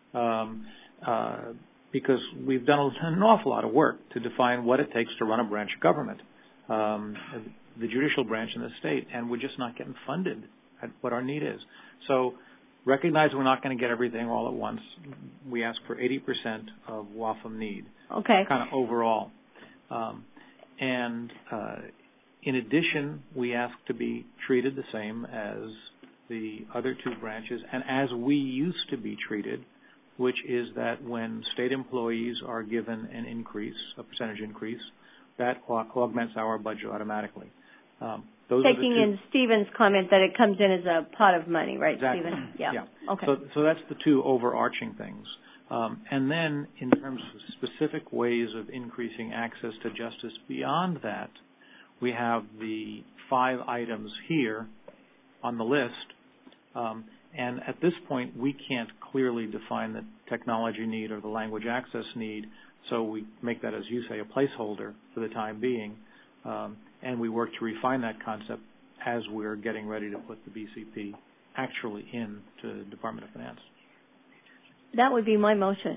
Because we've done an awful lot of work to define what it takes to run a branch of government, the judicial branch in the state, and we're just not getting funded at what our need is. So recognize we're not going to get everything all at once. We ask for 80% of WAFM need. Okay. Kind of overall. In addition, we ask to be treated the same as the other two branches and as we used to be treated, which is that when state employees are given an increase, a percentage increase, that augments our budget automatically. Taking in Stephen's comment that it comes in as a pot of money, right, exactly. Stephen? Yeah. Okay. So that's the two overarching things. And then in terms of specific ways of increasing access to justice beyond that, we have the 5 items here on the list. And at this point, we can't clearly define the technology need or the language access need, so we make that, as you say, a placeholder for the time being. And we work to refine that concept as we're getting ready to put the BCP actually into the Department of Finance. That would be my motion.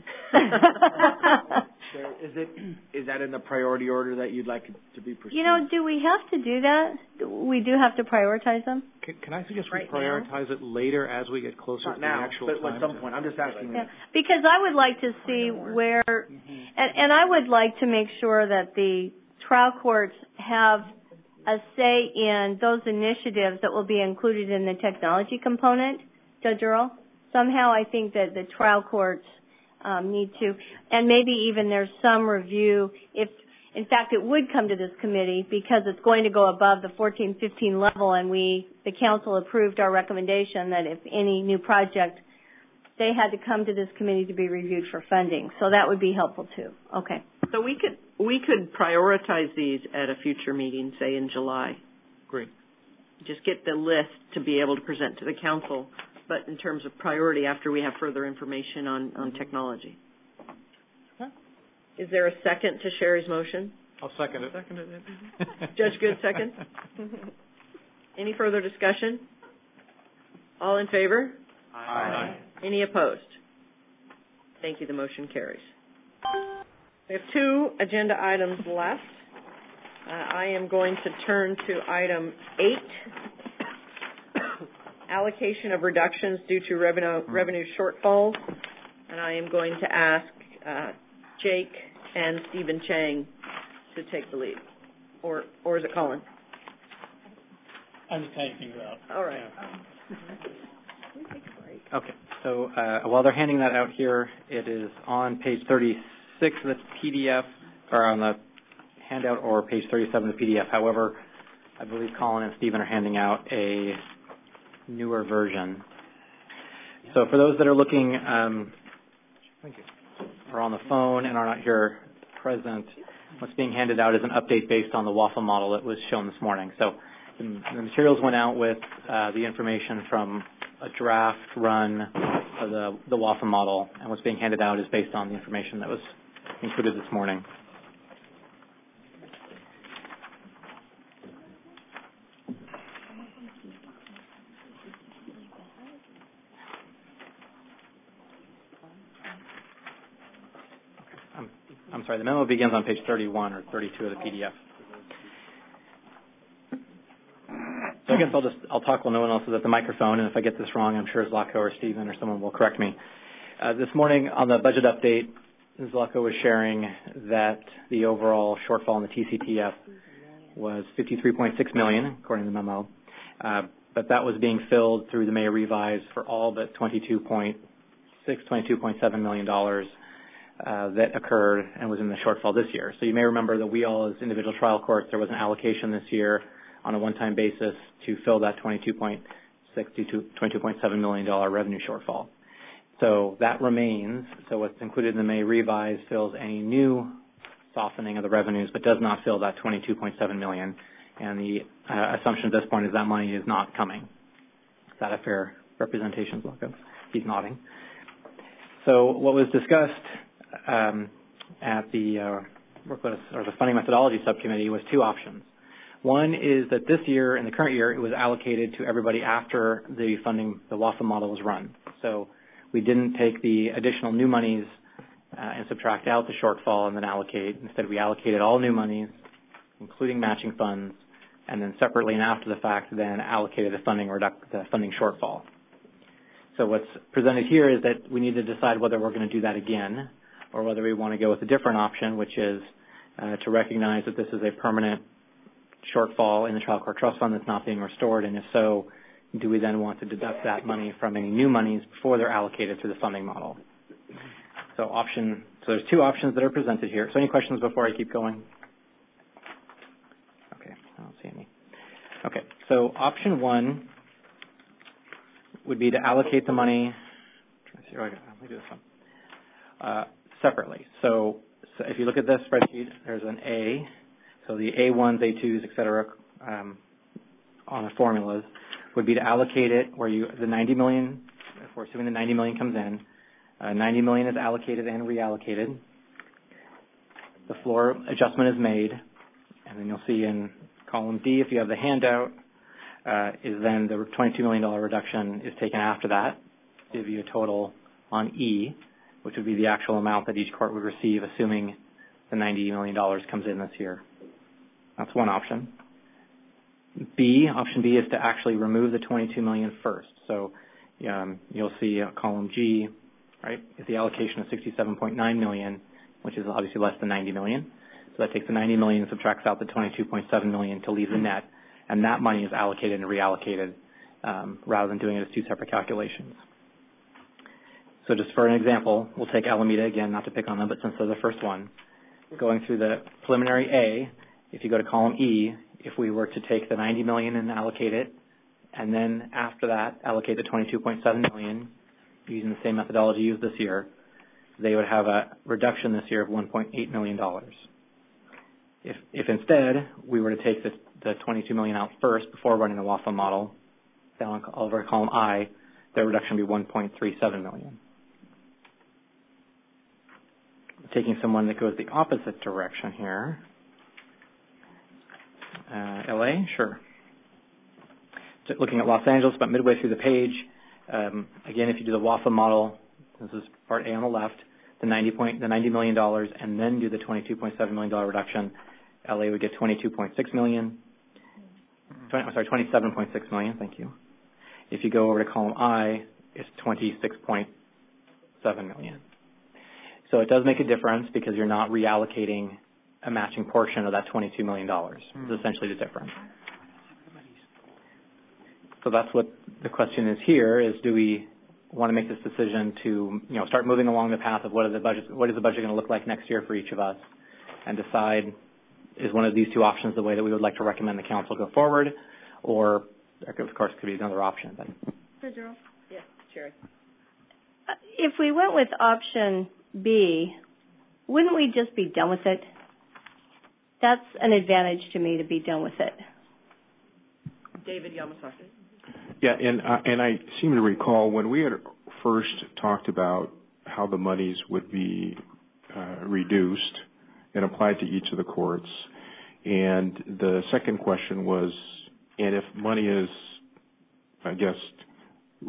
Is that in the priority order that you'd like it to be pursued? Do we have to do that? We do have to prioritize them? Can I suggest we prioritize it later as we get closer to the actual time? But at some point. I'm just asking. Yeah. Because I would like to see where, and I would like to make sure that the trial courts have a say in those initiatives that will be included in the technology component, Judge Earl. Somehow I think that the trial courts need to, and maybe even there's some review, if in fact it would come to this committee because it's going to go above the 14-15 level, and the council approved our recommendation that if any new project, they had to come to this committee to be reviewed for funding. So that would be helpful too. Okay. So we could prioritize these at a future meeting, say in July. Great. Just get the list to be able to present to the council, but in terms of priority after we have further information on technology. Okay. Is there a second to Sherry's motion? I'll second it. Judge Good, second. Any further discussion? All in favor? Aye. Any opposed? Thank you. The motion carries. We have 2 agenda items left. I am going to turn to item 8, allocation of reductions due to revenue shortfalls, and I am going to ask Jake and Stephen Chang to take the lead, or is it Colin? I'm just trying to figure it out. All right. Yeah. Okay. So while they're handing that out here, it is on page 36 of the PDF, or on the handout, or page 37 of the PDF. However, I believe Colin and Stephen are handing out a newer version. So for those that are looking or on the phone and are not here present, what's being handed out is an update based on the WAFM model that was shown this morning. So the materials went out with the information from a draft run of the WAFM model, and what's being handed out is based on the information that was included this morning. I'm sorry, the memo begins on page 31 or 32 of the PDF. So I guess I'll talk while no one else is at the microphone, and if I get this wrong, I'm sure Zlatko or Stephen or someone will correct me. This morning on the budget update, Zlatko was sharing that the overall shortfall in the TCTF was $53.6 million, according to the memo, but that was being filled through the May revise for all but $22.7 million that occurred and was in the shortfall this year. So you may remember that we all, as individual trial courts, there was an allocation this year on a one-time basis to fill that $22.6 to $22.7 million revenue shortfall. So that remains. So what's included in the May revise fills any new softening of the revenues, but does not fill that $22.7 million. And the assumption at this point is that money is not coming. Is that a fair representation, Zlatko? He's nodding. So what was discussed at the the funding methodology subcommittee was two options. One is that this year, in the current year, it was allocated to everybody after the WAFA model was run. So we didn't take the additional new monies and subtract out the shortfall and then allocate. Instead, we allocated all new monies, including matching funds, and then separately and after the fact, then allocated the funding shortfall. So what's presented here is that we need to decide whether we're going to do that again or whether we want to go with a different option, which is to recognize that this is a permanent shortfall in the trial court trust fund that's not being restored, and if so, do we then want to deduct that money from any new monies before they're allocated to the funding model? So there's two options that are presented here. So any questions before I keep going? Okay, I don't see any. Okay, so option one would be to allocate the money. Let me do this one separately. So if you look at this spreadsheet, there's an A. So the A1s, A2s, et cetera, on the formulas would be to allocate it where the $90 million, if we're assuming the $90 million comes in, $90 million is allocated and reallocated. The floor adjustment is made, and then you'll see in column D, if you have the handout, is then the $22 million reduction is taken after that, to give you a total on E, which would be the actual amount that each court would receive, assuming the $90 million comes in this year. That's one option. Option B is to actually remove the $22 million first. So you'll see column G, right, is the allocation of $67.9 million, which is obviously less than $90 million. So that takes the $90 million and subtracts out the $22.7 million to leave the net, and that money is allocated and reallocated rather than doing it as two separate calculations. So just for an example, we'll take Alameda again, not to pick on them, but since they're the first one. Going through the preliminary A, if you go to column E, if we were to take the $90 million and allocate it, and then after that allocate the $22.7 million using the same methodology used this year, they would have a reduction this year of $1.8 million. If instead we were to take the $22 million out first before running the WAFA model, down over column I, their reduction would be $1.37 million. Taking someone that goes the opposite direction here. LA, sure. Looking at Los Angeles, about midway through the page, again, if you do the WAFA model, this is part A on the left, the $90 million, and then do the $22.7 million reduction, LA would get $27.6 million, thank you. If you go over to column I, it's $26.7 million. So it does make a difference because you're not reallocating a matching portion of that $22 million. It's essentially the difference. So that's what the question is here, is do we want to make this decision to start moving along the path of what is the budget going to look like next year for each of us, and decide, is one of these two options the way that we would like to recommend the council go forward, or of course could be another option. But. Yes, Sherry. If we went with option B, wouldn't we just be done with it? That's an advantage to me, to be done with it. David Yamasaki. Yeah, and I seem to recall when we had first talked about how the monies would be reduced and applied to each of the courts, and the second question was, and if money is, I guess,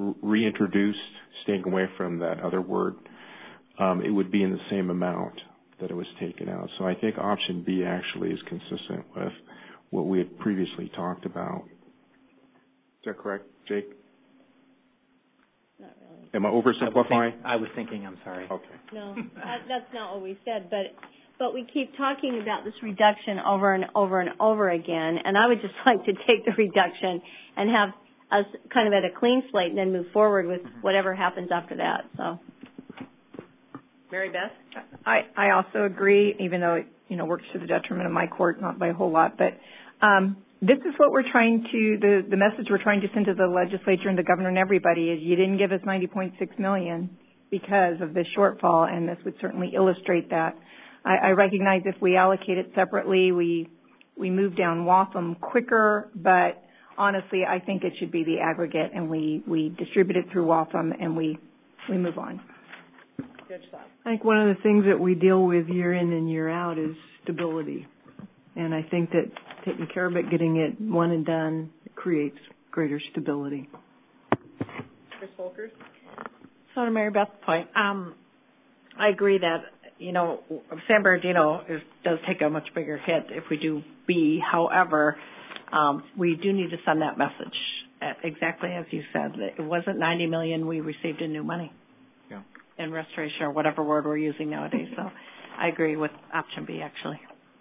reintroduced, staying away from that other word, it would be in the same amount. that it was taken out. So I think option B actually is consistent with what we had previously talked about. Is that correct, Jake? Not really. Am I oversimplifying? I was thinking, I'm sorry. Okay. No, that's not what we said, but we keep talking about this reduction over and over and over again, and I would just like to take the reduction and have us kind of at a clean slate and then move forward with whatever happens after that. So, Mary Beth? I also agree, even though it, works to the detriment of my court, not by a whole lot, but this is what we're trying to, the message we're trying to send to the legislature and the governor and everybody is you didn't give us $90.6 million because of this shortfall, and this would certainly illustrate that. I recognize if we allocate it separately, we move down Waltham quicker, but honestly, I think it should be the aggregate, and we distribute it through Waltham, and we move on. I think one of the things that we deal with year in and year out is stability. And I think that taking care of it, getting it one and done, creates greater stability. Chris Volkers? So to Mary Beth's point, I agree that, San Bernardino does take a much bigger hit if we do B. However, we do need to send that message, exactly as you said. It wasn't $90 million we received in new money. Yeah. In restoration or whatever word we're using nowadays. So I agree with option B, actually.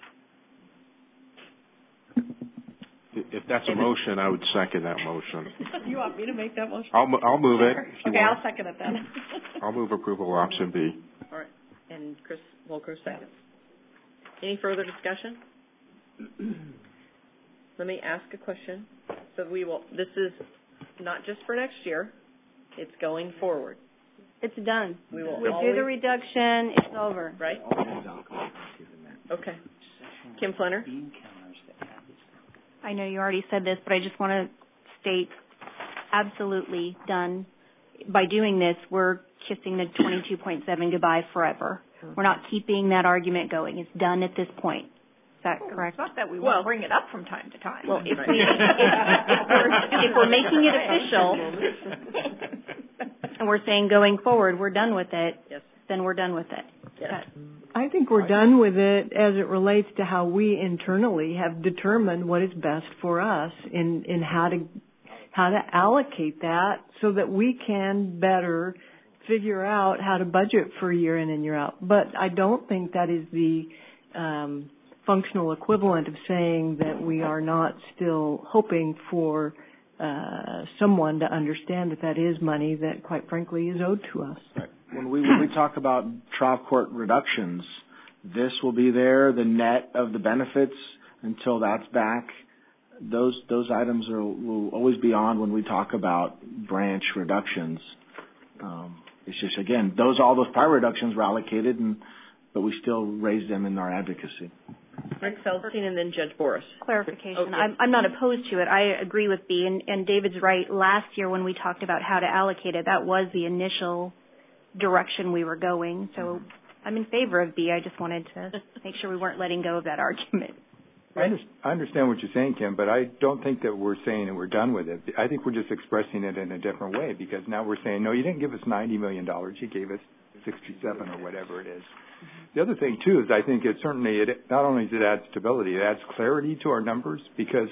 If that's a motion, I would second that motion. You want me to make that motion? I'll move it. If you okay, want. I'll second it then. I'll move approval of option B. All right. And Chris Volker seconds. Any further discussion? Let me ask a question. So this is not just for next year. It's going forward. it's done. We will do the reduction. It's over. Right? Okay. Kim Flinner? I know you already said this, but I just want to state absolutely done. By doing this, we're kissing the 22.7 goodbye forever. We're not keeping that argument going. It's done at this point. Is that correct? It's not that we won't bring it up from time to time. Well, if we're making it official and we're saying going forward, we're done with it, then we're done with it. Yes. I think we're done with it as it relates to how we internally have determined what is best for us in how to allocate that so that we can better figure out how to budget for year in and year out. But I don't think that is the functional equivalent of saying that we are not still hoping for someone to understand that is money that, quite frankly, is owed to us. Right. When we talk about trial court reductions, this will be there, the net of the benefits until that's back. Those items will always be on when we talk about branch reductions. It's just, again, all those prior reductions were allocated, but we still raised them in our advocacy. Rick Feldstein and then Judge Boris. Clarification. Okay. I'm not opposed to it. I agree with B. And David's right. Last year when we talked about how to allocate it, that was the initial direction we were going. So I'm in favor of B. I just wanted to make sure we weren't letting go of that argument. I understand what you're saying, Kim, but I don't think that we're saying that we're done with it. I think we're just expressing it in a different way because now we're saying, no, you didn't give us $90 million. You gave us 67 or whatever it is. The other thing, too, is I think it not only does it add stability, it adds clarity to our numbers because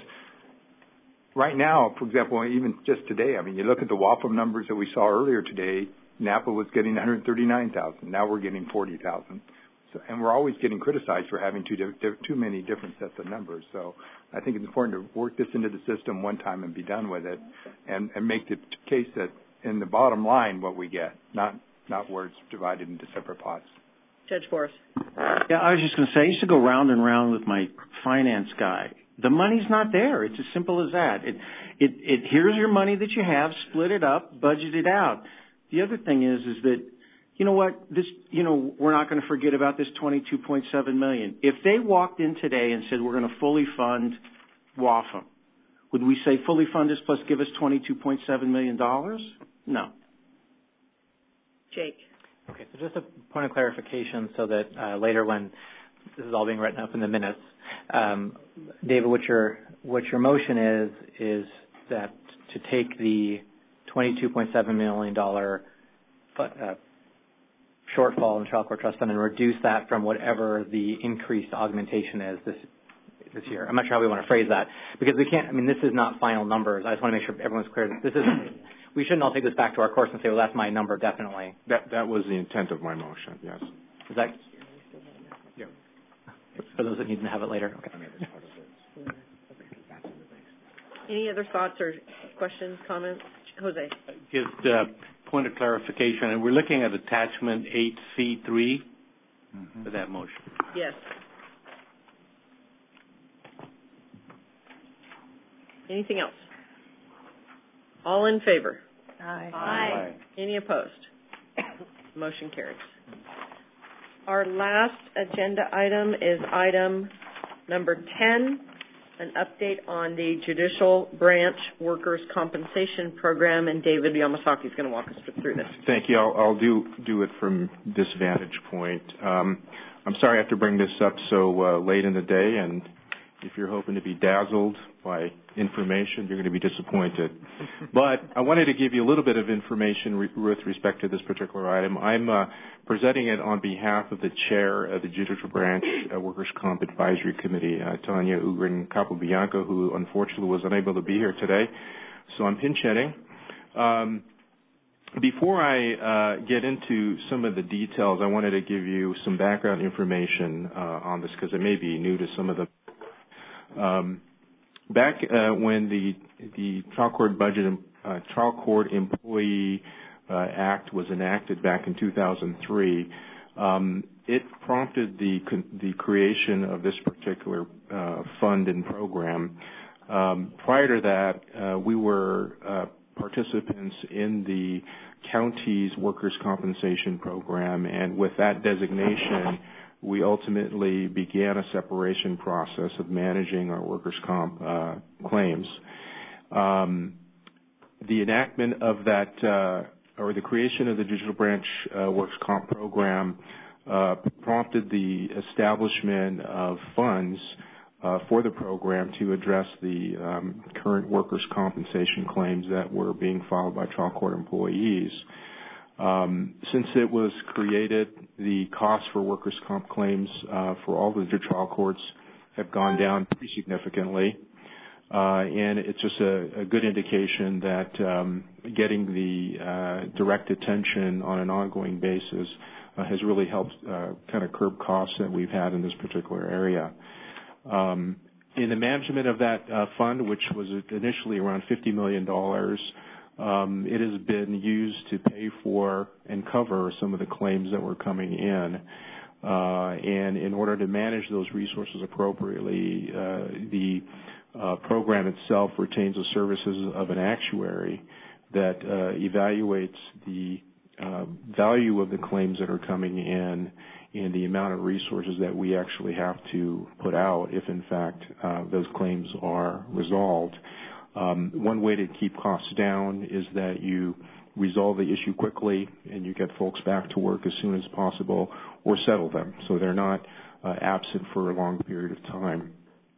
right now, for example, even just today, I mean, you look at the WAPM numbers that we saw earlier today, Napa was getting 139,000. Now we're getting 40,000. And we're always getting criticized for having too many different sets of numbers. So I think it's important to work this into the system one time and be done with it and make the case that in the bottom line what we get, not where it's divided into separate pots. Judge Boris. Yeah, I was just going to say, I used to go round and round with my finance guy. The money's not there. It's as simple as that. Here's your money that you have, split it up, budget it out. The other thing is that, you know what, we're not going to forget about this $22.7 million. If they walked in today and said we're going to fully fund WAFM, would we say fully fund this plus give us $22.7 million? No. Jake. Okay, so just a point of clarification so that later when this is all being written up in the minutes, David, what your motion is that to take the $22.7 million shortfall in the Trial Court Trust Fund and reduce that from whatever the increased augmentation is this year. I'm not sure how we want to phrase that because we can't. I mean, this is not final numbers. I just want to make sure everyone's clear that this isn't. We shouldn't all take this back to our course and say, well, that's my number, definitely. That was the intent of my motion. Yes. Is that? Yeah. For those that need to have it later. Okay. Any other thoughts or questions, comments? Jose. Just point of clarification, and we're looking at attachment 8C3 for that motion. Yes. Anything else? All in favor? Aye. Aye. Any opposed? Motion carries. Our last agenda item is item number 10, an update on the Judicial Branch Workers' Compensation Program, and David Yamasaki is going to walk us through this. Thank you. I'll do it from this vantage point. I'm sorry I have to bring this up so late in the day, and if you're hoping to be dazzled by information, you're going to be disappointed. But I wanted to give you a little bit of information with respect to this particular item. I'm presenting it on behalf of the chair of the Judicial Branch Workers' Comp Advisory Committee, Tanya Ugrin-Capobianco, who unfortunately was unable to be here today. So I'm pinch hitting. Before I get into some of the details, I wanted to give you some background information on this because it may be new to some of the back when the Trial Court Budget Trial Court Employee Act was enacted back in 2003, it prompted the creation of this particular fund and program. Prior to that, we were participants in the county's workers' compensation program, and with that designation, we ultimately began a separation process of managing our workers' comp claims. The enactment of that, or the creation of the Judicial Branch Workers' Comp program prompted the establishment of funds for the program to address the current workers' compensation claims that were being filed by trial court employees. Since it was created, the costs for workers' comp claims for all the trial courts have gone down pretty significantly, and it's just a good indication that getting the direct attention on an ongoing basis has really helped kind of curb costs that we've had in this particular area. In the management of that fund, which was initially around $50 million, it has been used to pay for and cover some of the claims that were coming in. And in order to manage those resources appropriately, the program itself retains the services of an actuary that evaluates the value of the claims that are coming in and the amount of resources that we actually have to put out if, in fact, those claims are resolved. One way to keep costs down is that you resolve the issue quickly and you get folks back to work as soon as possible or settle them so they're not absent for a long period of time.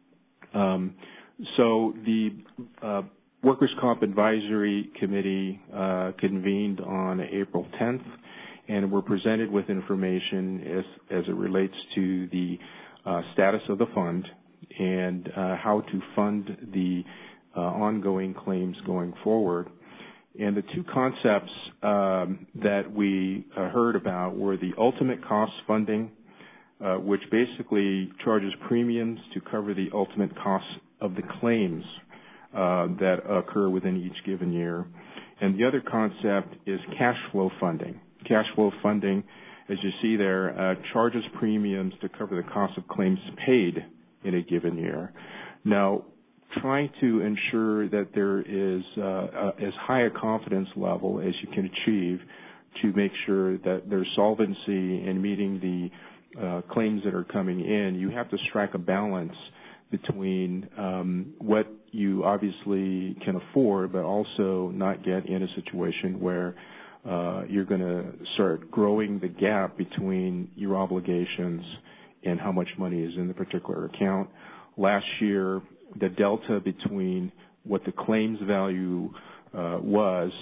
So the Workers' Comp Advisory Committee convened on April 10th, and we're presented with information as it relates to the status of the fund and how to fund the ongoing claims going forward. And the two concepts that we heard about were the ultimate cost funding, which basically charges premiums to cover the ultimate costs of the claims that occur within each given year. And the other concept is cash flow funding. Cash flow funding, as you see there, charges premiums to cover the cost of claims paid in a given year. Now, trying to ensure that there is as high a confidence level as you can achieve to make sure that there's solvency in meeting the claims that are coming in, you have to strike a balance between what you obviously can afford, but also not get in a situation where you're going to start growing the gap between your obligations and how much money is in the particular account. Last year, the delta between what the claims value was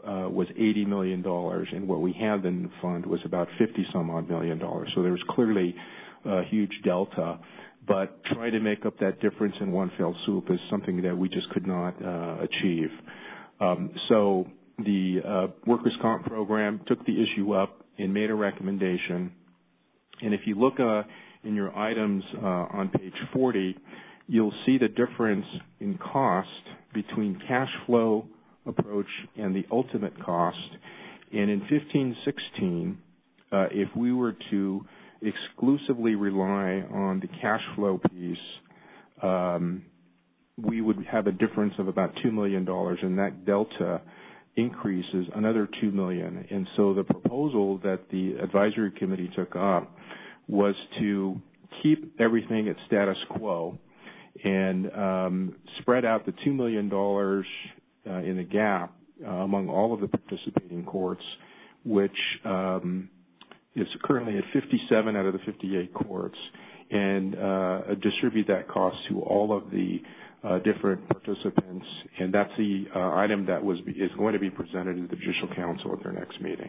was $80 million, and what we had in the fund was about 50-some-odd million dollars. So there was clearly a huge delta. But trying to make up that difference in one fell swoop is something that we just could not achieve. So the workers' comp program took the issue up and made a recommendation. And if you look in your items on page 40, you'll see the difference in cost between cash flow approach and the ultimate cost. And in 15-16, if we were to exclusively rely on the cash flow piece, we would have a difference of about $2 million, and that delta increases another $2 million. And so the proposal that the advisory committee took up was to keep everything at status quo and spread out the $2 million in the gap among all of the participating courts, which is currently at 57 out of the 58 courts, and distribute that cost to all of the different participants. And that's the item that is going to be presented to the Judicial Council at their next meeting.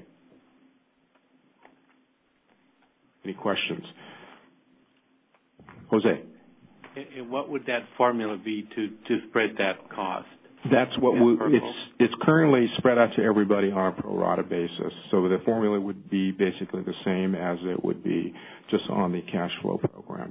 Any questions? Jose? And what would that formula be to spread that cost? That's what it's currently spread out to everybody on a pro rata basis. So the formula would be basically the same as it would be just on the cash flow program.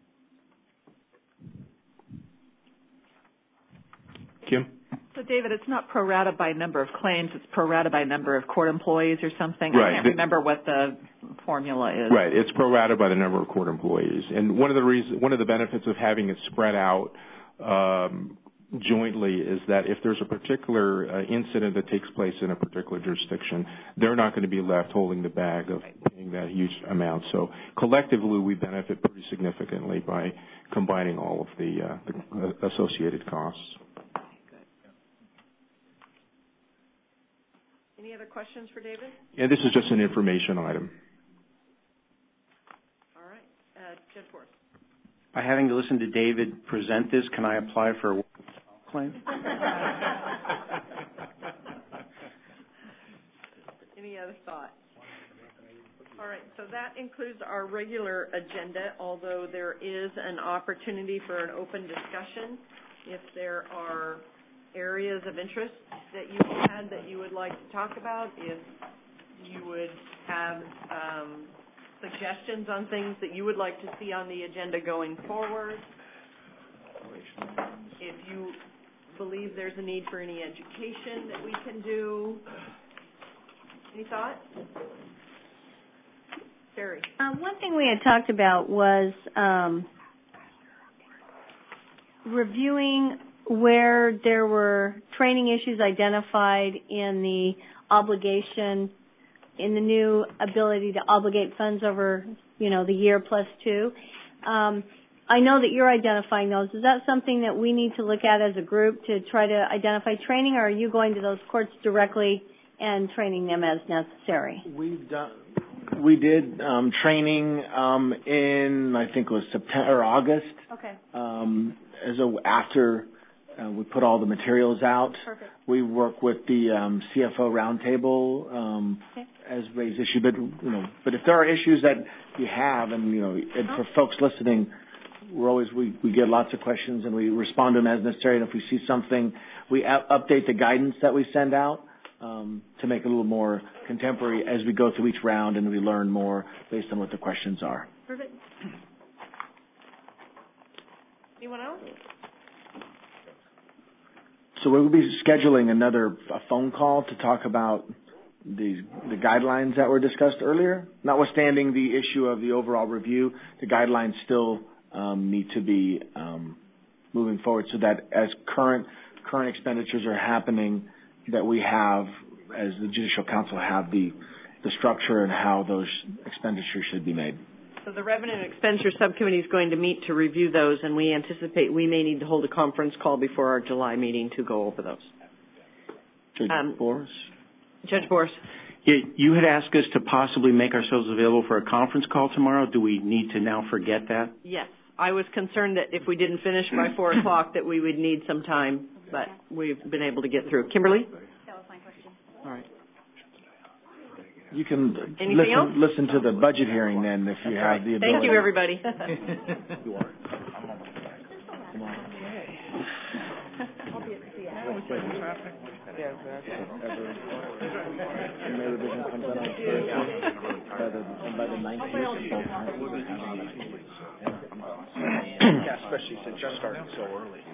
Kim? So, David, it's not pro rata by number of claims. It's pro rata by number of court employees or something. Right. I can't remember what the formula is. Right. It's pro rata by the number of court employees. And one of the benefits of having it spread out jointly is that if there's a particular incident that takes place in a particular jurisdiction, they're not going to be left holding the bag of paying that huge amount. So collectively, we benefit pretty significantly by combining all of the associated costs. Any other questions for David? Yeah, this is just an information item. All right. Judge Forrest. By having to listen to David present this, can I apply for a claim? Any other thoughts? All right, so that includes our regular agenda, although there is an opportunity for an open discussion. If there are areas of interest that you had that you would like to talk about, if you would have suggestions on things that you would like to see on the agenda going forward, if you believe there's a need for any education that we can do. Any thoughts? Terry. One thing we had talked about was reviewing where there were training issues identified in the obligation, in the new ability to obligate funds over, the year plus 2. I know that you're identifying those. Is that something that we need to look at as a group to try to identify training, or are you going to those courts directly and training them as necessary? We did training in, I think it was September or August. Okay. After we put all the materials out. Perfect. We work with the CFO roundtable as raised issue, but if there are issues that you have, and and for folks listening, we get lots of questions and we respond to them as necessary. And if we see something, we update the guidance that we send out to make it a little more contemporary as we go through each round and we learn more based on what the questions are. Perfect. Anyone else? So we will be scheduling a phone call to talk about the guidelines that were discussed earlier. Notwithstanding the issue of the overall review, the guidelines still need to be moving forward so that as current expenditures are happening, that we have, as the Judicial Council, have the structure and how those expenditures should be made. So the Revenue and Expenditure Subcommittee is going to meet to review those, and we anticipate we may need to hold a conference call before our July meeting to go over those. Judge Boris? Judge Boris. Yeah, you had asked us to possibly make ourselves available for a conference call tomorrow. Do we need to now forget that? Yes. I was concerned that if we didn't finish by 4 o'clock that we would need some time, but we've been able to get through. Kimberly? That was my question. All right. You can Anything listen to the budget hearing then if you have the ability. Thank you, everybody. Especially since you're starting so early.